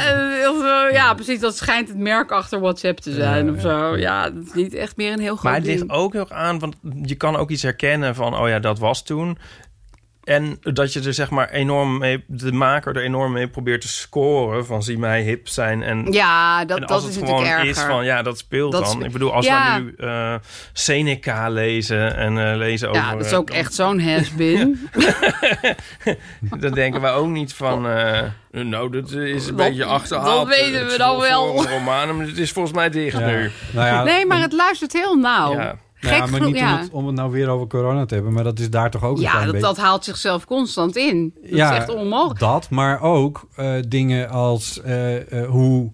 Speaker 5: Ja, precies. Dat schijnt het merk achter WhatsApp te zijn of zo. Ja, dat is niet echt meer een heel groot ding.
Speaker 4: Maar het ligt ook heel aan, want je kan ook iets herkennen van... oh ja, dat was toen... En dat je er zeg maar enorm mee, de maker er enorm mee probeert te scoren van zie mij hip zijn en
Speaker 5: dat
Speaker 4: als
Speaker 5: is
Speaker 4: het
Speaker 5: gewoon
Speaker 4: erger.
Speaker 5: Is
Speaker 4: van dat speelt dan. Ik bedoel als we nu Seneca lezen en lezen over.
Speaker 5: Ja, dat is ook echt zo'n has-been.
Speaker 4: Dan denken we ook niet van nou dat is een beetje achterhaald.
Speaker 5: Dat weten we dan wel.
Speaker 4: Een roman, maar het is volgens mij dicht nu.
Speaker 3: Nou ja,
Speaker 5: nee, maar het luistert heel nauw.
Speaker 3: Ja. Maar niet om het nou weer over corona te hebben, maar dat is daar toch ook een klein beetje...
Speaker 5: dat haalt zichzelf constant in. Dat is echt onmogelijk.
Speaker 3: Dat, maar ook dingen als hoe...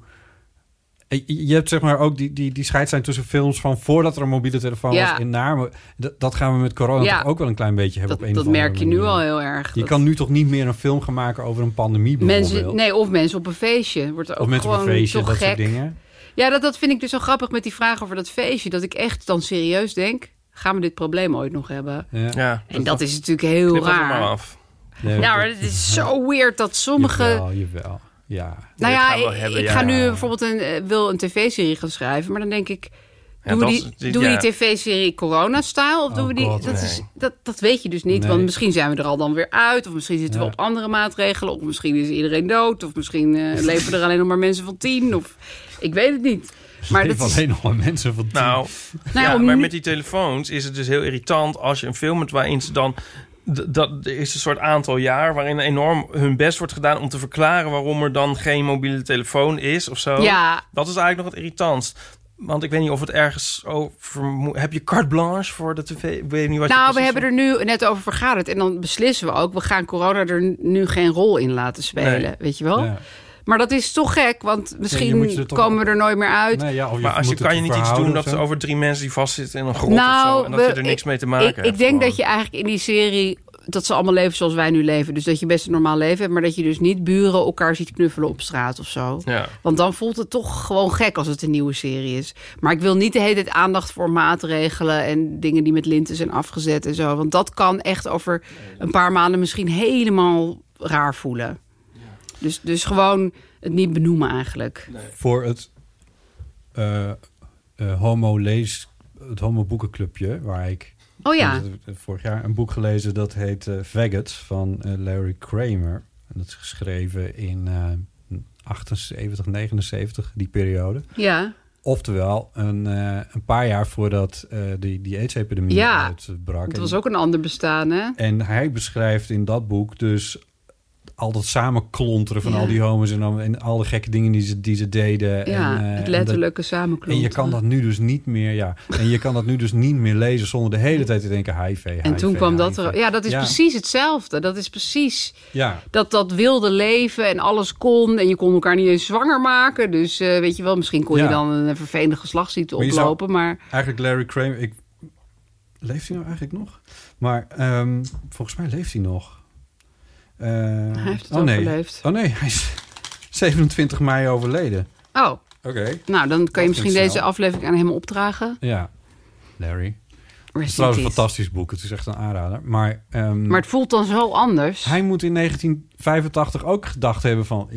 Speaker 3: Je hebt zeg maar ook die scheidslijn tussen films van voordat er een mobiele telefoon was en na. Dat gaan we met corona toch ook wel een klein beetje hebben op een of andere manier.
Speaker 5: Dat merk je nu al heel erg.
Speaker 3: Je kan nu toch niet meer een film gaan maken over een pandemie bijvoorbeeld?
Speaker 5: Of mensen op een feestje. Wordt er ook
Speaker 3: of mensen op een feestje, dat soort dingen.
Speaker 5: Ja, dat vind ik dus zo grappig met die vraag over dat feestje. Dat ik echt dan serieus denk, gaan we dit probleem ooit nog hebben?
Speaker 4: Ja,
Speaker 5: en dat is natuurlijk heel raar.
Speaker 4: Maar af.
Speaker 3: Nee,
Speaker 5: maar het is zo weird dat sommige...
Speaker 3: Jawel. Ja.
Speaker 5: Nou ja, ik ga nu bijvoorbeeld wil een tv-serie gaan schrijven. Maar dan denk ik, Doen we die tv-serie Corona-style? Of doen we die? Dat weet je dus niet. Nee. Want misschien zijn we er al dan weer uit. Of misschien zitten we op andere maatregelen. Of misschien is iedereen dood. Of misschien leven er alleen nog maar mensen van 10. Of ik weet het niet.
Speaker 3: Maar dat alleen nog maar mensen van 10.
Speaker 4: Maar met die telefoons is het dus heel irritant als je een film hebt waarin ze dan... Dat is een soort aantal jaar waarin enorm hun best wordt gedaan om te verklaren waarom er dan geen mobiele telefoon is of zo.
Speaker 5: Ja.
Speaker 4: Dat is eigenlijk nog het irritantst. Want ik weet niet of het ergens over... Heb je carte blanche voor de tv? Ik weet niet wat
Speaker 5: we hebben er nu net over vergaderd. En dan beslissen we ook... we gaan corona er nu geen rol in laten spelen. Nee. Weet je wel? Ja. Maar dat is toch gek, want misschien komen we er nooit meer uit.
Speaker 4: Nee, maar kan je niet iets doen dat ze over 3 mensen die vastzitten in een grot of zo... en dat je er niks mee te maken hebt?
Speaker 5: Ik denk dat je eigenlijk in die serie... dat ze allemaal leven zoals wij nu leven. Dus dat je best een normaal leven hebt... maar dat je dus niet buren elkaar ziet knuffelen op straat of zo. Ja. Want dan voelt het toch gewoon gek als het een nieuwe serie is. Maar ik wil niet de hele tijd aandacht voor maatregelen... en dingen die met linten zijn afgezet en zo. Want dat kan echt over een paar maanden misschien helemaal raar voelen. Dus gewoon het niet benoemen eigenlijk.
Speaker 3: Nee. Voor het Homo Boekenclubje, waar ik vorig jaar een boek gelezen... dat heet Faggot van Larry Kramer. En dat is geschreven in 78, 79, die periode.
Speaker 5: Ja.
Speaker 3: Oftewel, een paar jaar voordat die AIDS-epidemie uitbrak.
Speaker 5: Dat was ook een ander bestaan, hè?
Speaker 3: En hij beschrijft in dat boek dus... al dat samenklonteren van al die homo's... en al de gekke dingen die ze deden.
Speaker 5: Ja, het letterlijke samenklonteren.
Speaker 3: En je kan dat nu dus niet meer... en je kan dat nu dus niet meer lezen... zonder de hele tijd te denken HIV.
Speaker 5: En toen kwam dat er... Ja, dat is precies hetzelfde. Dat is precies... Dat wilde leven en alles kon... en je kon elkaar niet eens zwanger maken. Dus weet je wel, misschien kon je dan een vervelende geslachtsziekte oplopen. Maar
Speaker 3: eigenlijk Larry Kramer... Leeft hij nou eigenlijk nog? Maar volgens mij leeft hij nog...
Speaker 5: hij heeft het overleefd.
Speaker 3: Oh nee, hij is 27 mei overleden.
Speaker 5: Oh.
Speaker 3: Oké.
Speaker 5: Nou, dan kan je misschien deze aflevering aan hem opdragen.
Speaker 3: Ja, Larry. Het is trouwens een fantastisch boek. Het is echt een aanrader. Maar
Speaker 5: het voelt dan zo anders.
Speaker 3: Hij moet in 1985 ook gedacht hebben van...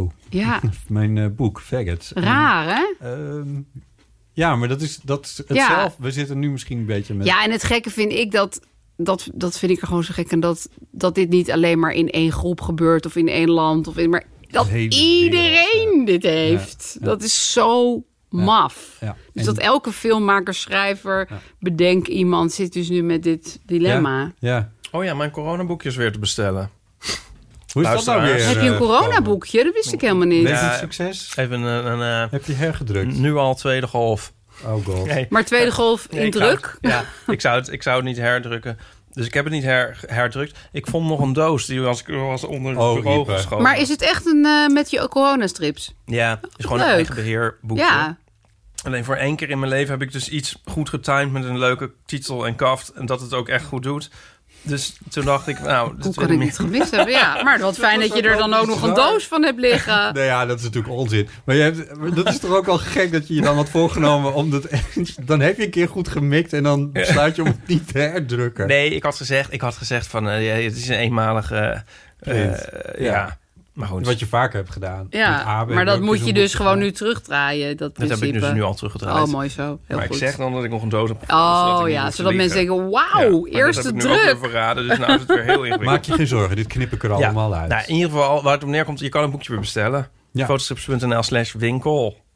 Speaker 3: mijn boek, Faggot.
Speaker 5: Raar, hè?
Speaker 3: Ja, maar dat is hetzelfde. We zitten nu misschien een beetje met...
Speaker 5: Ja, en het gekke vind ik dat vind ik er gewoon zo gek. En dat dit niet alleen maar in één groep gebeurt... of in één land, maar dat iedereen dit heeft. Ja. Dat is zo maf. Ja. Dus dat elke filmmaker, schrijver, bedenk iemand... zit dus nu met dit dilemma.
Speaker 3: Ja.
Speaker 4: Oh ja, mijn coronaboekje is weer te bestellen.
Speaker 3: Hoe is dat nou weer?
Speaker 5: Heb je een coronaboekje? Dat wist ik helemaal niet.
Speaker 3: Succes.
Speaker 4: Even
Speaker 3: heb je hergedrukt?
Speaker 4: Nu al tweede golf.
Speaker 3: Oh god.
Speaker 4: Nee.
Speaker 5: Maar tweede golf in druk?
Speaker 4: Ik zou het niet herdrukken. Dus ik heb het niet herdrukt. Ik vond nog een doos die was onder het bureau geschoven.
Speaker 5: Maar is het echt met je coronastrips?
Speaker 4: Ja, het is gewoon een eigen beheerboekje. Ja. Alleen voor 1 keer in mijn leven heb ik dus iets goed getimed met een leuke titel en kaft. En dat het ook echt goed doet. Dus toen dacht ik,
Speaker 5: hoe kan ik niet gemist hebben? Ja, maar wat fijn dat je er dan ook nog een doos van hebt liggen.
Speaker 3: Nou ja, dat is natuurlijk onzin. Maar dat is toch ook al gek dat je dan had voorgenomen... dan heb je een keer goed gemikt en dan besluit je om het niet te herdrukken.
Speaker 4: Nee, ik had gezegd van het is een eenmalige... Maar goed.
Speaker 3: Wat je vaker hebt gedaan.
Speaker 5: Ja, maar dat moet je dus gewoon nu terugdraaien. Dat
Speaker 4: heb ik dus nu al teruggedraaid.
Speaker 5: Oh, mooi zo. Heel
Speaker 4: maar
Speaker 5: goed.
Speaker 4: Ik zeg dan dat ik nog een doos heb.
Speaker 5: Zodat mensen denken, wauw, eerste druk. Dat heb ik nu ook weer
Speaker 4: verraden, dus nou is het weer heel ingewikkeld.
Speaker 3: Maak je geen zorgen, dit knip ik er allemaal uit.
Speaker 4: Nou, in ieder geval, waar het op neerkomt, je kan een boekje weer bestellen. Fotostrips.nl/winkel.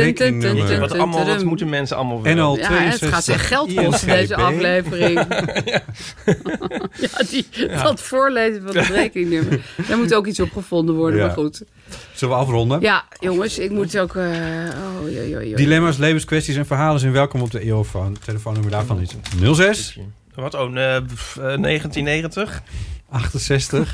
Speaker 4: Wat moeten mensen allemaal willen?
Speaker 5: Het gaat zich geld kosten, deze aflevering. Dat voorlezen van het rekeningnummer. Daar moet ook iets op gevonden worden, maar goed.
Speaker 3: Zullen we afronden?
Speaker 5: Ja, jongens, ik moet ook...
Speaker 3: Dilemma's, levenskwesties en verhalen zijn welkom op de EO-phone. Telefoonnummer daarvan is 06...
Speaker 4: Wat? 1990?
Speaker 3: 68...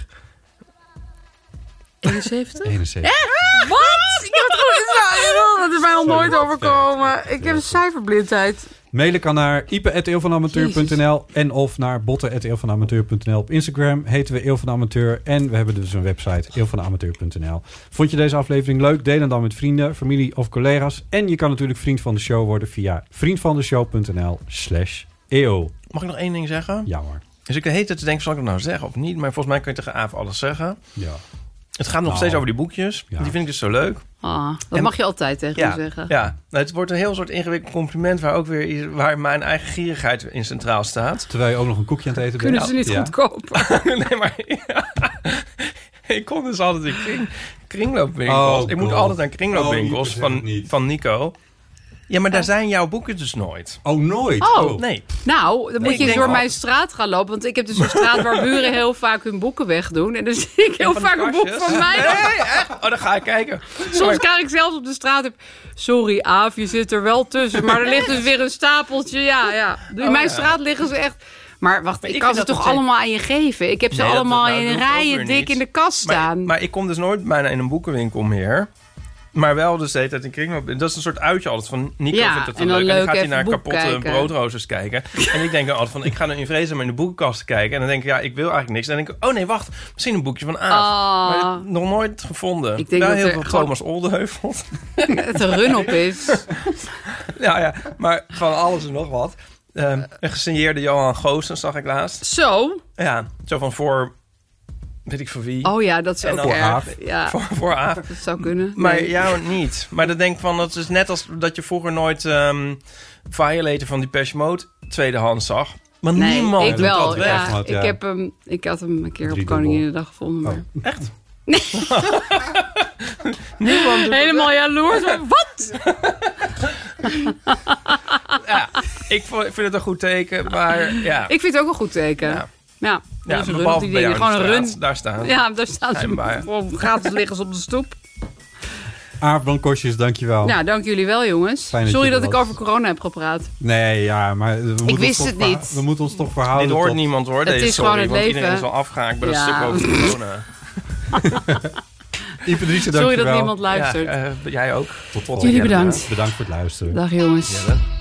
Speaker 5: 71? Wat? Ik heb het goed. Dat is mij al nooit overkomen. Ik heb een cijferblindheid.
Speaker 3: Mailen kan naar ipe@eeuwvanamateur.nl en of naar botten@eeuwvanamateur.nl. Op Instagram heten we Eeuw van de Amateur en we hebben dus een website eeuwvanamateur.nl. Vond je deze aflevering leuk? Deel hem dan met vrienden, familie of collega's. En je kan natuurlijk vriend van de show worden via vriendvandeshow.nl/eeuw.
Speaker 4: Mag ik nog 1 ding zeggen?
Speaker 3: Ja hoor.
Speaker 4: Dus ik de hele tijd te denken, zal ik dat nou zeggen of niet? Maar volgens mij kun je tegen Aaf alles zeggen.
Speaker 3: Ja.
Speaker 4: Het gaat nog steeds over die boekjes. Ja. Die vind ik dus zo leuk.
Speaker 5: Dat mag je altijd tegen me zeggen.
Speaker 4: Ja, het wordt een heel soort ingewikkeld compliment... waar mijn eigen gierigheid in centraal staat.
Speaker 3: Terwijl je ook nog een koekje aan het eten bent.
Speaker 5: Kunnen ze niet goed kopen?
Speaker 4: Nee, maar... Ik kom dus altijd in kringloopwinkels. Ik moet altijd naar kringloopwinkels van Nico... Ja, maar daar zijn jouw boeken dus nooit.
Speaker 3: Oh, nooit?
Speaker 4: Oh. Nee.
Speaker 5: Nou, dan moet je door mijn straat gaan lopen. Want ik heb dus een straat waar buren heel vaak hun boeken wegdoen. En dan zie ik heel vaak een boek van mij.
Speaker 4: Nee, echt? Oh, dan ga ik kijken.
Speaker 5: Soms krijg ik zelfs op de straat... Sorry, Aaf, je zit er wel tussen. Maar er ligt dus weer een stapeltje. Ja. In mijn straat liggen ze echt... Maar wacht, ik kan ze toch allemaal aan je geven? Ik heb ze allemaal in rijen dik in de kast staan.
Speaker 4: Maar ik kom dus nooit bijna in een boekenwinkel meer... Maar wel dus de hele tijd in kringloop. Dat is een soort uitje altijd van Nico vindt het leuk. En dan gaat hij naar kapotte broodroosters kijken. En ik denk dan altijd van, ik ga nu in vredesnaam in de boekenkast kijken. En dan denk ik, ik wil eigenlijk niks. En dan denk ik, oh nee, wacht. Misschien een boekje van Aaf. Maar ik heb nog nooit gevonden.
Speaker 5: Ik denk dat
Speaker 4: heel veel Thomas Oldeheuvel.
Speaker 5: Het een run op is.
Speaker 4: ja, maar van alles en nog wat. Een gesigneerde Johan Goossen zag ik laatst.
Speaker 5: Zo?
Speaker 4: Ja, zo van voor... Weet ik voor wie.
Speaker 5: Oh ja, dat is ook
Speaker 3: voor Aaf.
Speaker 5: Ja.
Speaker 4: Voor Aaf.
Speaker 5: Dat zou kunnen.
Speaker 4: Maar jou niet. Maar dat denk ik van, dat is net als dat je vroeger nooit Violator van Depeche Mode tweedehands zag. Maar niemand
Speaker 5: ik wel.
Speaker 4: dat weg.
Speaker 5: Ja. Ik had hem een keer op Koninginnedag gevonden. Maar...
Speaker 4: Echt?
Speaker 5: Nee.
Speaker 4: Niemand doet
Speaker 5: helemaal jaloers. Wat?
Speaker 4: Ja, ik vind het een goed teken, maar ja.
Speaker 5: Ik vind het ook een goed teken. Ja.
Speaker 4: Ja, behalve bij jou gewoon een run. Daar staan ze.
Speaker 5: Ja, daar staan ze. Gratis liggen ze op de stoep.
Speaker 3: Aaf Blankosjes, dankjewel.
Speaker 5: Ja, dank jullie wel, jongens. Sorry dat ik over corona heb gepraat.
Speaker 3: Nee, ja, maar...
Speaker 5: Ik wist het niet.
Speaker 3: We moeten ons toch verhouden.
Speaker 4: Dit hoort niemand, hoor.
Speaker 5: Het is gewoon het leven.
Speaker 4: Iedereen is al afgehaakt bij dat stuk over corona.
Speaker 3: Ipe Driessen, dankjewel.
Speaker 5: Sorry dat niemand luistert.
Speaker 4: Ja, jij ook.
Speaker 3: Tot
Speaker 5: jullie bedankt.
Speaker 3: Bedankt voor het luisteren.
Speaker 5: Dag, jongens.
Speaker 4: Ja,